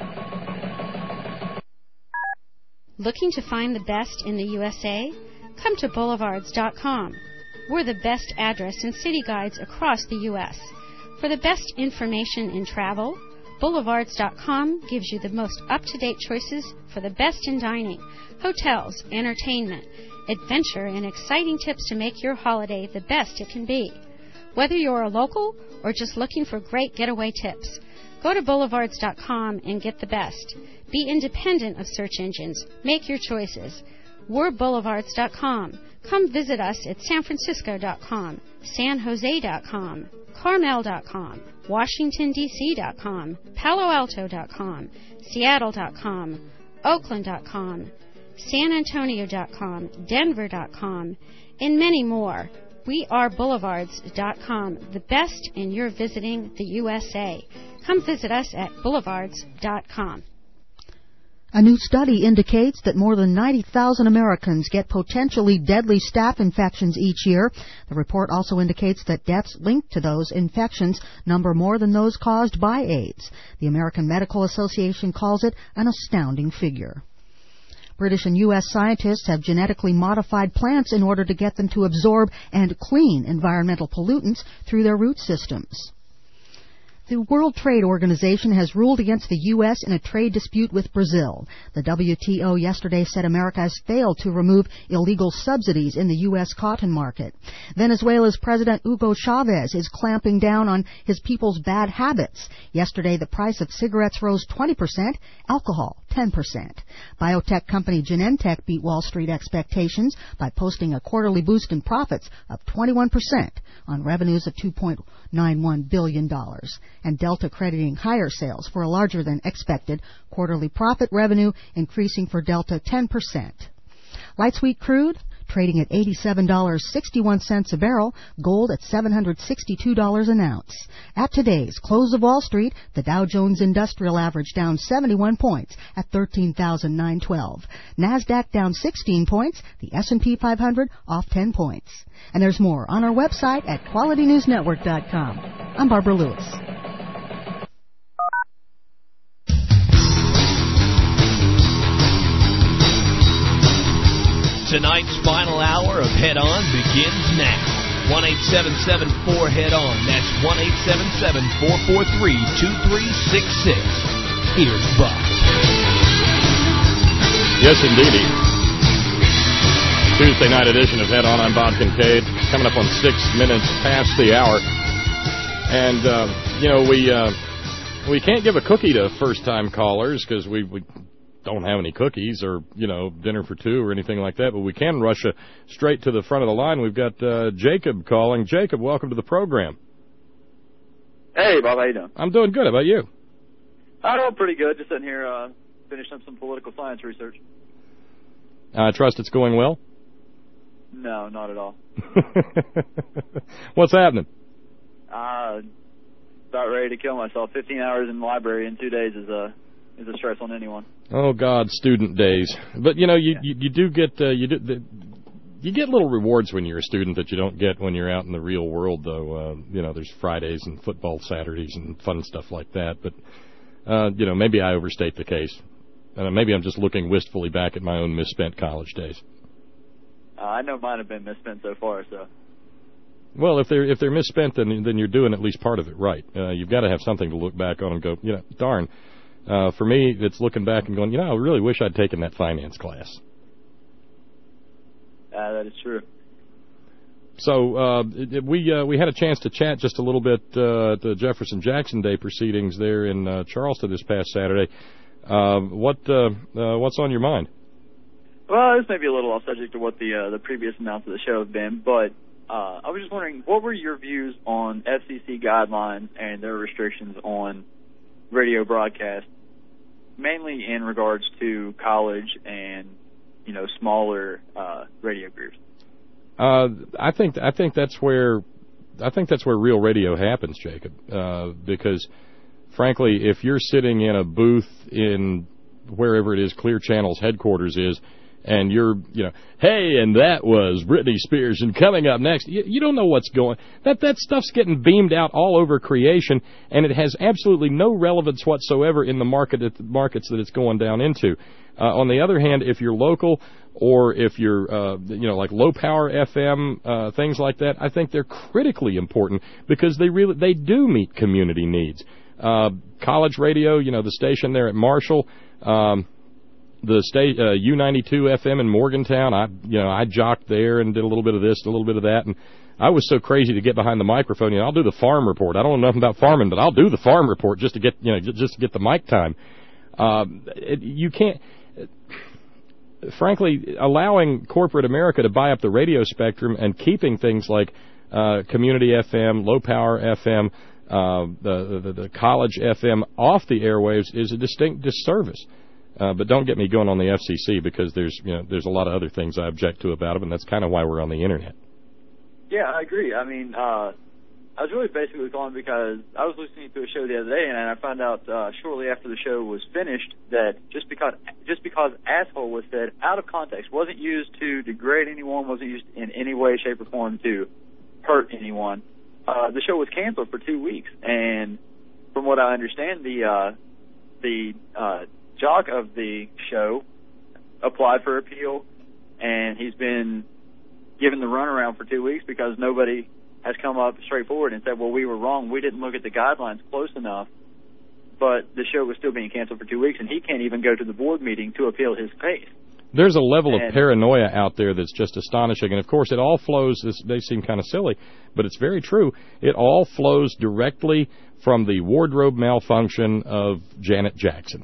Speaker 4: Looking to find the best in the U S A? Come to boulevards dot com. We're the best address and city guides across the U S For the best information in travel, boulevards dot com gives you the most up-to-date choices for the best in dining, hotels, entertainment, adventure, and exciting tips to make your holiday the best it can be. Whether you're a local or just looking for great getaway tips, go to boulevards dot com and get the best. Be independent of search engines. Make your choices. We're boulevards dot com. Come visit us at san francisco dot com, san jose dot com, carmel dot com, washington d c dot com, palo alto dot com, seattle dot com, oakland dot com, san antonio dot com, denver dot com, and many more. We are boulevards dot com, the best in your visiting the U S A. Come visit us at boulevards dot com.
Speaker 14: A new study indicates that more than ninety thousand Americans get potentially deadly staph infections each year. The report also indicates that deaths linked to those infections number more than those caused by AIDS. The American Medical Association calls it an astounding figure. British and U S scientists have genetically modified plants in order to get them to absorb and clean environmental pollutants through their root systems. The World Trade Organization has ruled against the U S in a trade dispute with Brazil. The W T O yesterday said America has failed to remove illegal subsidies in the U S cotton market. Venezuela's President Hugo Chavez is clamping down on his people's bad habits. Yesterday, the price of cigarettes rose twenty percent, alcohol ten percent. Biotech company Genentech beat Wall Street expectations by posting a quarterly boost in profits of twenty-one percent on revenues of two point nine one billion dollars. And Delta crediting higher sales for a larger than expected quarterly profit, revenue increasing for Delta ten percent. Light sweet crude trading at eighty-seven dollars and sixty-one cents a barrel, gold at seven hundred sixty-two dollars an ounce. At today's close of Wall Street, the Dow Jones Industrial Average down seventy-one points at thirteen thousand nine hundred twelve. NASDAQ down sixteen points, the S and P five hundred off ten points. And there's more on our website at quality news network dot com. I'm Barbara Lewis.
Speaker 6: Tonight's final hour of Head On begins now. one eight seven seven four head on. That's one eight seven seven, four four three, two three six six. Here's Bob.
Speaker 7: Yes, indeedy. Tuesday night edition of Head On. I'm Bob Kincaid. Coming up on six minutes past the hour. And, uh, you know, we uh, we can't give a cookie to first-time callers because we... we don't have any cookies or, you know, dinner for two or anything like that, but we can rush uh, straight to the front of the line. We've got uh, Jacob calling. Jacob, welcome to the program.
Speaker 8: Hey, Bob, how you doing?
Speaker 7: I'm doing good. How about you?
Speaker 8: I'm doing pretty good. Just sitting here uh, finishing up some political science research.
Speaker 7: I trust it's going well?
Speaker 8: No, not at all.
Speaker 7: What's happening?
Speaker 8: Uh, about ready to kill myself. fifteen hours in the library in two days is a, is a stress on anyone.
Speaker 7: Oh God, student days. But you know, you yeah. you, you do get uh, you do the, you get little rewards when you're a student that you don't get when you're out in the real world. Though uh, you know, there's Fridays and football Saturdays and fun stuff like that. But uh, you know, maybe I overstate the case. Uh, maybe I'm just looking wistfully back at my own misspent college days.
Speaker 8: Uh, I know mine have been misspent so far. So.
Speaker 7: Well, if they're if they're misspent, then then you're doing at least part of it right. Uh, you've got to have something to look back on and go, you know, darn. Uh, for me, it's looking back and going, you know, I really wish I'd taken that finance class.
Speaker 8: Uh, that is true.
Speaker 7: So uh, it, we uh, we had a chance to chat just a little bit uh, at the Jefferson Jackson Day proceedings there in uh, Charleston this past Saturday. Uh, what uh, uh, what's on your mind?
Speaker 8: Well, this may be a little off subject to what the uh, the previous amounts of the show have been, but uh, I was just wondering, what were your views on F C C guidelines and their restrictions on radio broadcast, mainly in regards to college and, you know, smaller uh, radio groups?
Speaker 7: Uh, I think I think that's where I think that's where real radio happens, Jacob. Uh, because, frankly, if you're sitting in a booth in wherever it is Clear Channel's headquarters is, and you're, you know, hey, and that was Britney Spears, and coming up next, you, you don't know what's going. That that stuff's getting beamed out all over creation, and it has absolutely no relevance whatsoever in the market the markets that it's going down into. Uh, on the other hand, if you're local or if you're, uh, you know, like low power F M, uh, things like that, I think they're critically important because they really they do meet community needs. Uh, college radio, you know, the station there at Marshall. Um, The state uh, U ninety-two F M in Morgantown, I you know I jocked there and did a little bit of this, a little bit of that, and I was so crazy to get behind the microphone. You know, I'll do the farm report. I don't know nothing about farming, but I'll do the farm report just to get you know just to get the mic time. Um, it, you can't. It, frankly, allowing corporate America to buy up the radio spectrum and keeping things like uh, community F M, low power F M, uh, the, the the college F M off the airwaves is a distinct disservice. Uh, but don't get me going on the F C C because there's you know there's a lot of other things I object to about it, and that's kind of why we're on the internet.
Speaker 8: Yeah, I agree. I mean, uh, I was really basically calling because I was listening to a show the other day, and I found out uh, shortly after the show was finished that just because just because asshole was said out of context, wasn't used to degrade anyone, wasn't used in any way, shape, or form to hurt anyone. Uh, the show was canceled for two weeks, and from what I understand, the uh, the uh, jock of the show applied for appeal, and he's been given the runaround for two weeks because nobody has come up straightforward and said, well, we were wrong. We didn't look at the guidelines close enough, but the show was still being canceled for two weeks, and he can't even go to the board meeting to appeal his case.
Speaker 7: There's a level
Speaker 8: and,
Speaker 7: of paranoia out there that's just astonishing. And, of course, it all flows, this may seem kind of silly, but it's very true. It all flows directly from the wardrobe malfunction of Janet Jackson.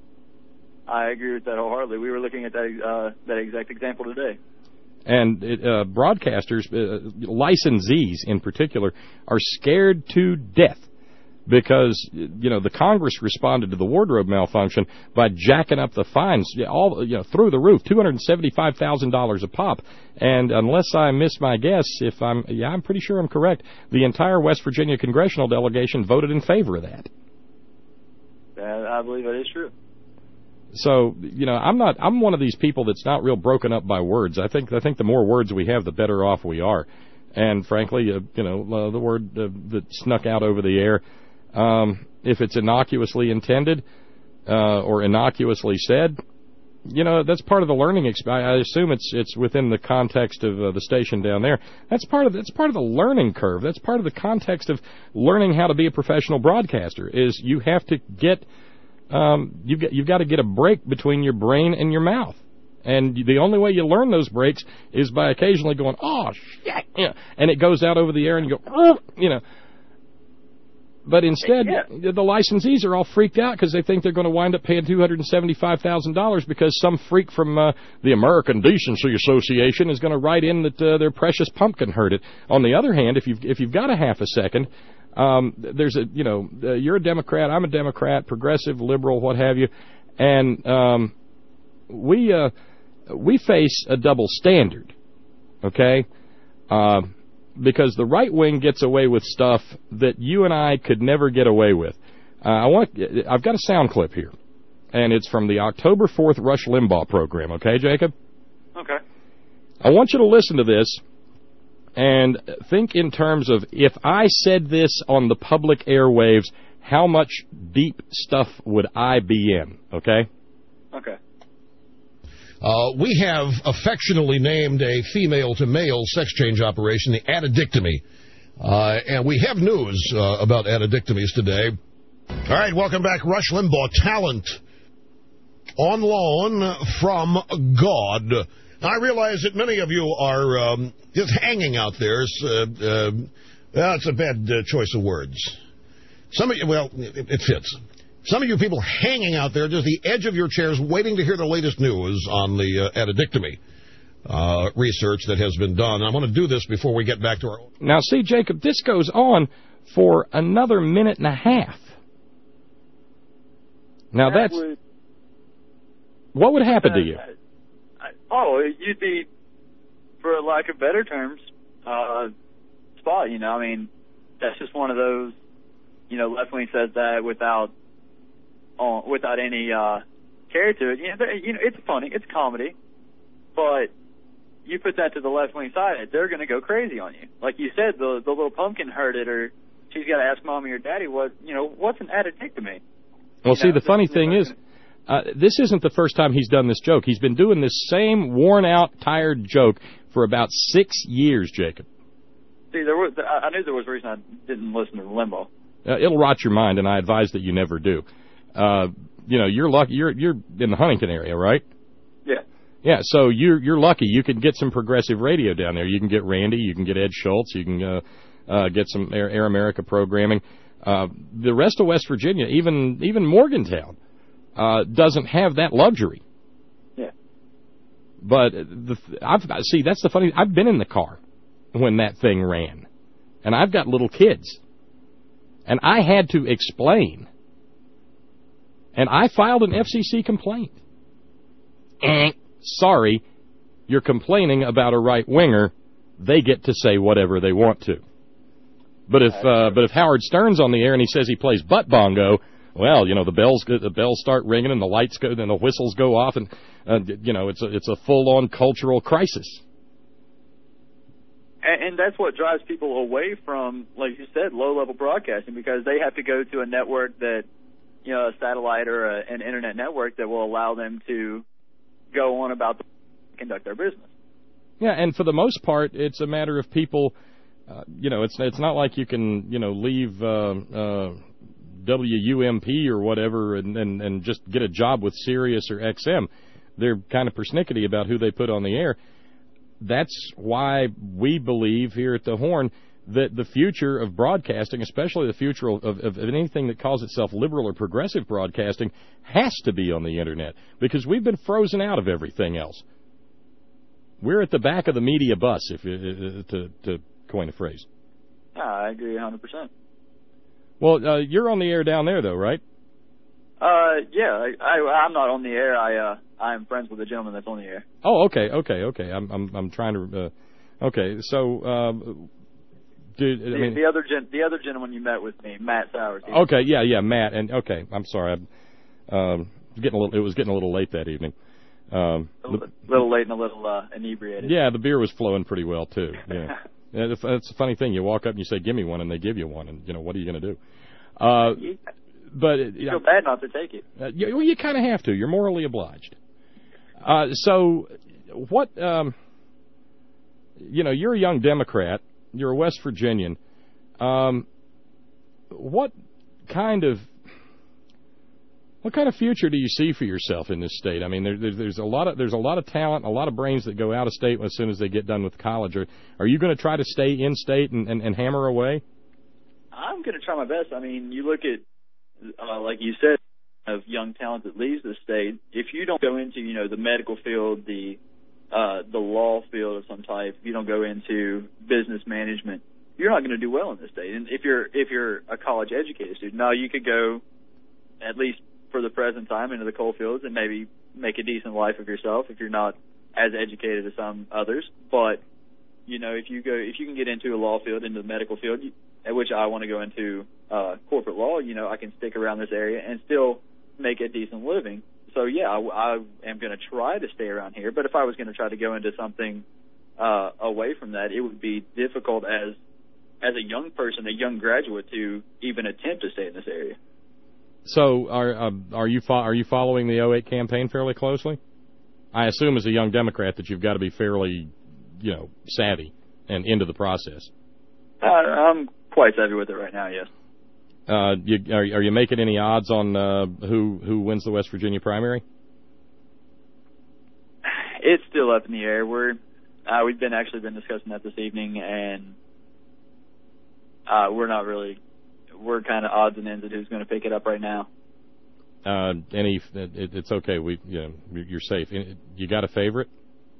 Speaker 8: I agree with that wholeheartedly. We were looking at that uh, that exact example today.
Speaker 7: And it, uh, broadcasters, uh, licensees in particular, are scared to death because, you know, the Congress responded to the wardrobe malfunction by jacking up the fines all, you know, through the roof, two hundred seventy-five thousand dollars a pop. And unless I miss my guess, if I'm, yeah, I'm pretty sure I'm correct, the entire West Virginia congressional delegation voted in favor of that.
Speaker 8: Uh, I believe that is true.
Speaker 7: So, you know, I'm not, I'm one of these people that's not real broken up by words. I think, I think the more words we have, the better off we are. And frankly, uh, you know, uh, the word uh, that snuck out over the air, um, if it's innocuously intended, uh, or innocuously said, you know, that's part of the learning experience. I assume it's, it's within the context of uh, the station down there. That's part of, that's part of the learning curve. That's part of the context of learning how to be a professional broadcaster is you have to get, Um, you've got, you've got to get a break between your brain and your mouth. And the only way you learn those breaks is by occasionally going, oh, shit, you know, and it goes out over the air and you go, oh, you know. But instead, yeah. the licensees are all freaked out because they think they're going to wind up paying two hundred seventy-five thousand dollars because some freak from uh, the American Decency Association is going to write in that uh, their precious pumpkin heard it. On the other hand, if you've, if you've got a half a second, Um, there's a, you know, uh, you're a Democrat, I'm a Democrat, progressive, liberal, what have you, and um, we uh, we face a double standard, okay? Uh, because the right wing gets away with stuff that you and I could never get away with. Uh, I want, I've got a sound clip here, and it's from the October fourth Rush Limbaugh program, okay, Jacob?
Speaker 8: Okay.
Speaker 7: I want you to listen to this. And think in terms of, if I said this on the public airwaves, how much deep stuff would I be in, okay?
Speaker 8: Okay.
Speaker 9: Uh, we have affectionately named a female-to-male sex change operation the addictomy. Uh, and we have news uh, about addictomies today. All right, welcome back. Rush Limbaugh, talent on loan from God. I realize that many of you are um, just hanging out there. It's, uh, uh, well, it's a bad uh, choice of words. Some of you, well, it, it fits. Some of you people hanging out there, just the edge of your chairs, waiting to hear the latest news on the uh, addictomy uh, research that has been done. I want to do this before we get back to our...
Speaker 7: Now, see, Jacob, this goes on for another minute and a half. Now,
Speaker 8: that
Speaker 7: that's...
Speaker 8: Would,
Speaker 7: what would happen uh, to you?
Speaker 8: Oh, you'd be, for lack of better terms, uh, spot, you know. I mean, that's just one of those, you know, left wing says that without uh, without any uh, care to it. You know, you know, it's funny, it's comedy, but you put that to the left wing side, they're going to go crazy on you. Like you said, the the little pumpkin heard it, or she's got to ask mommy or daddy what, you know, what's an addictomy?
Speaker 7: Well,
Speaker 8: you
Speaker 7: see,
Speaker 8: know,
Speaker 7: the funny thing is, Uh, this isn't the first time he's done this joke. He's been doing this same worn-out, tired joke for about six years, Jacob.
Speaker 8: See, there was, I knew there was a reason I didn't listen to Limbaugh.
Speaker 7: Uh, it'll rot your mind, and I advise that you never do. Uh, you know, you're lucky. You're you're in the Huntington area, right?
Speaker 8: Yeah.
Speaker 7: Yeah. So you're you're lucky. You can get some progressive radio down there. You can get Randy. You can get Ed Schultz. You can uh, uh, get some Air, Air America programming. Uh, the rest of West Virginia, even even Morgantown. Uh, doesn't have that luxury.
Speaker 8: Yeah.
Speaker 7: But the, I've see that's the funny. I've been in the car when that thing ran, and I've got little kids, and I had to explain, and I filed an F C C complaint. Eh, sorry, you're complaining about a right winger. They get to say whatever they want to. But if uh, but if Howard Stern's on the air and he says he plays butt bongo. Well, you know, the bells the bells start ringing and the lights go and the whistles go off, and uh, you know it's a it's a full-on cultural crisis.
Speaker 8: And, and that's what drives people away from, like you said, low-level broadcasting, because they have to go to a network that, you know, a satellite or a, an internet network that will allow them to go on about the, conduct their business.
Speaker 7: Yeah, and for the most part, it's a matter of people uh, you know, it's it's not like you can, you know, leave uh, uh, W U M P or whatever and, and, and just get a job with Sirius or X M. They're kind of persnickety about who they put on the air. That's why we believe here at the Horn that the future of broadcasting, especially the future of, of, of anything that calls itself liberal or progressive broadcasting, has to be on the Internet, because we've been frozen out of everything else. We're at the back of the media bus, if uh, to, to coin a phrase.
Speaker 8: Yeah, I agree one hundred percent.
Speaker 7: Well, uh, you're on the air down there, though, right?
Speaker 8: Uh, yeah, I, I, I'm not on the air. I, uh, I'm friends with the gentleman that's on the air.
Speaker 7: Oh, okay, okay, okay. I'm, I'm, I'm trying to. Uh, okay, so, um, dude, I
Speaker 8: the,
Speaker 7: mean,
Speaker 8: the other gen, the other gentleman you met with me, Matt Sowers.
Speaker 7: Okay, yeah, yeah, Matt, and okay, I'm sorry, I'm um, getting a little. It was getting a little late that evening. Um,
Speaker 8: a little, the, little late and a little uh, inebriated.
Speaker 7: Yeah, the beer was flowing pretty well too. Yeah, yeah it's, it's a funny thing. You walk up and you say, "Give me one," and they give you one, and you know what are you going to do? Uh,
Speaker 8: you,
Speaker 7: but
Speaker 8: you feel bad not to take it.
Speaker 7: Uh, you, well, you kind of have to. You're morally obliged. Uh, so, what? Um, you know, you're a young Democrat. You're a West Virginian. Um, what kind of what kind of future do you see for yourself in this state? I mean, there, there's, there's a lot of there's a lot of talent, a lot of brains that go out of state as soon as they get done with college. Are, are you going to try to stay in state and, and, and hammer away?
Speaker 8: I'm going to try my best. I mean, you look at, uh, like you said, of young talent that leaves the state. If you don't go into, you know, the medical field, the uh, the law field of some type, if you don't go into business management, you're not going to do well in this state. And if you're if you're a college educated student, now you could go, at least for the present time, into the coal fields and maybe make a decent life of yourself if you're not as educated as some others. But you know, if you go, if you can get into a law field, into the medical field, you, at which I want to go into uh, corporate law, you know, I can stick around this area and still make a decent living. So, yeah, I, I am going to try to stay around here. But if I was going to try to go into something uh, away from that, it would be difficult as as a young person, a young graduate, to even attempt to stay in this area.
Speaker 7: So, are uh, are you fo- are you following the oh eight campaign fairly closely? I assume, as a young Democrat, that you've got to be fairly, you know, savvy and into the process.
Speaker 8: Uh, I'm quite savvy with it right now, yes.
Speaker 7: Uh, you, are, are you making any odds on uh, who who wins the West Virginia primary?
Speaker 8: It's still up in the air. We're uh, we've been actually been discussing that this evening, and uh, we're not really we're kind of odds and ends at who's going to pick it up right now.
Speaker 7: Uh, any it, it's okay. We you know, you're safe. You got a favorite?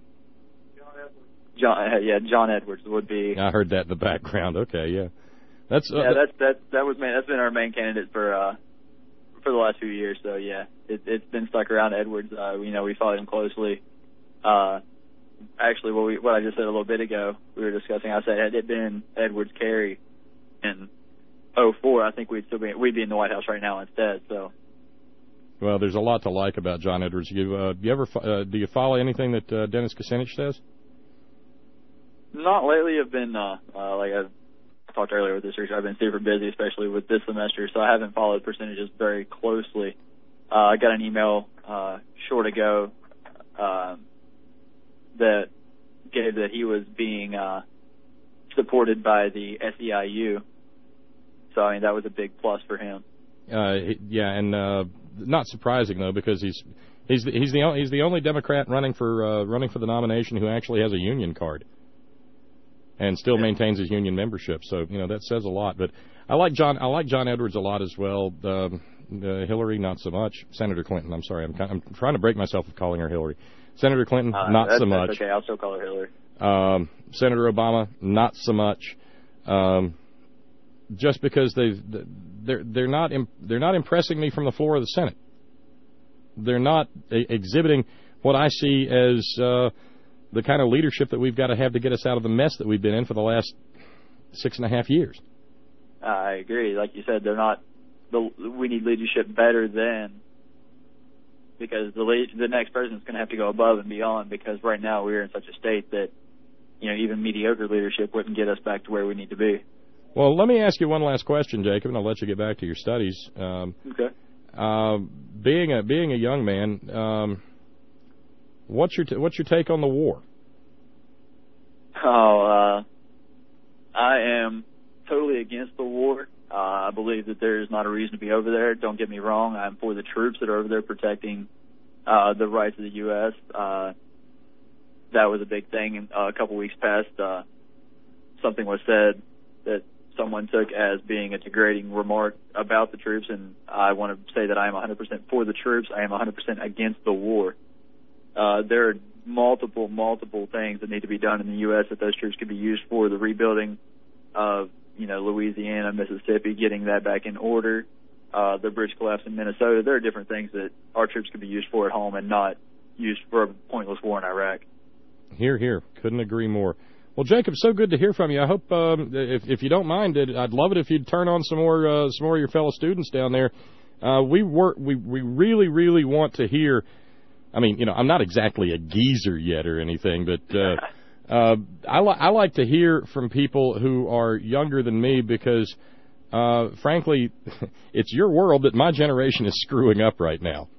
Speaker 8: John, uh, yeah, John Edwards would be.
Speaker 7: I heard that in the background. Okay, yeah. That's uh,
Speaker 8: yeah, that's that that was main, that's been our main candidate for uh for the last few years. So yeah, it, it's been stuck around Edwards. Uh, you know, we followed him closely. Uh, actually, what we what I just said a little bit ago, we were discussing. I said had it been Edwards Carey in oh four, I think we'd still be we'd be in the White House right now instead. So.
Speaker 7: Well, there's a lot to like about John Edwards. You uh, you ever uh, do you follow anything that uh, Dennis Kucinich says?
Speaker 8: Not lately. I've been uh, uh like I've talked earlier with this research, I've been super busy, especially with this semester, so I haven't followed percentages very closely. Uh, I got an email uh, short ago uh, that gave that he was being uh, supported by the S E I U, so I mean that was a big plus for him.
Speaker 7: Uh, yeah, and uh, not surprising though, because he's he's the, he's the only, he's the only Democrat running for uh, running for the nomination who actually has a union card and still yeah. maintains his union membership. So, you know, that says a lot. But I like John I like John Edwards a lot as well. Um, uh, Hillary, not so much. Senator Clinton, I'm sorry. I'm, kind of, I'm trying to break myself of calling her Hillary. Senator Clinton,
Speaker 8: uh,
Speaker 7: not
Speaker 8: that's,
Speaker 7: so much.
Speaker 8: That's okay, I'll still call her Hillary.
Speaker 7: Um, Senator Obama, not so much. Um, just because they they're they're not they're not impressing me from the floor of the Senate. They're not a- exhibiting what I see as uh, the kind of leadership that we've got to have to get us out of the mess that we've been in for the last six and a half years.
Speaker 8: I agree. Like you said, they're not. The, we need leadership better than, because the lead, the next president's going to have to go above and beyond. Because right now we're in such a state that, you know, even mediocre leadership wouldn't get us back to where we need to be.
Speaker 7: Well, let me ask you one last question, Jacob, and I'll let you get back to your studies. Um,
Speaker 8: okay.
Speaker 7: Uh, being a being a young man, um, what's your t- what's your take on the war?
Speaker 8: Oh, uh, I against the war. Uh, I believe that there is not a reason to be over there. Don't get me wrong. I'm for the troops that are over there protecting uh, the rights of the U S Uh, that was a big thing uh, a couple weeks past. Uh, something was said that someone took as being a degrading remark about the troops, and I want to say that I am one hundred percent for the troops. I am one hundred percent against the war. Uh, there are multiple, multiple things that need to be done in the U S that those troops could be used for. The rebuilding of, you know, Louisiana, Mississippi, getting that back in order, uh, the bridge collapse in Minnesota. There are different things that our troops could be used for at home and not used for a pointless war in Iraq.
Speaker 7: Hear, hear. Couldn't agree more. Well, Jacob, so good to hear from you. I hope, um, if, if you don't mind, I'd love it if you'd turn on some more, uh, some more of your fellow students down there. Uh, we work, we, we really, really want to hear. I mean, you know, I'm not exactly a geezer yet or anything, but uh, uh, I, li- I like to hear from people who are younger than me because, uh, frankly, it's your world that my generation is screwing up right now.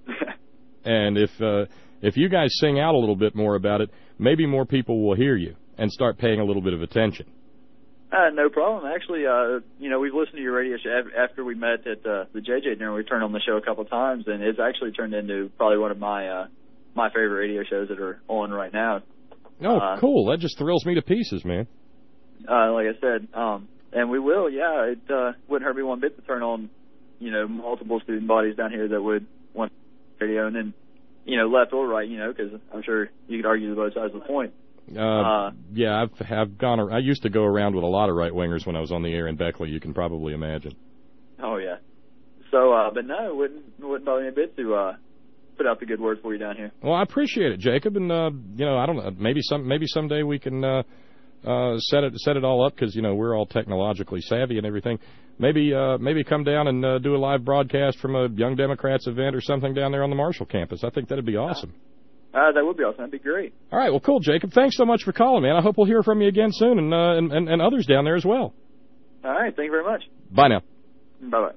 Speaker 7: And if uh, if you guys sing out a little bit more about it, maybe more people will hear you and start paying a little bit of attention.
Speaker 8: Uh, no problem. Actually, uh, you know, we've listened to your radio show after we met at uh, the J J dinner. We turned on the show a couple of times, and it's actually turned into probably one of my uh, my favorite radio shows that are on right now.
Speaker 7: Oh,
Speaker 8: uh,
Speaker 7: cool. That just thrills me to pieces, man.
Speaker 8: Uh, like I said, um, and we will, yeah. It uh, wouldn't hurt me one bit to turn on, you know, multiple student bodies down here that would want radio, and then, you know, left or right, you know, because I'm sure you could argue both sides of the point.
Speaker 7: Uh,
Speaker 8: Uh,
Speaker 7: yeah, I've have gone. I used to go around with a lot of right wingers when I was on the air in Beckley. You can probably imagine.
Speaker 8: Oh yeah. So, uh, but no, it wouldn't wouldn't bother me a bit to uh, put out the good word for you down here.
Speaker 7: Well, I appreciate it, Jacob, and uh, you know, I don't know. Maybe some maybe someday we can uh, uh, set it set it all up because you know we're all technologically savvy and everything. Maybe uh, maybe come down and uh, do a live broadcast from a Young Democrats event or something down there on the Marshall campus. I think that'd be awesome.
Speaker 8: Uh, that would be awesome. That'd be great.
Speaker 7: All right, well, cool, Jacob. Thanks so much for calling, man. I hope we'll hear from you again soon, and uh, and, and, and others down there as well.
Speaker 8: All right, thank you very much.
Speaker 7: Bye now.
Speaker 8: Bye-bye.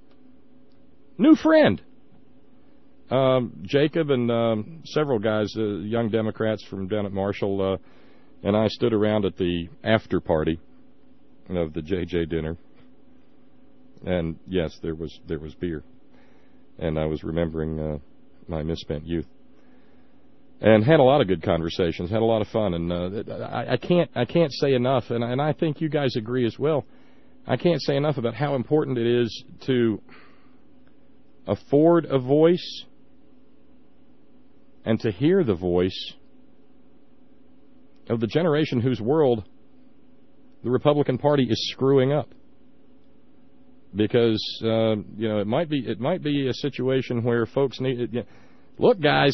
Speaker 7: New friend. Um, Jacob and um, several guys, uh, young Democrats from down at Marshall, uh, and I stood around at the after party of the J J dinner. And, yes, there was there was beer. And I was remembering uh, my misspent youth. And had a lot of good conversations, had a lot of fun, and uh, I, I can't I can't say enough, and, and I think you guys agree as well. I can't say enough about how important it is to afford a voice and to hear the voice of the generation whose world the Republican Party is screwing up. Because uh, you know it might be it might be a situation where folks need. You know, look, guys.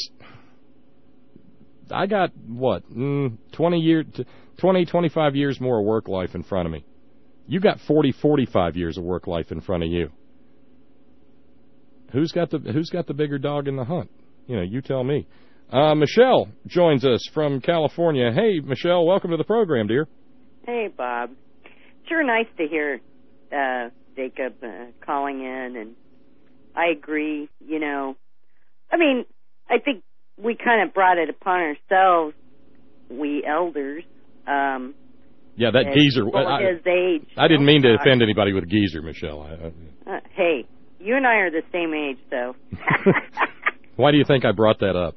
Speaker 7: I got, what, mm, twenty, year, twenty, twenty-five years more work life in front of me. You got forty, forty-five years of work life in front of you. Who's got the Who's got the bigger dog in the hunt? You know, you tell me. Uh, Michelle joins us from California. Hey, Michelle, welcome to the program, dear.
Speaker 10: Hey, Bob. Sure nice to hear uh, Jacob uh, calling in, and I agree, you know. I mean, I think we kind of brought it upon ourselves, we elders. Um,
Speaker 7: yeah, that geezer.
Speaker 10: I, his age.
Speaker 7: I didn't mean to
Speaker 10: gosh.
Speaker 7: offend anybody with geezer, Michelle. I, I,
Speaker 10: uh, hey, you and I are the same age, though.
Speaker 7: Why do you think I brought that up?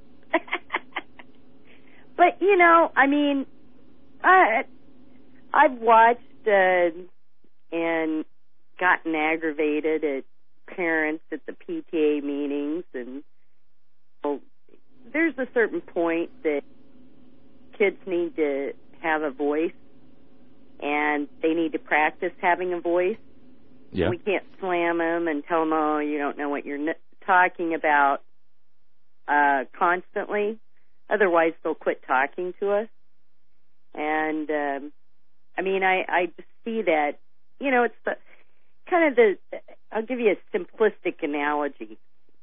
Speaker 10: But, you know, I mean, I, I've watched uh, and gotten aggravated at parents at the P T A meetings, and well, there's a certain point that kids need to have a voice, and they need to practice having a voice.
Speaker 7: Yeah.
Speaker 10: We can't slam them and tell them, oh, you don't know what you're n- talking about uh, constantly. Otherwise, they'll quit talking to us. And, um, I mean, I, I just see that, you know, it's the kind of the, I'll give you a simplistic analogy.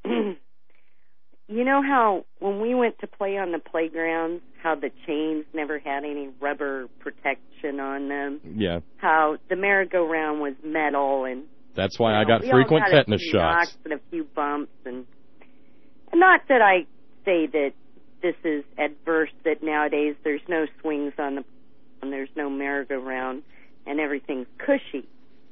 Speaker 10: You know how when we went to play on the playgrounds, how the chains never had any rubber protection on them?
Speaker 7: Yeah.
Speaker 10: How the merry-go-round was metal, and
Speaker 7: that's why
Speaker 10: you know,
Speaker 7: I got
Speaker 10: we
Speaker 7: frequent
Speaker 10: all got
Speaker 7: tetanus
Speaker 10: a few
Speaker 7: shots.
Speaker 10: Knocks and a few bumps, and, and not that I say that this is adverse, that nowadays there's no swings on the and there's no merry-go-round and everything's cushy.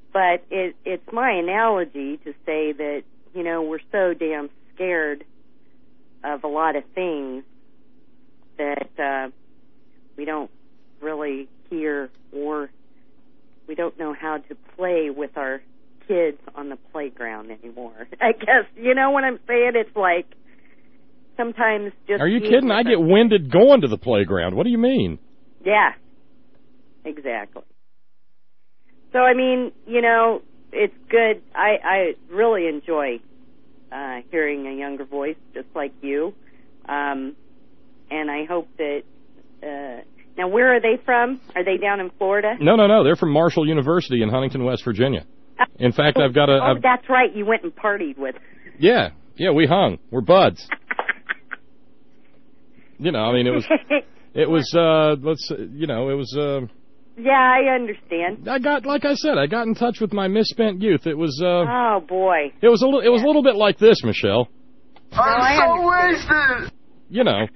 Speaker 10: but it, it's my analogy to say that, you know, we're so damn scared of a lot of things that uh, we don't really hear, or we don't know how to play with our kids on the playground anymore. I guess, you know what I'm saying? It's like sometimes just...
Speaker 7: Are you kidding? I get winded going to the playground. What do you mean?
Speaker 10: Yeah, exactly. So, I mean, you know, it's good. I, I really enjoy uh, hearing a younger voice just like you. Um, and I hope that... Uh, now, where are they from? Are they down in Florida?
Speaker 7: No, no, no. They're from Marshall University in Huntington, West Virginia. In fact, I've got a...
Speaker 10: Oh,
Speaker 7: I've,
Speaker 10: that's right. You went and partied with...
Speaker 7: Yeah, yeah, we hung. We're buds. You know, I mean, it was... It was, uh, let's, you know, it was... Uh,
Speaker 10: yeah, I understand.
Speaker 7: I got, like I said, I got in touch with my misspent youth. It was... Uh,
Speaker 10: oh, boy.
Speaker 7: It was a little, it was a little bit like this, Michelle.
Speaker 10: I'm so wasted!
Speaker 7: You know...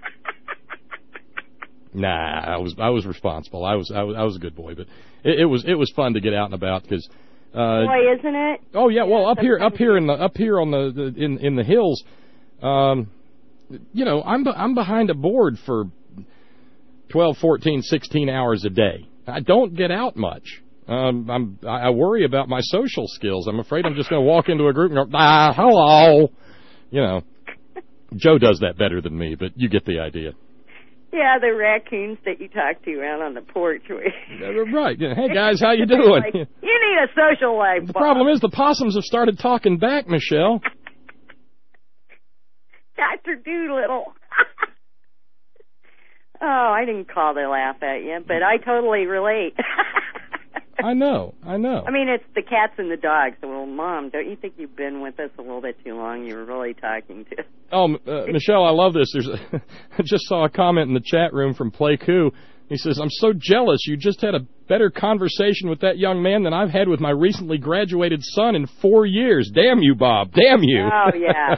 Speaker 7: Nah, I was I was responsible. I was I was I was a good boy, but it, it was it was fun to get out and about because. Uh,
Speaker 10: boy, isn't it?
Speaker 7: Oh yeah, well up here up here in the up here on the, the in in the hills, um, you know I'm I'm behind a board for twelve, fourteen, sixteen hours a day. I don't get out much. Um, I'm I worry about my social skills. I'm afraid I'm just going to walk into a group and go, ah, hello, you know. Joe does that better than me, but you get the idea.
Speaker 10: Yeah, the raccoons that you talk to out on the porch.
Speaker 7: Right. Yeah. Hey, guys, how you doing?
Speaker 10: Like, you need a social life.
Speaker 7: The problem is the possums have started talking back, Michelle.
Speaker 10: Doctor Doolittle. Oh, I didn't call to laugh at you, but I totally relate.
Speaker 7: I know, I know.
Speaker 10: I mean, it's the cats and the dogs. Well, Mom, don't you think you've been with us a little bit too long? You were really talking to.
Speaker 7: Oh, uh, Michelle, I love this. There's, a, I just saw a comment in the chat room from Play Coup. He says, "I'm so jealous. You just had a better conversation with that young man than I've had with my recently graduated son in four years. Damn you, Bob. Damn you."
Speaker 10: Oh yeah.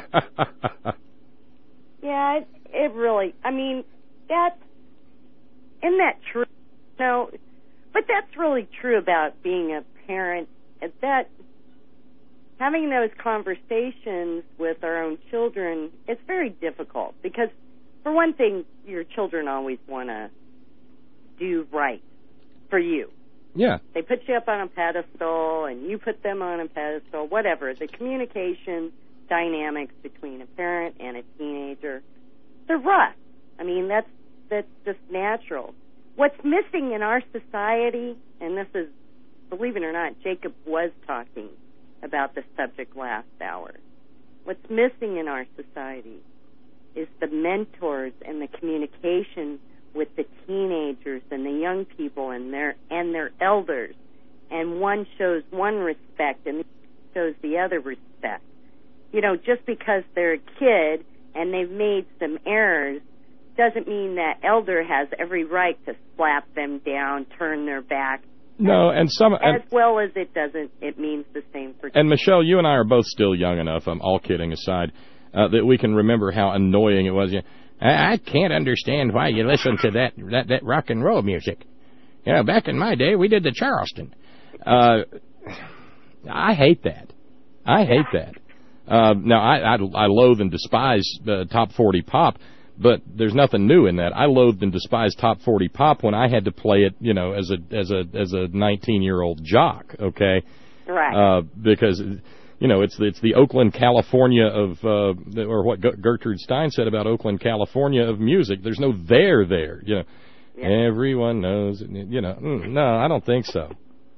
Speaker 10: Yeah, it, it really. I mean, that's isn't that true? No. But that's really true about being a parent. That having those conversations with our own children, it's very difficult because, for one thing, your children always want to do right for you.
Speaker 7: Yeah.
Speaker 10: They put you up on a pedestal, and you put them on a pedestal. Whatever. The communication dynamics between a parent and a teenager, they're rough. I mean, that's that's just natural. What's missing in our society, and this is, believe it or not, Jacob was talking about the subject last hour. What's missing in our society is the mentors and the communication with the teenagers and the young people and their and their elders. And one shows one respect and the other shows the other respect. You know, just because they're a kid and they've made some errors doesn't mean that elder has every right to slap them down, turn their back.
Speaker 7: No, and some... And,
Speaker 10: as well as it doesn't, it means the same for...
Speaker 7: And, Michelle, you and I are both still young enough, um, all kidding aside, uh, that we can remember how annoying it was. I, I can't understand why you listen to that, that, that rock and roll music. You know, back in my day, we did the Charleston. Uh, I hate that. I hate that. Uh, now, I, I, I loathe and despise uh, top forty pop, but there's nothing new in that. I loathed and despised top forty pop when I had to play it, you know, as a as a as a nineteen-year-old jock. Okay,
Speaker 10: right?
Speaker 7: Uh, because you know it's it's the Oakland, California of uh, or what Gertrude Stein said about Oakland, California of music. There's no there there. You know, yeah. Everyone knows. You know, no, I don't think so.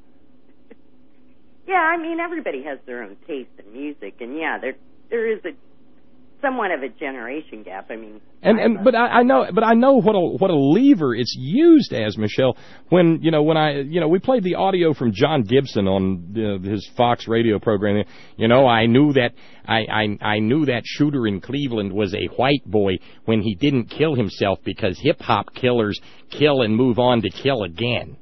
Speaker 10: Yeah, I mean everybody has their own taste in music, and yeah, there there is a somewhat of a generation gap. I mean,
Speaker 7: and and but I, I know, but I know what a what a lever it's used as, Michelle. When you know when I you know we played the audio from John Gibson on uh, his Fox radio program. You know, I knew that I, I I knew that shooter in Cleveland was a white boy when he didn't kill himself because hip hop killers kill and move on to kill again.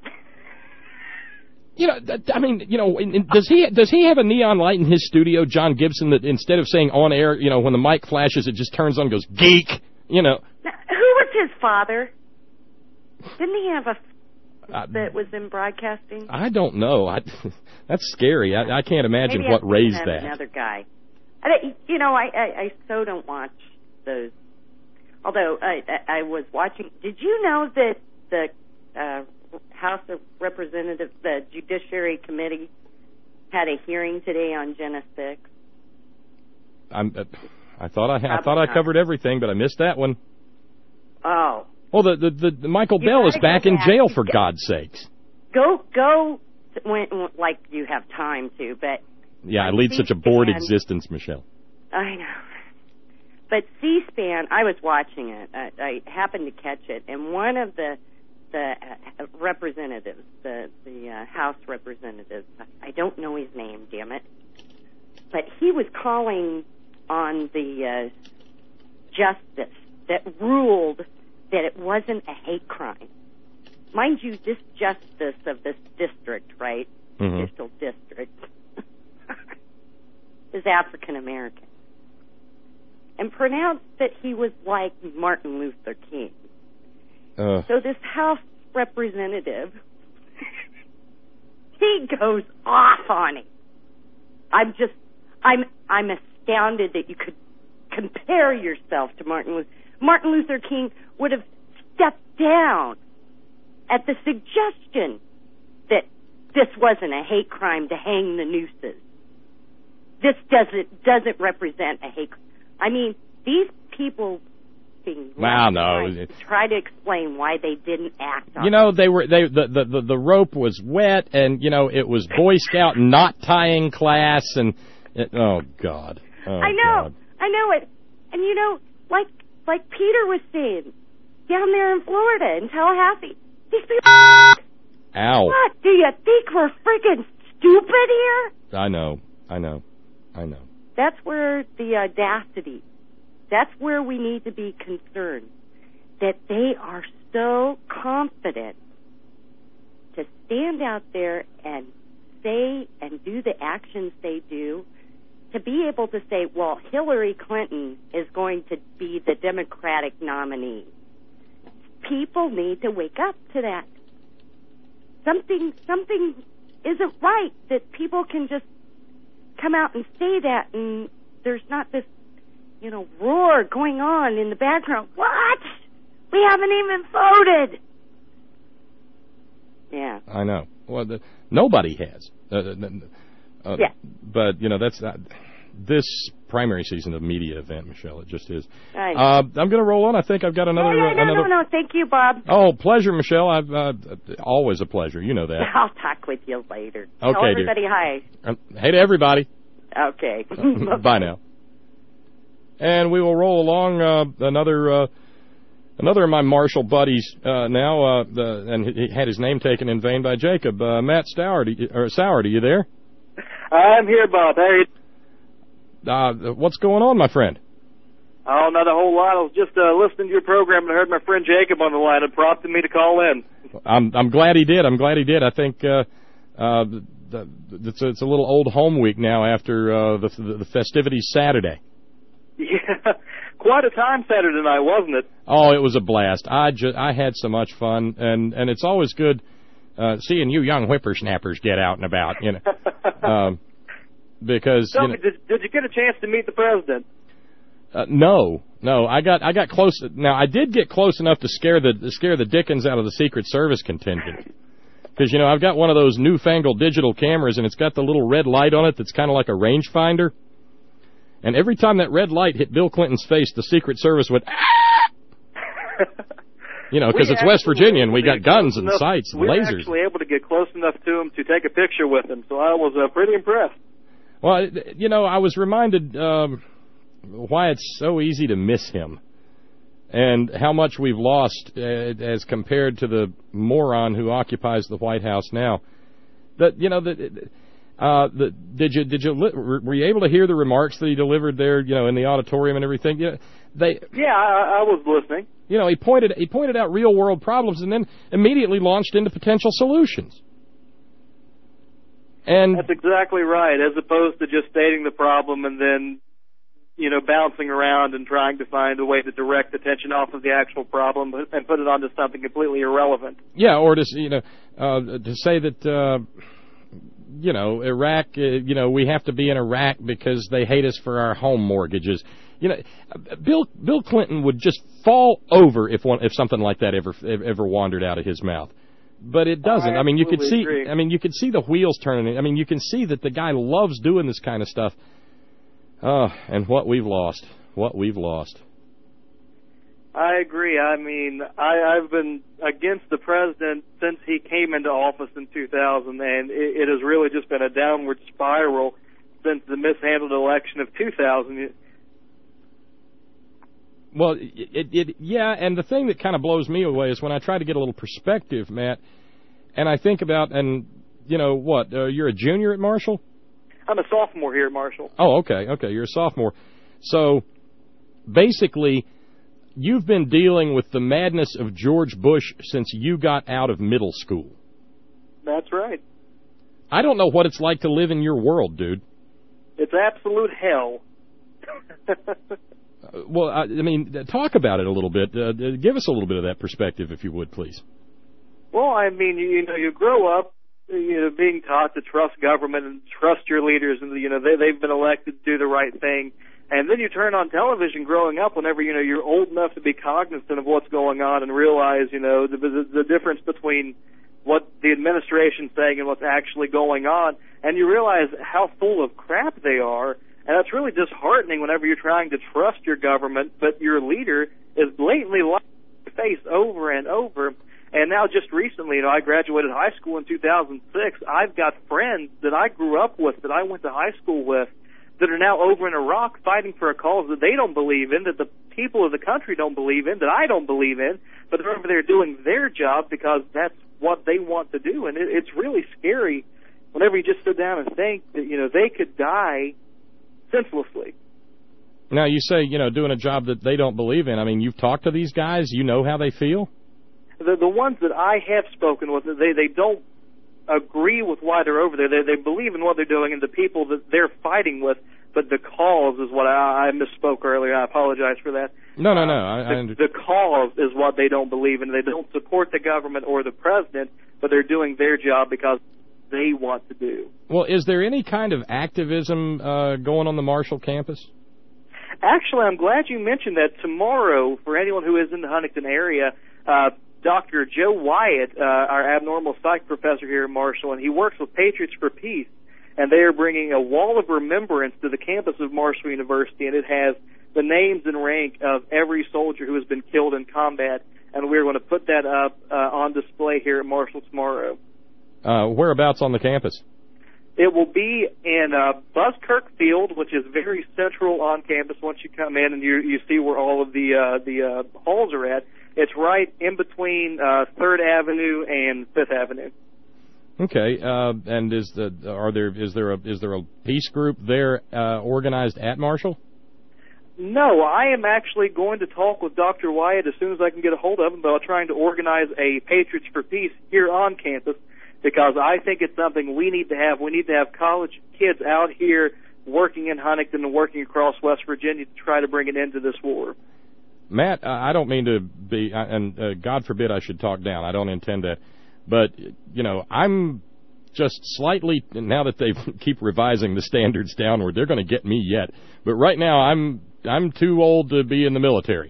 Speaker 7: You know, I mean, you know, does he does he have a neon light in his studio, John Gibson, that instead of saying on air, you know, when the mic flashes, it just turns on and goes, geek, you know?
Speaker 10: Now, who was his father? Didn't he have a... I, that was in broadcasting?
Speaker 7: I don't know. I, that's scary. I, I can't imagine
Speaker 10: Maybe
Speaker 7: what
Speaker 10: I'm
Speaker 7: raised
Speaker 10: thinking of
Speaker 7: that.
Speaker 10: Another guy. I, you know, I, I, I so don't watch those. Although I, I, I was watching. Did you know that the uh, House of Representatives, the Judiciary Committee, had a hearing today on Jenna six?
Speaker 7: I'm, uh, I thought I, I thought I covered everything, but I missed that one.
Speaker 10: Oh.
Speaker 7: Well, the the, the, the Michael
Speaker 10: You
Speaker 7: Bell is
Speaker 10: gotta
Speaker 7: back
Speaker 10: go
Speaker 7: in
Speaker 10: back.
Speaker 7: jail for God's sakes.
Speaker 10: Go, go, when, like you have time to, but
Speaker 7: Yeah, I lead such a bored
Speaker 10: C-SPAN
Speaker 7: existence, Michelle.
Speaker 10: I know. But C-SPAN, I was watching it. I, I happened to catch it, and one of the the uh, representatives, the the uh, House representatives, I don't know his name, damn it, but he was calling on the uh, justice that ruled that it wasn't a hate crime. Mind you, this justice of this district, right,
Speaker 7: Mm-hmm.
Speaker 10: judicial district, is African American, and pronounced that he was like Martin Luther King.
Speaker 7: Uh,
Speaker 10: So this House representative, he goes off on him. I'm just, I'm, I'm astounded that you could compare yourself to Martin Luther. Martin Luther King would have stepped down at the suggestion that this wasn't a hate crime to hang the nooses. This doesn't doesn't represent a hate crime. I mean, these people being
Speaker 7: Wow, no.
Speaker 10: try to explain why they didn't act on
Speaker 7: You know, they were they the, the the the rope was wet, and you know it was Boy Scout knot tying class, and it, oh God, oh,
Speaker 10: I know,
Speaker 7: God.
Speaker 10: I know it, and you know, like like Peter was saying down there in Florida in Tallahassee, these people.
Speaker 7: Ow!
Speaker 10: What do you think we're freaking stupid here?
Speaker 7: I know, I know, I know.
Speaker 10: That's where the audacity. That's where we need to be concerned, that they are so confident to stand out there and say and do the actions they do, to be able to say, well, Hillary Clinton is going to be the Democratic nominee. People need to wake up to that. Something, something isn't right that people can just come out and say that and there's not this, you know, roar going on in the background. What? We haven't even voted. Yeah.
Speaker 7: I know. Well, the, nobody has. Uh, uh,
Speaker 10: yeah.
Speaker 7: But you know, that's not, this primary season of media event, Michelle. It just is.
Speaker 10: I know.
Speaker 7: Uh, I'm going to roll on. I think I've got another.
Speaker 10: Yeah, yeah, no,
Speaker 7: another...
Speaker 10: no, no. Thank you, Bob.
Speaker 7: Oh, pleasure, Michelle. I've uh, always a pleasure. You know that.
Speaker 10: I'll talk with you later.
Speaker 7: Okay,
Speaker 10: Tell everybody
Speaker 7: dear.
Speaker 10: hi.
Speaker 7: Uh, hey to everybody.
Speaker 10: Okay.
Speaker 7: Bye now. And we will roll along uh, another uh, another of my Marshall buddies uh, now, uh, the, and he had his name taken in vain by Jacob. Uh, Matt Sourdy, or Sourdy, are you there?
Speaker 11: I'm here, Bob. Hey.
Speaker 7: Uh, what's going on, my friend?
Speaker 11: Oh, not a whole lot. I was just uh, listening to your program and I heard my friend Jacob on the line and prompted me to call in.
Speaker 7: I'm I'm glad he did. I'm glad he did. I think uh, uh, the, it's, a, it's a little old home week now after uh, the, the, the festivities Saturday.
Speaker 11: Yeah, quite a time Saturday night, wasn't it?
Speaker 7: Oh, it was a blast. I just I had so much fun, and and it's always good uh, seeing you young whippersnappers get out and about, you know, um, because
Speaker 11: Tell
Speaker 7: you know,
Speaker 11: me, did, did you get a chance to meet the president?
Speaker 7: uh, no, no, I got I got close. Now I did get close enough to scare the to scare the dickens out of the Secret Service contingent, because you know I've got one of those newfangled digital cameras, and it's got the little red light on it that's kind of like a rangefinder. And every time that red light hit Bill Clinton's face, the Secret Service would, ah! you know, because it's West Virginia and we got guns and
Speaker 11: enough,
Speaker 7: sights and
Speaker 11: we
Speaker 7: lasers.
Speaker 11: We were actually able to get close enough to him to take a picture with him, so I was uh, pretty impressed.
Speaker 7: Well, you know, I was reminded um, why it's so easy to miss him and how much we've lost uh, as compared to the moron who occupies the White House now. That, you know, that. Uh, the, did you did you were you able to hear the remarks that he delivered there? You know, in the auditorium and everything. Yeah, they.
Speaker 11: Yeah, I, I was listening.
Speaker 7: You know, he pointed he pointed out real world problems and then immediately launched into potential solutions. And
Speaker 11: that's exactly right. As opposed to just stating the problem and then you know, bouncing around and trying to find a way to direct attention off of the actual problem and put it onto something completely irrelevant.
Speaker 7: Yeah, or to, you know, uh, to say that, uh, you know, Iraq, uh, you know, we have to be in Iraq because they hate us for our home mortgages. You know, Bill Bill Clinton would just fall over if one if something like that ever ever wandered out of his mouth. But it doesn't. I, I mean, you could see. Agree. I mean, you could see the wheels turning. I mean, you can see that the guy loves doing this kind of stuff. Oh, and what we've lost. What we've lost.
Speaker 11: I agree. I mean, I, I've been against the president since he came into office in two thousand, and it, it has really just been a downward spiral since the mishandled election of two thousand.
Speaker 7: Well, it, it, yeah, and the thing that kind of blows me away is when I try to get a little perspective, Matt, and I think about, and, you know, what, uh, you're a junior at Marshall?
Speaker 11: I'm a sophomore here at Marshall.
Speaker 7: Oh, okay, okay, you're a sophomore. So, basically, you've been dealing with the madness of George Bush since you got out of middle school.
Speaker 11: That's right.
Speaker 7: I don't know what it's like to live in your world, dude.
Speaker 11: It's absolute hell.
Speaker 7: uh, well, I, I mean, talk about it a little bit. Uh, give us a little bit of that perspective, if you would, please.
Speaker 11: Well, I mean, you, you know, you grow up, you know, being taught to trust government and trust your leaders, and, you know, they, they've been elected to do the right thing. And then you turn on television growing up whenever, you know, you're old enough to be cognizant of what's going on and realize, you know, the, the, the difference between what the administration's saying and what's actually going on. And you realize how full of crap they are. And that's really disheartening whenever you're trying to trust your government, but your leader is blatantly lying to your face over and over. And now just recently, you know, I graduated high school in two thousand six. I've got friends that I grew up with, that I went to high school with, that are now over in Iraq fighting for a cause that they don't believe in, that the people of the country don't believe in, that I don't believe in, but they're over there doing their job because that's what they want to do. And it, it's really scary whenever you just sit down and think that, you know, they could die senselessly.
Speaker 7: Now, you say, you know, doing a job that they don't believe in. I mean, you've talked to these guys. You know how they feel?
Speaker 11: The, the ones that I have spoken with, they, they don't agree with why they're over there. They, they believe in what they're doing and the people that they're fighting with, but the cause is what I, I misspoke earlier. I apologize for that.
Speaker 7: No, no, no. I,
Speaker 11: the,
Speaker 7: I
Speaker 11: the cause is what they don't believe in. They don't support the government or the president, but they're doing their job because they want to do.
Speaker 7: Well, is there any kind of activism uh, going on the Marshall campus?
Speaker 11: Actually, I'm glad you mentioned that. Tomorrow, for anyone who is in the Huntington area, uh, Doctor Joe Wyatt, uh, our abnormal psych professor here at Marshall, and he works with Patriots for Peace, and they are bringing a wall of remembrance to the campus of Marshall University, and it has the names and rank of every soldier who has been killed in combat, and we're going to put that up uh, on display here at Marshall tomorrow.
Speaker 7: Uh, whereabouts on the campus?
Speaker 11: It will be in uh, Buskirk Field, which is very central on campus. Once you come in and you you see where all of the uh, the uh, halls are at, it's right in between uh, Third Avenue and Fifth Avenue.
Speaker 7: Okay, uh, and is the are there is there a is there a peace group there uh, organized at Marshall?
Speaker 11: No, I am actually going to talk with Doctor Wyatt as soon as I can get a hold of him about trying to organize a Patriots for Peace here on campus, because I think it's something we need to have. We need to have college kids out here working in Huntington and working across West Virginia to try to bring an end to this war.
Speaker 7: Matt, I don't mean to be, and uh, God forbid I should talk down. I don't intend that. But, you know, I'm just slightly, now that they keep revising the standards downward, they're going to get me yet. But right now, I'm I'm too old to be in the military.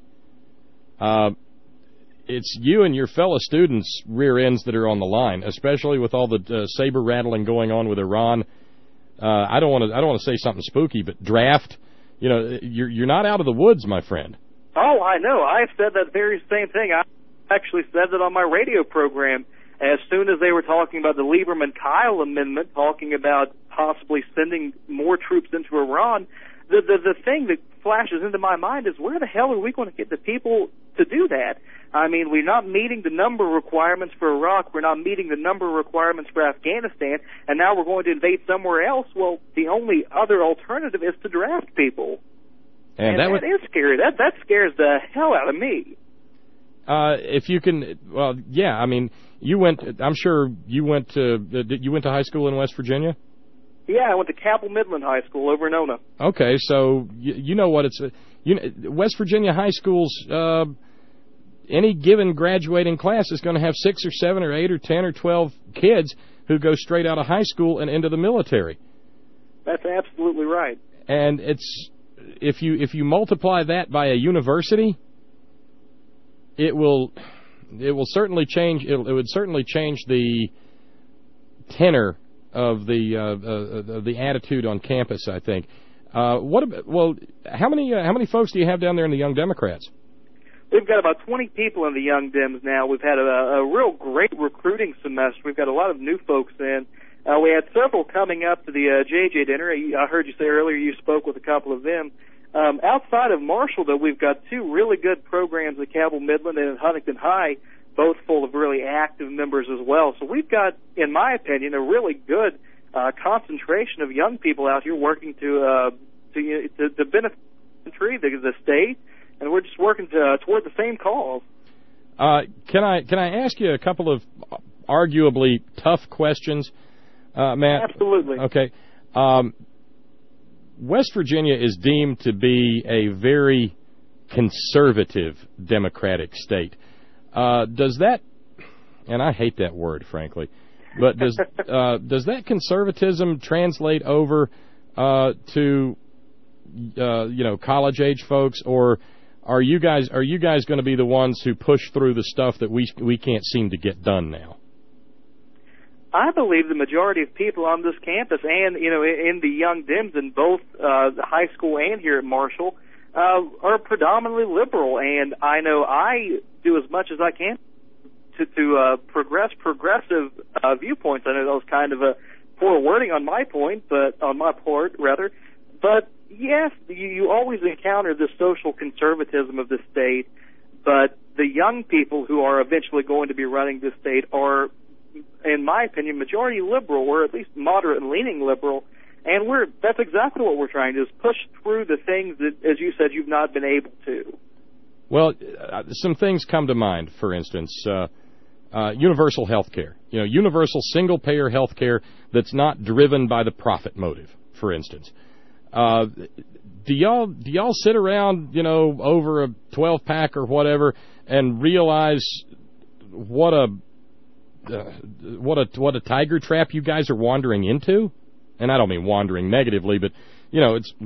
Speaker 7: Uh, it's you and your fellow students' rear ends that are on the line, especially with all the uh, saber rattling going on with Iran. Uh, I don't want to I don't want to say something spooky, but draft. You know, you're you're not out of the woods, my friend.
Speaker 11: Oh, I know. I've said that very same thing. I actually said that on my radio program as soon as they were talking about the Lieberman-Kyle amendment, talking about possibly sending more troops into Iran. The, the the thing that flashes into my mind is, where the hell are we going to get the people to do that? I mean, we're not meeting the number requirements for Iraq. We're not meeting the number requirements for Afghanistan, and now we're going to invade somewhere else. Well, the only other alternative is to draft people.
Speaker 7: And,
Speaker 11: and
Speaker 7: that,
Speaker 11: that
Speaker 7: would,
Speaker 11: is scary. That that scares the hell out of me.
Speaker 7: Uh, if you can, well, yeah. I mean, you went. I'm sure you went to. You went to high school in West Virginia.
Speaker 11: Yeah, I went to Cabell Midland High School over in Ona.
Speaker 7: Okay, so you, you know what it's... You, West Virginia high schools, uh, any given graduating class is going to have six or seven or eight or ten or twelve kids who go straight out of high school and into the military.
Speaker 11: That's absolutely right.
Speaker 7: And it's if you if you multiply that by a university, it will it will certainly change. It, it would certainly change the tenor of the uh, uh, the attitude on campus, I think. Uh, what about, well, how many uh, how many folks do you have down there in the Young Democrats?
Speaker 11: We've got about twenty people in the Young Dems now. We've had a, a real great recruiting semester. We've got a lot of new folks in. Uh, we had several coming up to the uh, J J dinner. I heard you say earlier you spoke with a couple of them. Um, outside of Marshall, though, we've got two really good programs at Cabell Midland and at Huntington High, both full of really active members as well. So we've got, in my opinion, a really good uh, concentration of young people out here working to uh, to, to, to benefit the country, the, the state, and we're just working to, uh, toward the same cause.
Speaker 7: Uh, can I can I ask you a couple of arguably tough questions, uh, Matt?
Speaker 11: Absolutely.
Speaker 7: Okay. Um, West Virginia is deemed to be a very conservative Democratic state. Uh, does that, and I hate that word, frankly, but does uh, does that conservatism translate over uh, to uh, you know college age folks, or are you guys are you guys going to be the ones who push through the stuff that we we can't seem to get done now?
Speaker 11: I believe the majority of people on this campus, and you know, in the Young Dems in both uh, the high school and here at Marshall, uh, are predominantly liberal. And I know I do as much as I can to, to uh, progress progressive uh, viewpoints. I know that was kind of a poor wording on my point, but on my part rather. But yes, you, you always encounter the social conservatism of the state. But the young people who are eventually going to be running this state are, in my opinion, majority liberal, or at least moderate and leaning liberal, and we're that's exactly what we're trying to do, is push through the things that, as you said, you've not been able to.
Speaker 7: Well, uh, some things come to mind. For instance, uh, uh, universal health care. You know, universal single-payer health care that's not driven by the profit motive. For instance, uh, do y'all do y'all sit around, you know, over a twelve pack or whatever, and realize what a Uh, what a what a tiger trap you guys are wandering into? And I don't mean wandering negatively, but you know, it's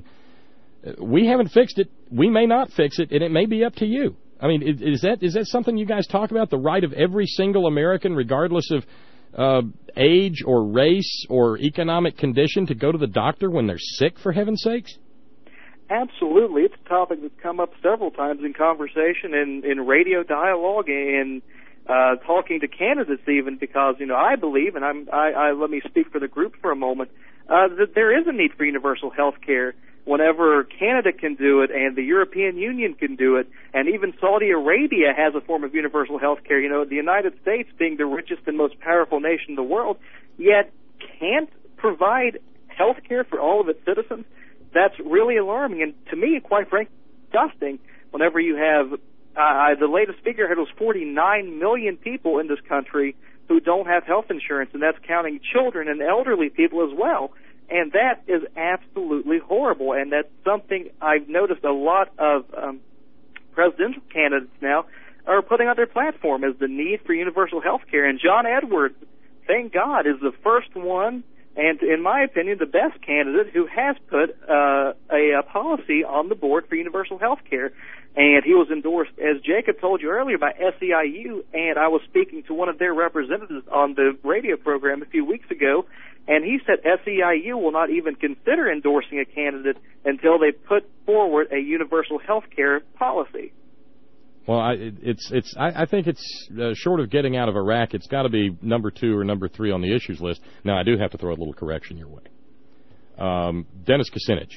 Speaker 7: we haven't fixed it. We may not fix it, and it may be up to you. I mean, is that is that something you guys talk about? The right of every single American, regardless of uh, age or race or economic condition, to go to the doctor when they're sick, for heaven's sakes?
Speaker 11: Absolutely, it's a topic that's come up several times in conversation and in radio dialogue and. Uh, talking to candidates even, because, you know, I believe, and I'm, I, I let me speak for the group for a moment, uh, that there is a need for universal health care whenever Canada can do it and the European Union can do it, and even Saudi Arabia has a form of universal health care. You know, the United States, being the richest and most powerful nation in the world, yet can't provide health care for all of its citizens. That's really alarming, and to me, quite frankly, disgusting whenever you have Uh, the latest figure was forty-nine million people in this country who don't have health insurance, and that's counting children and elderly people as well. And that is absolutely horrible, and that's something I've noticed a lot of um, presidential candidates now are putting on their platform, is the need for universal health care. And John Edwards, thank God, is the first one, and in my opinion, the best candidate who has put uh, a, a policy on the board for universal health care. And he was endorsed, as Jacob told you earlier, by S E I U, and I was speaking to one of their representatives on the radio program a few weeks ago, and he said S E I U will not even consider endorsing a candidate until they put forward a universal health care policy.
Speaker 7: Well, I, it's it's. I, I think it's uh, short of getting out of Iraq. It's got to be number two or number three on the issues list. Now, I do have to throw a little correction your way. Um, Dennis Kucinich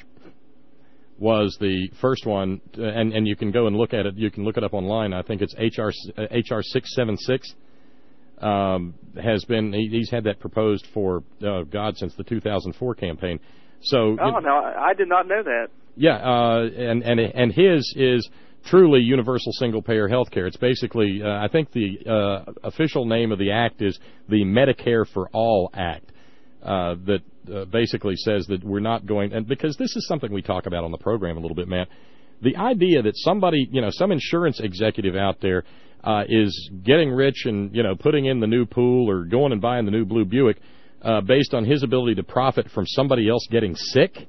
Speaker 7: was the first one, uh, and and you can go and look at it. You can look it up online. I think it's H R uh, H R six seventy-six. Um, has been he, he's had that proposed for uh, God since the two thousand four campaign. So
Speaker 11: oh it, no, I did not know that.
Speaker 7: Yeah, uh, and and and his is truly universal single-payer health care. It's basically, uh, I think the uh, official name of the act is the Medicare for All Act, uh, that uh, basically says that we're not going, and because this is something we talk about on the program a little bit, Matt, the idea that somebody, you know, some insurance executive out there uh, is getting rich and, you know, putting in the new pool or going and buying the new blue Buick uh, based on his ability to profit from somebody else getting sick.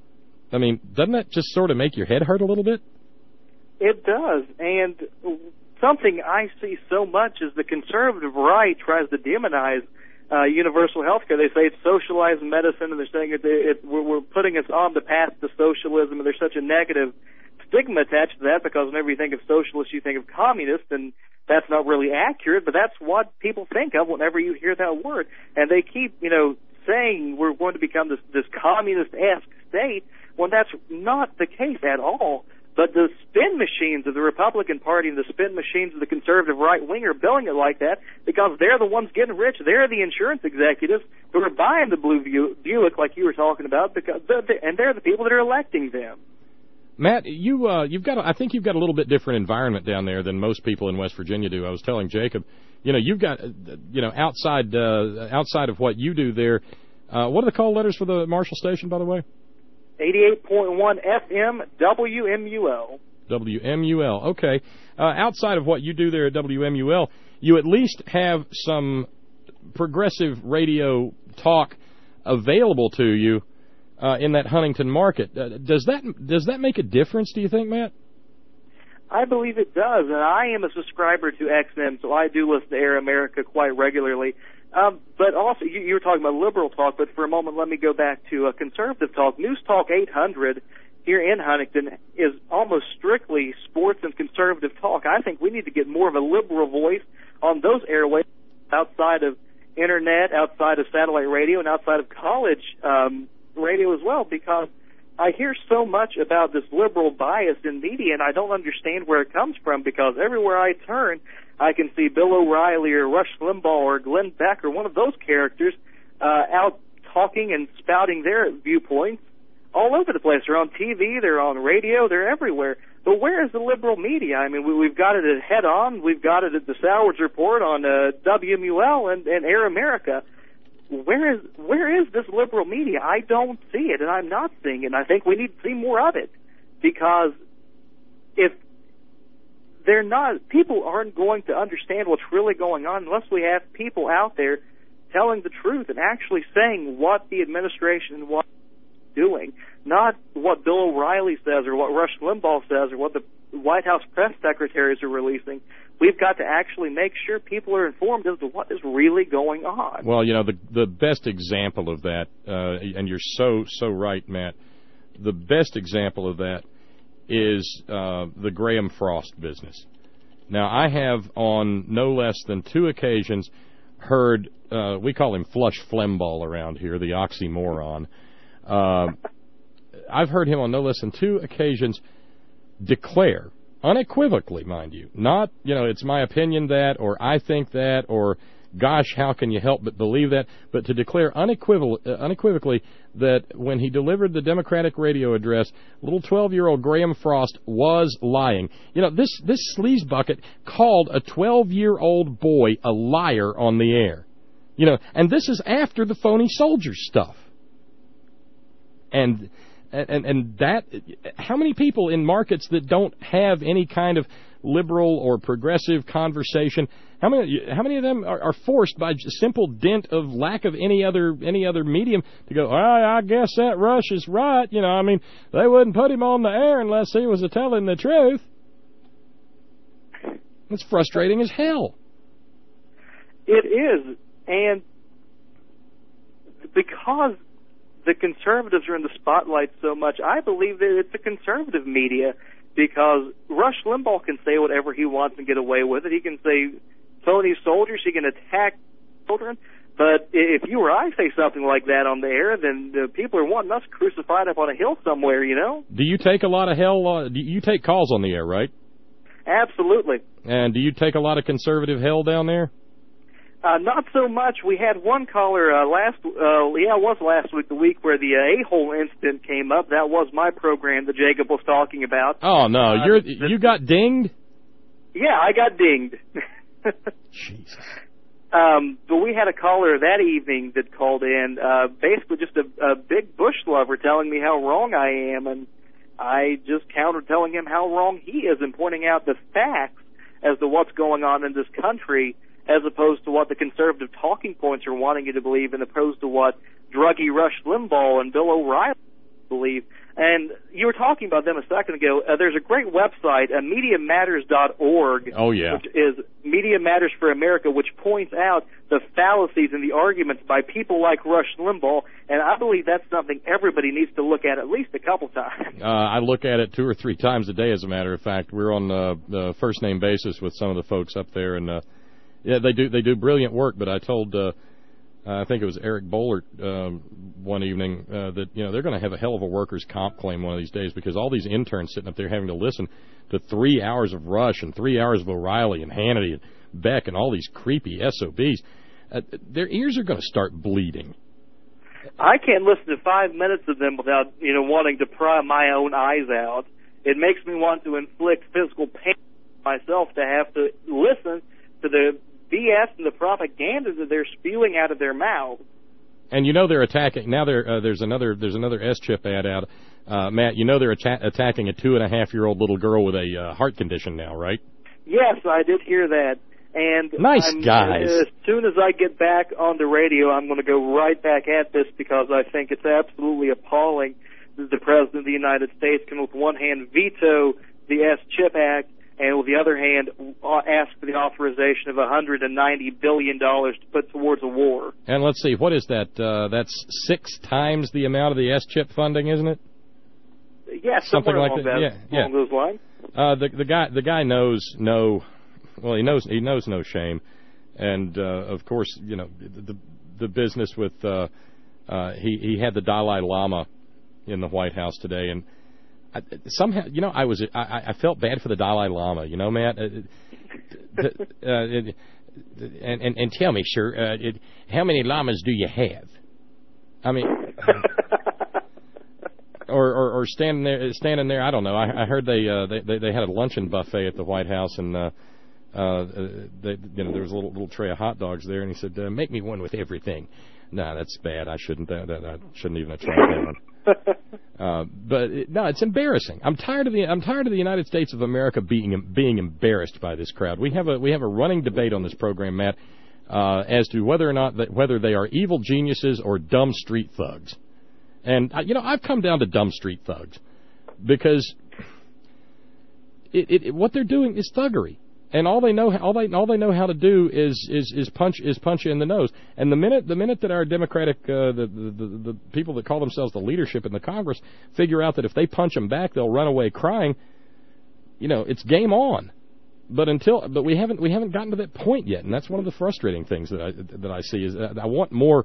Speaker 7: I mean, doesn't that just sort of make your head hurt a little bit?
Speaker 11: It does, and something I see so much is the conservative right tries to demonize uh, universal health care. They say it's socialized medicine, and they're saying it, it, we're, we're putting us on the path to socialism, and there's such a negative stigma attached to that because whenever you think of socialist, you think of communist, and that's not really accurate, but that's what people think of whenever you hear that word. And they keep, you know, saying we're going to become this, this communist-esque state when that's not the case at all. But the spin machines of the Republican Party and the spin machines of the conservative right wing are billing it like that because they're the ones getting rich. They're the insurance executives who are buying the blue Buick, like you were talking about, because they're, and they're the people that are electing them.
Speaker 7: Matt, you uh, you've got a, I think you've got a little bit different environment down there than most people in West Virginia do. I was telling Jacob, you know, you've got, you know, outside uh, outside of what you do there. Uh, what are the call letters for the Marshall station, by the way?
Speaker 11: eighty-eight point one F M W M U L.
Speaker 7: W M U L. Okay. Uh, outside of what you do there at W M U L, you at least have some progressive radio talk available to you uh, in that Huntington market. Uh, does that does that make a difference, do you think, Matt?
Speaker 11: I believe it does, and I am a subscriber to X M, so I do listen to Air America quite regularly. Um, but also, you, you were talking about liberal talk, but for a moment, let me go back to uh, conservative talk. News Talk eight hundred here in Huntington is almost strictly sports and conservative talk. I think we need to get more of a liberal voice on those airwaves outside of internet, outside of satellite radio, and outside of college um, radio as well, because I hear so much about this liberal bias in media, and I don't understand where it comes from, because everywhere I turn, I can see Bill O'Reilly or Rush Limbaugh or Glenn Beck or one of those characters uh, out talking and spouting their viewpoints all over the place. They're on T V, they're on radio, they're everywhere. But where is the liberal media? I mean, we, we've got it at Head On, we've got it at the Sowards Report on uh, W M U L and, and Air America. Where is where is this liberal media? I don't see it, and I'm not seeing it. And I think we need to see more of it, because if they're not, people aren't going to understand what's really going on unless we have people out there telling the truth and actually saying what the administration and what they're doing, not what Bill O'Reilly says or what Rush Limbaugh says or what the White House press secretaries are releasing. We've got to actually make sure people are informed as to what is really going on.
Speaker 7: Well, you know, the the best example of that, uh, and you're so, so right, Matt, the best example of that is uh, the Graham Frost business. Now, I have on no less than two occasions heard, uh, we call him Flush Flemball around here, the oxymoron. Uh, I've heard him on no less than two occasions declare, unequivocally, mind you, not, you know, it's my opinion that, or I think that, or gosh, how can you help but believe that, but to declare unequivocal, uh, unequivocally that when he delivered the Democratic radio address, little twelve-year-old Graham Frost was lying. You know, this, this sleazebucket called a twelve-year-old boy a liar on the air. You know, and this is after the phony soldiers stuff. And... And, and that, how many people in markets that don't have any kind of liberal or progressive conversation, how many how many of them are, are forced by simple dint of lack of any other any other medium to go, oh, I guess that Rush is right. You know, I mean, they wouldn't put him on the air unless he was telling the truth. It's frustrating as hell.
Speaker 11: It is, and because the conservatives are in the spotlight so much, I believe that it's the conservative media, because Rush Limbaugh can say whatever he wants and get away with it. He can say phony soldiers, he can attack children, but if you or I say something like that on the air, then the people are wanting us crucified up on a hill somewhere, you know?
Speaker 7: Do you take a lot of hell, uh, do you take calls on the air, right?
Speaker 11: Absolutely.
Speaker 7: And do you take a lot of conservative hell down there?
Speaker 11: Uh, not so much. We had one caller uh, last, uh, yeah, it was last week, the week where the uh, a-hole incident came up. That was my program that Jacob was talking about.
Speaker 7: Oh, no,
Speaker 11: uh,
Speaker 7: you're
Speaker 11: the,
Speaker 7: you got dinged?
Speaker 11: Yeah, I got dinged.
Speaker 7: Jesus.
Speaker 11: Um, but we had a caller that evening that called in, uh, basically just a, a big Bush lover telling me how wrong I am, and I just countered telling him how wrong he is and pointing out the facts as to what's going on in this country as opposed to what the conservative talking points are wanting you to believe and opposed to what druggy Rush Limbaugh and Bill O'Reilly believe. And you were talking about them a second ago. Uh, there's a great website, uh, media matters dot org,
Speaker 7: oh, yeah.
Speaker 11: which is Media Matters for America, which points out the fallacies and the arguments by people like Rush Limbaugh, and I believe that's something everybody needs to look at at least a couple times.
Speaker 7: Uh, I look at it two or three times a day, as a matter of fact. We're on uh, the first-name basis with some of the folks up there, and uh, yeah, they do they do brilliant work, but I told... Uh, I think it was Eric Boehlert um, one evening uh, that, you know, they're going to have a hell of a workers' comp claim one of these days because all these interns sitting up there having to listen to three hours of Rush and three hours of O'Reilly and Hannity and Beck and all these creepy S O Bs, uh, their ears are going to start bleeding.
Speaker 11: I can't listen to five minutes of them without, you know, wanting to pry my own eyes out. It makes me want to inflict physical pain myself to have to listen to the B S and the propaganda that they're spewing out of their mouths.
Speaker 7: And you know they're attacking now. There, uh, there's another there's another S chip ad out, uh, Matt. You know they're atta- attacking a two and a half year old little girl with a uh, heart condition now, right?
Speaker 11: Yes, I did hear that. And
Speaker 7: nice
Speaker 11: I'm,
Speaker 7: guys.
Speaker 11: As soon as I get back on the radio, I'm going to go right back at this because I think it's absolutely appalling that the President of the United States can, with one hand, veto the S chip Act, and with the other hand, ask for the authorization of one hundred ninety billion dollars to put towards a war.
Speaker 7: And let's see, what is that? Uh, that's six times the amount of the S chip funding, isn't it?
Speaker 11: Yeah,
Speaker 7: something like
Speaker 11: along
Speaker 7: that.
Speaker 11: that.
Speaker 7: Yeah,
Speaker 11: along
Speaker 7: yeah.
Speaker 11: those lines.
Speaker 7: Uh, the the guy the guy knows no, well he knows he knows no shame, and uh, of course you know the the business with uh, uh, he he had the Dalai Lama in the White House today, and. I, somehow, you know, I was I, I felt bad for the Dalai Lama, you know, Matt. Uh, the, uh, and, and and tell me, sir, uh, it, how many llamas do you have? I mean, or, or or standing there, standing there. I don't know. I, I heard they, uh, they they they had a luncheon buffet at the White House, and uh, uh, they, you know, there was a little little tray of hot dogs there, and he said, uh, "Make me one with everything." No, nah, that's bad. I shouldn't. That, that, I shouldn't even have tried that one. Uh, but it, no, it's embarrassing. I'm tired of the I'm tired of the United States of America being being embarrassed by this crowd. We have a we have a running debate on this program, Matt, uh, as to whether or not that, whether they are evil geniuses or dumb street thugs. And uh, you know, I've come down to dumb street thugs because it, it, it, what they're doing is thuggery. And all they know, all they all they know how to do is is is punch is punch you in the nose. And the minute the minute that our Democratic uh, the, the the the people that call themselves the leadership in the Congress figure out that if they punch them back, they'll run away crying. You know, it's game on. But until but we haven't we haven't gotten to that point yet, and that's one of the frustrating things that I that I see is that I want more.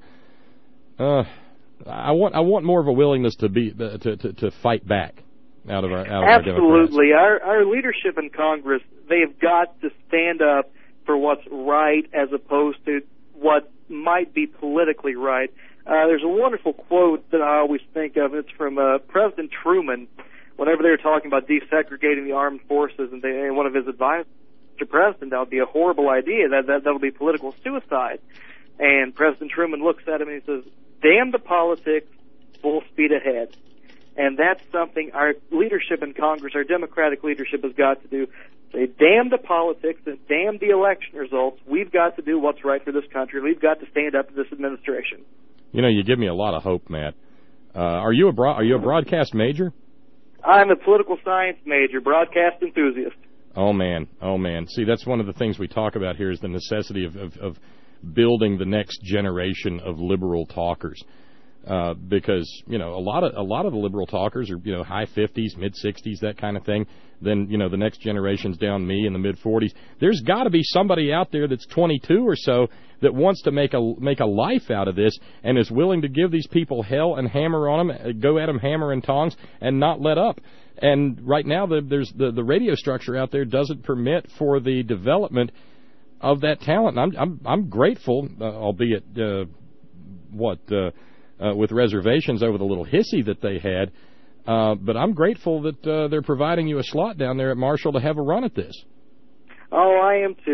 Speaker 7: Uh, I want I want more of a willingness to be uh, to, to to fight back. Out of our, out of
Speaker 11: Absolutely.
Speaker 7: Our,
Speaker 11: our our leadership in Congress, they've got to stand up for what's right as opposed to what might be politically right. Uh, there's a wonderful quote that I always think of. It's from uh, President Truman whenever they were talking about desegregating the armed forces, and, they, and one of his advisors, Mister President, that would be a horrible idea. That that that would be political suicide. And President Truman looks at him and he says, "Damn the politics, full speed ahead." And that's something our leadership in Congress, our Democratic leadership, has got to do. Say, damn the politics and damn the election results. We've got to do what's right for this country. We've got to stand up to this administration.
Speaker 7: You know, you give me a lot of hope, Matt. Uh, are you a bro- are you a broadcast major?
Speaker 11: I'm a political science major, broadcast enthusiast.
Speaker 7: Oh man, oh man. See, that's one of the things we talk about here is the necessity of of, of building the next generation of liberal talkers. Uh, because you know a lot of a lot of the liberal talkers are you know high fifties, mid sixties, that kind of thing. Then you know the next generation's down me in the mid forties. There's got to be somebody out there that's twenty-two or so that wants to make a make a life out of this and is willing to give these people hell and hammer on them, go at them hammer and tongs, and not let up. And right now the, there's the the radio structure out there doesn't permit for the development of that talent. And I'm I'm I'm grateful, uh, albeit uh, what. Uh, Uh, with reservations over the little hissy that they had. Uh, but I'm grateful that uh, they're providing you a slot down there at Marshall to have a run at this.
Speaker 11: Oh, I am too.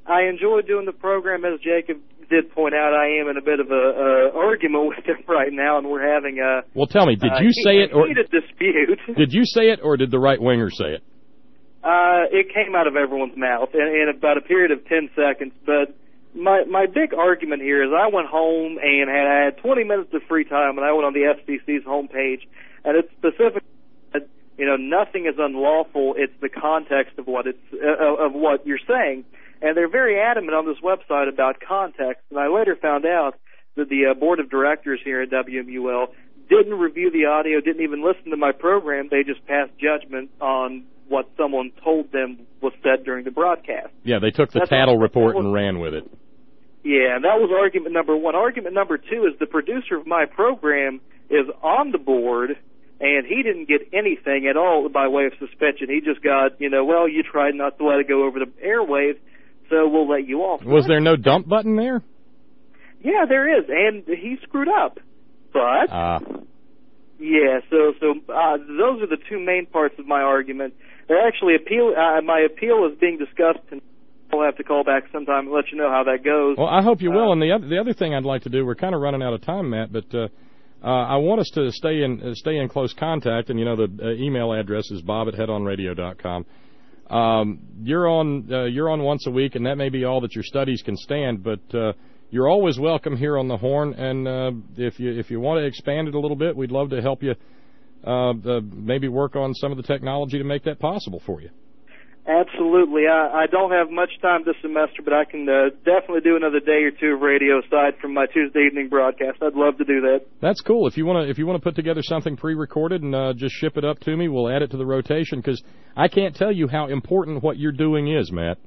Speaker 11: I enjoy doing the program. As Jacob did point out, I am in a bit of a, a argument with him right now, and we're having a
Speaker 7: Well, tell me, did
Speaker 11: uh,
Speaker 7: you say it or
Speaker 11: heated dispute.
Speaker 7: did you say it or did the right winger say it?
Speaker 11: Uh, it came out of everyone's mouth in, in about a period of ten seconds. But my my big argument here is I went home and had, I had twenty minutes of free time, and I went on the F C C's homepage, and it specifically said, you know, nothing is unlawful. It's the context of what it's uh, of what you're saying, and they're very adamant on this website about context. And I later found out that the uh, board of directors here at W M U L didn't review the audio, didn't even listen to my program. They just passed judgment on what someone told them was said during the broadcast.
Speaker 7: Yeah, they took the
Speaker 11: That's
Speaker 7: tattle
Speaker 11: all,
Speaker 7: report
Speaker 11: was,
Speaker 7: and ran with it.
Speaker 11: Yeah, that was argument number one. Argument number two is the producer of my program is on the board, and he didn't get anything at all by way of suspension. He just got, you know, well, you tried not to let it go over the airwaves, so we'll let you off.
Speaker 7: Was there no dump button there?
Speaker 11: Yeah, there is, and he screwed up. But,
Speaker 7: uh.
Speaker 11: yeah, so so uh, those are the two main parts of my argument. They're actually appeal. Uh, my appeal is being discussed, and I'll have to call back sometime and let you know how that goes.
Speaker 7: Well, I hope you will.
Speaker 11: Uh,
Speaker 7: and the other the other thing I'd like to do, we're kind of running out of time, Matt, but uh, uh, I want us to stay in uh, stay in close contact. And you know, the uh, email address is bob at head on radio dot com. Um, you're on uh, you're on once a week, and that may be all that your studies can stand, but uh, you're always welcome here on the Horn. And uh, if you if you want to expand it a little bit, we'd love to help you. Uh, uh, maybe work on some of the technology to make that possible for you.
Speaker 11: Absolutely. I, I don't have much time this semester, but I can uh, definitely do another day or two of radio aside from my Tuesday evening broadcast. I'd love to do that.
Speaker 7: That's cool. If you want to, if you want to put together something pre-recorded and uh, just ship it up to me, we'll add it to the rotation because I can't tell you how important what you're doing is, Matt.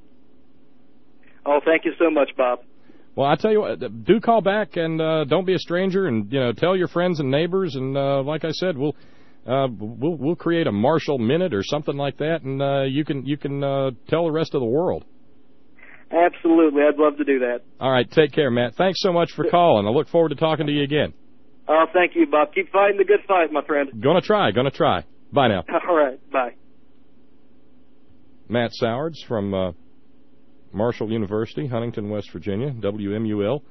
Speaker 11: Oh, thank you so much, Bob.
Speaker 7: Well, I tell you what, do call back and uh, don't be a stranger, and you know, tell your friends and neighbors. And uh, like I said, we'll. Uh, we'll we'll create a Marshall Minute or something like that, and uh, you can you can uh, tell the rest of the world.
Speaker 11: Absolutely, I'd love to do that.
Speaker 7: All right, take care, Matt. Thanks so much for calling. I look forward to talking to you again.
Speaker 11: Oh, thank you, Bob. Keep fighting the good fight, my friend.
Speaker 7: Gonna try, gonna try. Bye now.
Speaker 11: All right, bye.
Speaker 7: Matt Sowards from uh, Marshall University, Huntington, West Virginia, W M U L,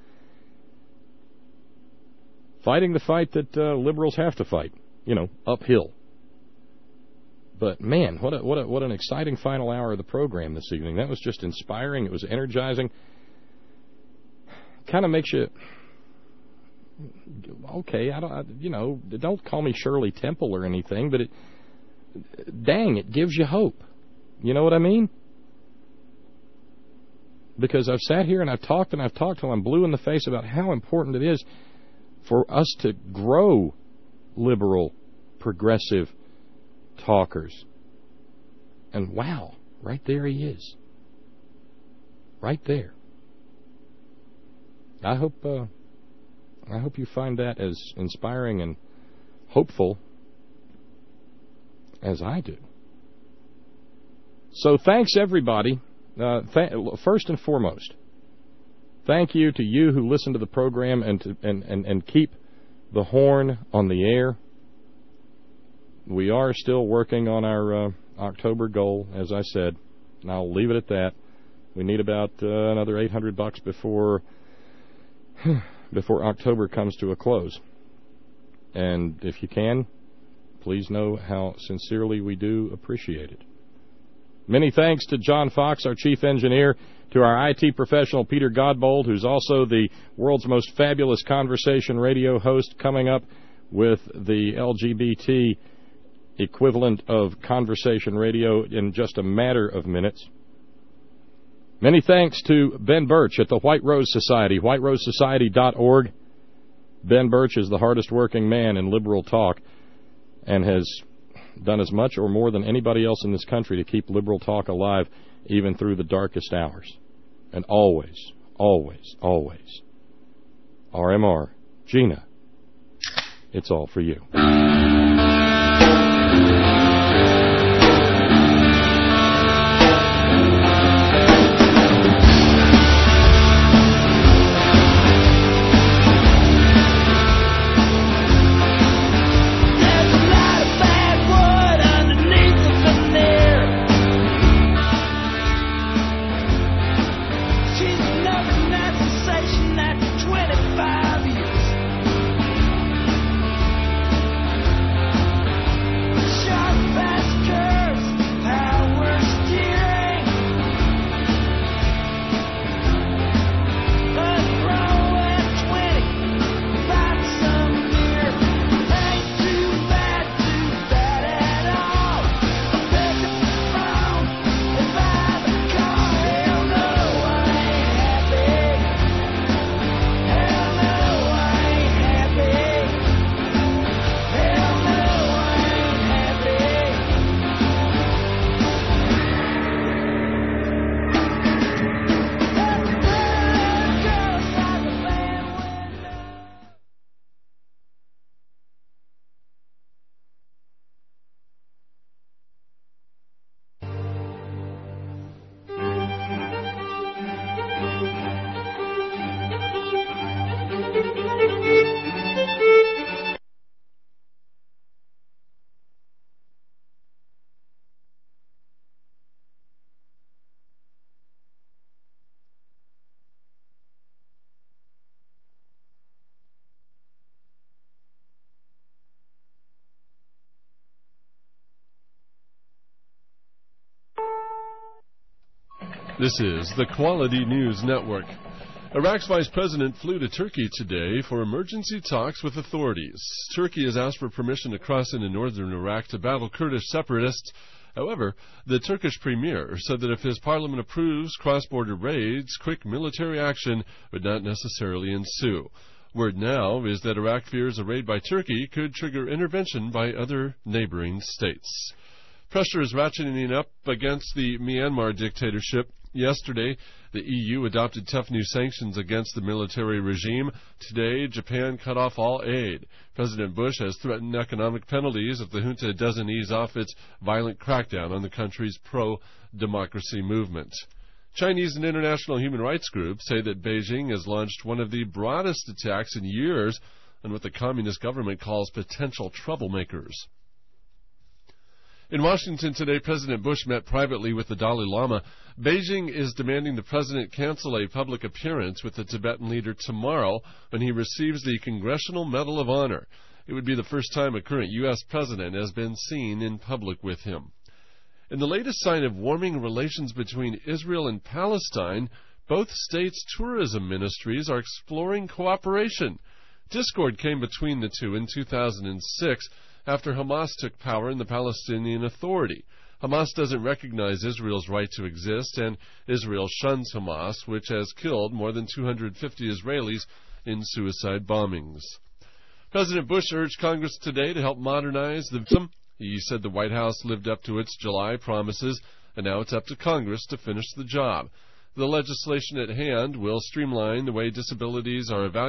Speaker 7: fighting the fight that uh, liberals have to fight. You know, uphill. But man, what a, what a, what an exciting final hour of the program this evening. That was just inspiring. It was energizing. Kind of makes you okay. I don't, I, you know, don't call me Shirley Temple or anything, but it, dang, it gives you hope. You know what I mean? Because I've sat here and I've talked and I've talked till I'm blue in the face about how important it is for us to grow liberal, progressive talkers. And wow, right there he is. Right there. I hope uh, I hope you find that as inspiring and hopeful as I do. So thanks everybody. Uh, th- first and foremost, thank you to you who listen to the program and to, and, and, and keep the Horn on the air. We are still working on our uh, October goal, as I said, and I'll leave it at that. We need about uh, another eight hundred bucks before before October comes to a close. And if you can, please know how sincerely we do appreciate it. Many thanks to John Fox, our chief engineer, to our I T professional, Peter Godbold, who's also the world's most fabulous conversation radio host, coming up with the L G B T equivalent of conversation radio in just a matter of minutes. Many thanks to Ben Birch at the White Rose Society, white rose society dot org. Ben Birch is the hardest working man in liberal talk and has done as much or more than anybody else in this country to keep liberal talk alive even through the darkest hours. And always, always, always, R M R, Gina, it's all for you.
Speaker 12: This is the Quality News Network. Iraq's vice president flew to Turkey today for emergency talks with authorities. Turkey has asked for permission to cross into northern Iraq to battle Kurdish separatists. However, the Turkish premier said that if his parliament approves cross-border raids, quick military action would not necessarily ensue. Word now is that Iraq fears a raid by Turkey could trigger intervention by other neighboring states. Pressure is ratcheting up against the Myanmar dictatorship. Yesterday, the E U adopted tough new sanctions against the military regime. Today, Japan cut off all aid. President Bush has threatened economic penalties if the junta doesn't ease off its violent crackdown on the country's pro-democracy movement. Chinese and international human rights groups say that Beijing has launched one of the broadest attacks in years on what the communist government calls potential troublemakers. In Washington today, President Bush met privately with the Dalai Lama. Beijing is demanding the president cancel a public appearance with the Tibetan leader tomorrow when he receives the Congressional Medal of Honor. It would be the first time a current U S president has been seen in public with him. In the latest sign of warming relations between Israel and Palestine, both states' tourism ministries are exploring cooperation. Discord came between the two in two thousand six. After Hamas took power in the Palestinian Authority. Hamas doesn't recognize Israel's right to exist, and Israel shuns Hamas, which has killed more than two hundred fifty Israelis in suicide bombings. President Bush urged Congress today to help modernize the victim. He said the White House lived up to its July promises, and now it's up to Congress to finish the job. The legislation at hand will streamline the way disabilities are evaluated